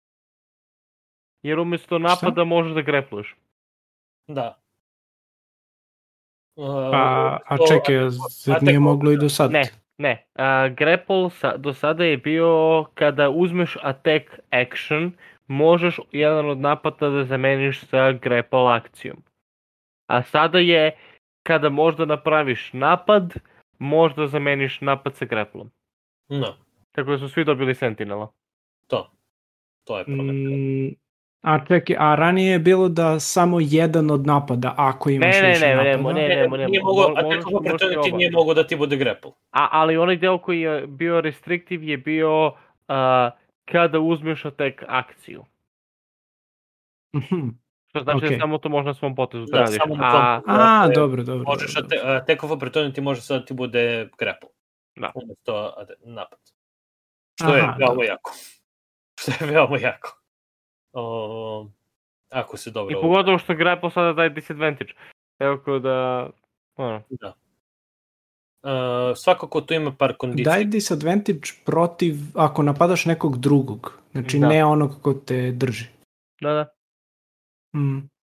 [SPEAKER 2] Jer umjesto napada šta? Možeš da grappluješ.
[SPEAKER 1] Da. Uh,
[SPEAKER 3] a, a čekaj, zar nije moglo i do sad?
[SPEAKER 2] Ne, ne. Uh, grapple sa, do sada je bio kada uzmeš attack action, možeš jedan od napada da zameniš sa grapple akcijom. A sada je kada možda napraviš napad, možda zameniš napad sa grapplom.
[SPEAKER 1] No.
[SPEAKER 2] Tako da su svi dobili Sentinela.
[SPEAKER 1] To. To je problem.
[SPEAKER 3] Mm, a čekaj, a ranije je bilo da samo jedan od napada, ako imaš
[SPEAKER 2] ne, ne,
[SPEAKER 3] više
[SPEAKER 2] ne,
[SPEAKER 3] napada?
[SPEAKER 2] Ne, ne, ne, ne, ne.
[SPEAKER 1] Nije mogo, a tako opportunity nije mogo da ti bude grapple.
[SPEAKER 2] A, ali onaj deo koji je bio restrictive je bio uh, kada uzmeš attack akciju.
[SPEAKER 3] Mm-hmm.
[SPEAKER 2] Što znači
[SPEAKER 3] okay.
[SPEAKER 2] da samo to možda na svom potezu
[SPEAKER 1] da
[SPEAKER 2] radiš.
[SPEAKER 1] Samo
[SPEAKER 2] a,
[SPEAKER 3] a, a dobro, dobro.
[SPEAKER 1] Možeš
[SPEAKER 3] dobro,
[SPEAKER 1] dobro. Attack of opportunity može sad ti bude grapple.
[SPEAKER 2] Da.
[SPEAKER 1] Umjesto napad. Što je veoma dobro. jako. Što je veoma jako. O, ako se dobro...
[SPEAKER 2] I pogotovo što grapple sada daje disadvantage. Tako da... Ono.
[SPEAKER 1] Da. Uh, svakako tu ima par kondicija.
[SPEAKER 3] Daje disadvantage protiv ako napadaš nekog drugog. Znači da. Ne onog ko te drži.
[SPEAKER 2] Da, da.
[SPEAKER 3] Mm.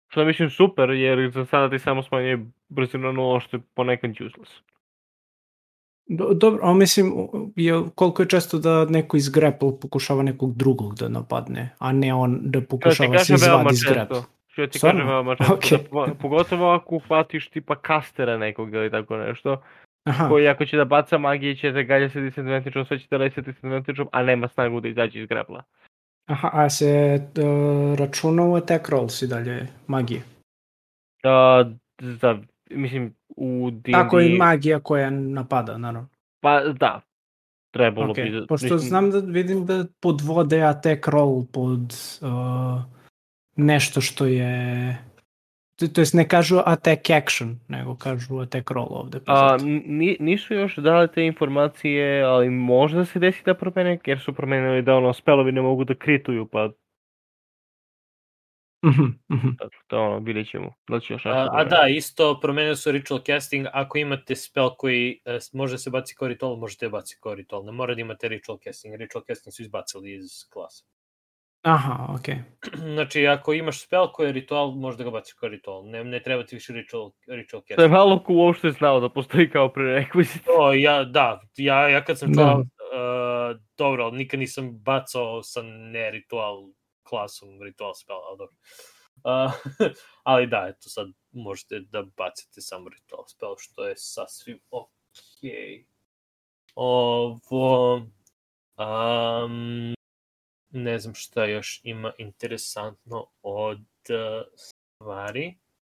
[SPEAKER 2] Što mislim super, jer za sada ti samo smanjuje brzinu na nula, što je ponekad useless.
[SPEAKER 3] Do, dobro, a mislim, je, koliko je često da neko iz grapple pokušava nekog drugog da napadne, a ne on da pokušava se izvadi iz grapple.
[SPEAKER 2] Što ti
[SPEAKER 3] Stvarno?
[SPEAKER 2] kažem veoma često,
[SPEAKER 3] Okay.
[SPEAKER 2] da, pogotovo ako uhvatiš tipa kastera nekog ili tako nešto,
[SPEAKER 3] Aha.
[SPEAKER 2] koji ako će da baca magije će da galja se disadvantage-om, sve će da reći disadvantage-om, a nema snagu da izađe iz grapla.
[SPEAKER 3] Aha, a se uh, računa u attack rolls i dalje magije?
[SPEAKER 2] Uh, za, mislim, u D and D...
[SPEAKER 3] Tako i magija koja napada, naravno.
[SPEAKER 2] Pa da, trebalo
[SPEAKER 3] okay.
[SPEAKER 2] bi... Da,
[SPEAKER 3] pošto
[SPEAKER 2] mislim...
[SPEAKER 3] znam da vidim da podvode attack roll pod uh, nešto što je... To jest ne kažu attack action, nego kažu attack roll ovde.
[SPEAKER 2] A, n- nisu još dali te informacije, ali možda se desi da promene, jer su promenili da ono, spelovi ne mogu da krituju, pa...
[SPEAKER 3] Mm-hmm, mm-hmm.
[SPEAKER 2] To ono, vidjet ćemo. Da će još
[SPEAKER 1] a, a da, isto promenili su ritual casting, ako imate spell koji uh, može se baci kao ritual, možete baci kao ritual, ne mora da imate ritual casting, ritual casting su izbacili iz klasa.
[SPEAKER 3] Aha, okej.
[SPEAKER 1] Okay. Znači, ako imaš spell koji je ritual, možda ga baciš kao ritual. Ne, ne treba ti više ritual, ritual casting.
[SPEAKER 2] To je malo ko uopšte znao da postoji kao prerekvizit.
[SPEAKER 1] O, ja, da, ja, ja kad sam čuo, uh, dobro, ali nikad nisam bacao sa ne ritual klasom, ritual spell, ali dobro. Uh, ali da, eto, sad možete da bacite samo ritual spell, što je sasvim okej. Okay. Ovo... Um, ne znam šta još ima interesantno od uh, stvari.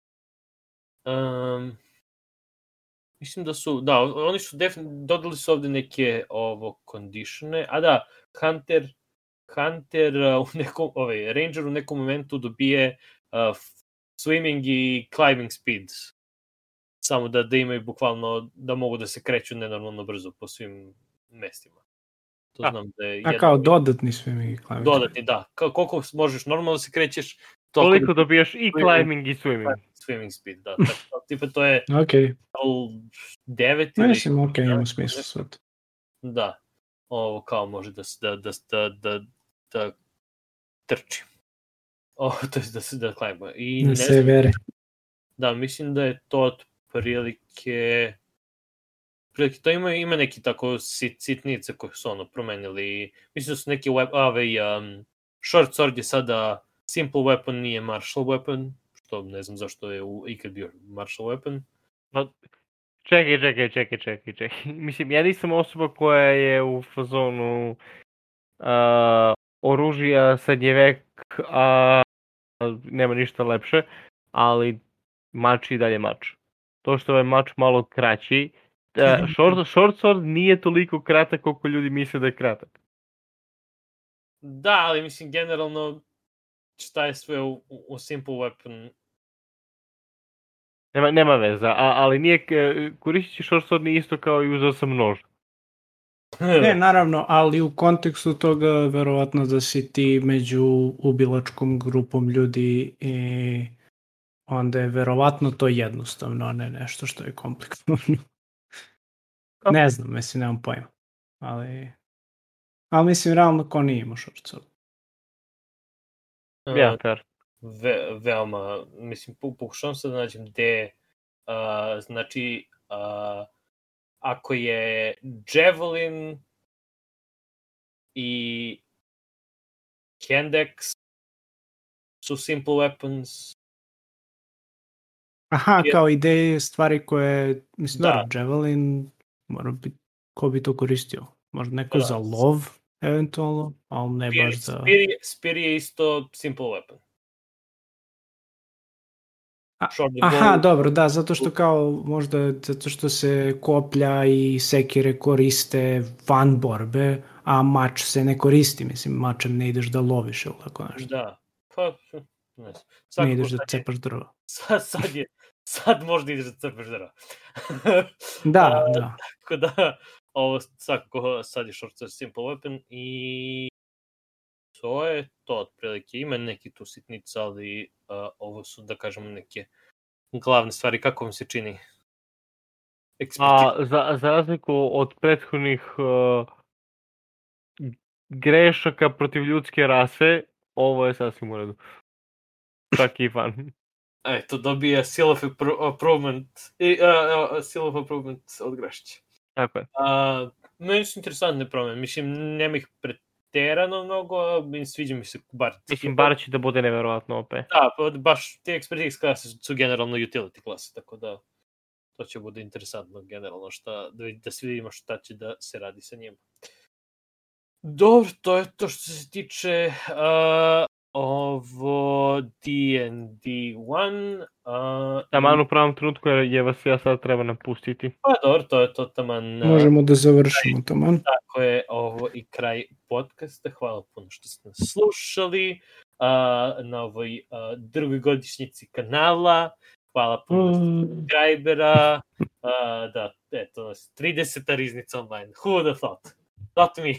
[SPEAKER 1] Um, mislim da su, da, oni su definitivno, dodali su ovde neke ovo conditione, a da, Hunter, Hunter uh, u nekom, ovaj, Ranger u nekom momentu dobije uh, swimming i climbing speed. Samo da, da imaju bukvalno, da mogu da se kreću nenormalno brzo po svim mestima. To znam da je
[SPEAKER 3] a
[SPEAKER 1] jedno...
[SPEAKER 3] kao dodatni swimming i climbing.
[SPEAKER 1] Dodatni, da. Ka- koliko možeš normalno se krećeš,
[SPEAKER 2] toliko da dobijaš i climbing i swimming.
[SPEAKER 1] Swimming speed, da. Tako, tipa to je
[SPEAKER 3] okay.
[SPEAKER 1] devet
[SPEAKER 3] ili... Mislim, ok, ima smisla sve to.
[SPEAKER 1] Da. Ovo kao može da, da, da, da, da, da trči. O, to je da se da klajba. I
[SPEAKER 3] ne se vere.
[SPEAKER 1] Da, mislim da je to otprilike... Prilike, to ima, ima neki tako sit, sitnice koje su ono promenili. Mislim da su neki web, ovaj, um, short sword je sada simple weapon, nije martial weapon, što ne znam zašto je u, ikad bio martial weapon.
[SPEAKER 2] No, čekaj, čekaj, čekaj, čekaj, čekaj. Mislim, ja nisam osoba koja je u fazonu uh, oružja srednjevek, a nema ništa lepše, ali mač i dalje mač. To što je mač malo kraći, Uh, short, short sword nije toliko kratak koliko ljudi misle da je kratak.
[SPEAKER 1] Da, ali mislim generalno šta je sve u, u, u simple weapon.
[SPEAKER 2] Nema, nema veza, a, ali nije, koristići short sword nije isto kao i uzeo sam nož.
[SPEAKER 3] Ne, naravno, ali u kontekstu toga verovatno da si ti među ubilačkom grupom ljudi i onda je verovatno to jednostavno, a ne nešto što je komplikovano. Ne znam, mislim, nemam pojma. Ali, ali mislim, realno ko nije imao short sword.
[SPEAKER 2] Ja, fair.
[SPEAKER 1] Ve, veoma, mislim, pokušavam se da nađem gde, uh, znači, uh, ako je Javelin i Kendex su simple weapons.
[SPEAKER 3] Aha, je... kao ideje, stvari koje, mislim, da, da Javelin, mora biti, ko bi to koristio? Možda neko da. Za lov, eventualno, ali ne
[SPEAKER 1] Spear,
[SPEAKER 3] baš za...
[SPEAKER 1] Spear je, Spear je isto simple weapon.
[SPEAKER 3] A, aha, dobro, da, zato što kao, možda, zato što se koplja i sekire koriste van borbe, a mač se ne koristi, mislim, mačem ne ideš da loviš ili tako nešto.
[SPEAKER 1] Da, pa, ne
[SPEAKER 3] znam. Ne ideš da cepaš drva.
[SPEAKER 1] Sad, sad je, sad možda ideš da cepaš drva.
[SPEAKER 3] Da, da.
[SPEAKER 1] Tako da, ovo svakako sad je short sword simple weapon i to je to otprilike. Ima neki tu sitnica, ali uh, ovo su, da kažemo, neke glavne stvari. Kako vam se čini?
[SPEAKER 2] A, za, za razliku od prethodnih uh, grešaka protiv ljudske rase, ovo je sasvim u redu. Čak i fan.
[SPEAKER 1] Eto, dobija seal of improvement, i, uh, uh, seal of improvement od Grašića.
[SPEAKER 2] Tako je.
[SPEAKER 1] Uh, meni su interesantne promene, mislim, nema ih preterano mnogo, ali sviđa mi se bar...
[SPEAKER 2] Mislim, bar će da bude neverovatno O P.
[SPEAKER 1] Da, pa baš te expertise klase su generalno utility klase, tako da to će bude interesantno generalno, šta, da, da svi vidimo šta će da se radi sa njima. Dobro, to je to što se tiče uh, ovo D and D jedan. Uh,
[SPEAKER 2] Taman u pravom trenutku je vas ja sad treba napustiti.
[SPEAKER 1] Pa dobro, to je to taman... Uh,
[SPEAKER 3] Možemo da završimo taman.
[SPEAKER 1] Tako je, ovo i kraj podcasta. Hvala puno što ste nas slušali uh, na ovoj uh, drugoj godišnjici kanala. Hvala puno mm. subscribera. Uh, da, eto, trideseta riznica online. Who would have thought? Not me.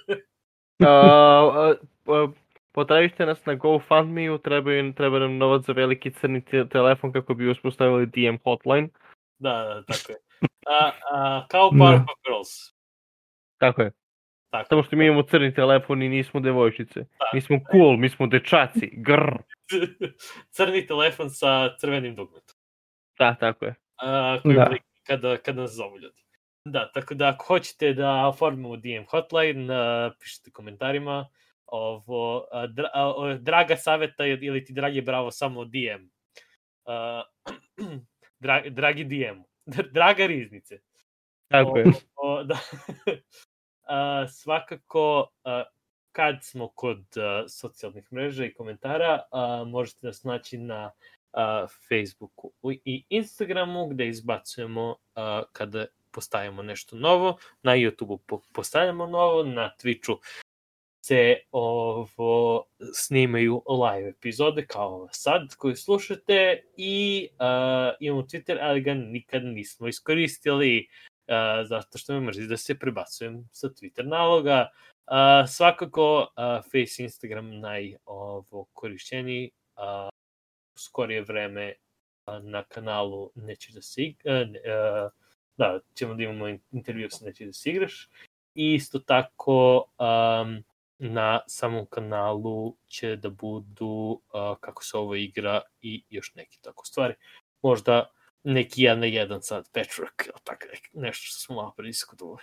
[SPEAKER 2] uh, uh, uh, Potrebite nas na GoFundMe-u, treba, treba nam novac za veliki crni te- telefon kako bi uspostavili D M hotline.
[SPEAKER 1] Da, da, tako je. A, a, kao Powerpuff Girls.
[SPEAKER 2] Tako je.
[SPEAKER 1] Tako.
[SPEAKER 2] Samo što mi imamo crni telefon i nismo devojčice. Tako. Mi smo cool, mi smo dečaci. Grr.
[SPEAKER 1] Crni telefon sa crvenim dugmetom.
[SPEAKER 2] Da, tako je.
[SPEAKER 1] A, koji da. Kada, kada nas zovu ljudi. Da, tako da ako hoćete da oformimo D M hotline, uh, pišite komentarima. Ovo, a, dra, a, draga saveta ili ti dragi bravo samo D M. Uh, dra, dragi D M. Draga riznice.
[SPEAKER 2] Tako o, je.
[SPEAKER 1] O, da. a, svakako, a, kad smo kod a, socijalnih mreža i komentara, a, možete nas naći na a, Facebooku i Instagramu, gde izbacujemo a, kada postavimo nešto novo. Na YouTubeu po, postavljamo novo, na Twitchu se ovo snimaju live epizode kao sad koju slušate i uh, imamo Twitter, ali ga nikad nismo iskoristili uh, zato što me mrzi da se prebacujem sa Twitter naloga. Uh, svakako uh, Face, Instagram naj ovo korišćeni uh, skorije vreme uh, na kanalu Neće da se igra, uh, da, ćemo da imamo intervju sa Neće da se igraš i isto tako um, na samom kanalu će da budu uh, kako se ovo igra i još neki tako stvari. Možda neki jedan na jedan sad, Patchwork, ili tako nešto što smo malo prediskutovali.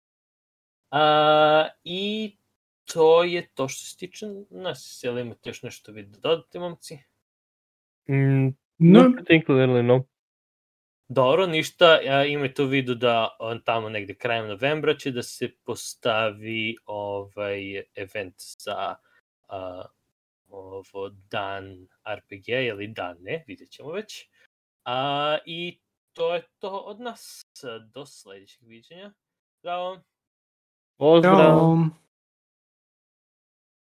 [SPEAKER 1] Uh, I to je to što se tiče nas. Jel imate još nešto vi da dodate, momci?
[SPEAKER 2] Mm, no, no. Think literally no.
[SPEAKER 1] Dobro, ništa, ja imajte u vidu da on tamo negde krajem novembra će da se postavi ovaj event za uh, ovo dan R P G ili dan ne, vidjet ćemo već. Uh, I to je to od nas. Do sledećeg viđenja. Zdravo.
[SPEAKER 2] Pozdrav.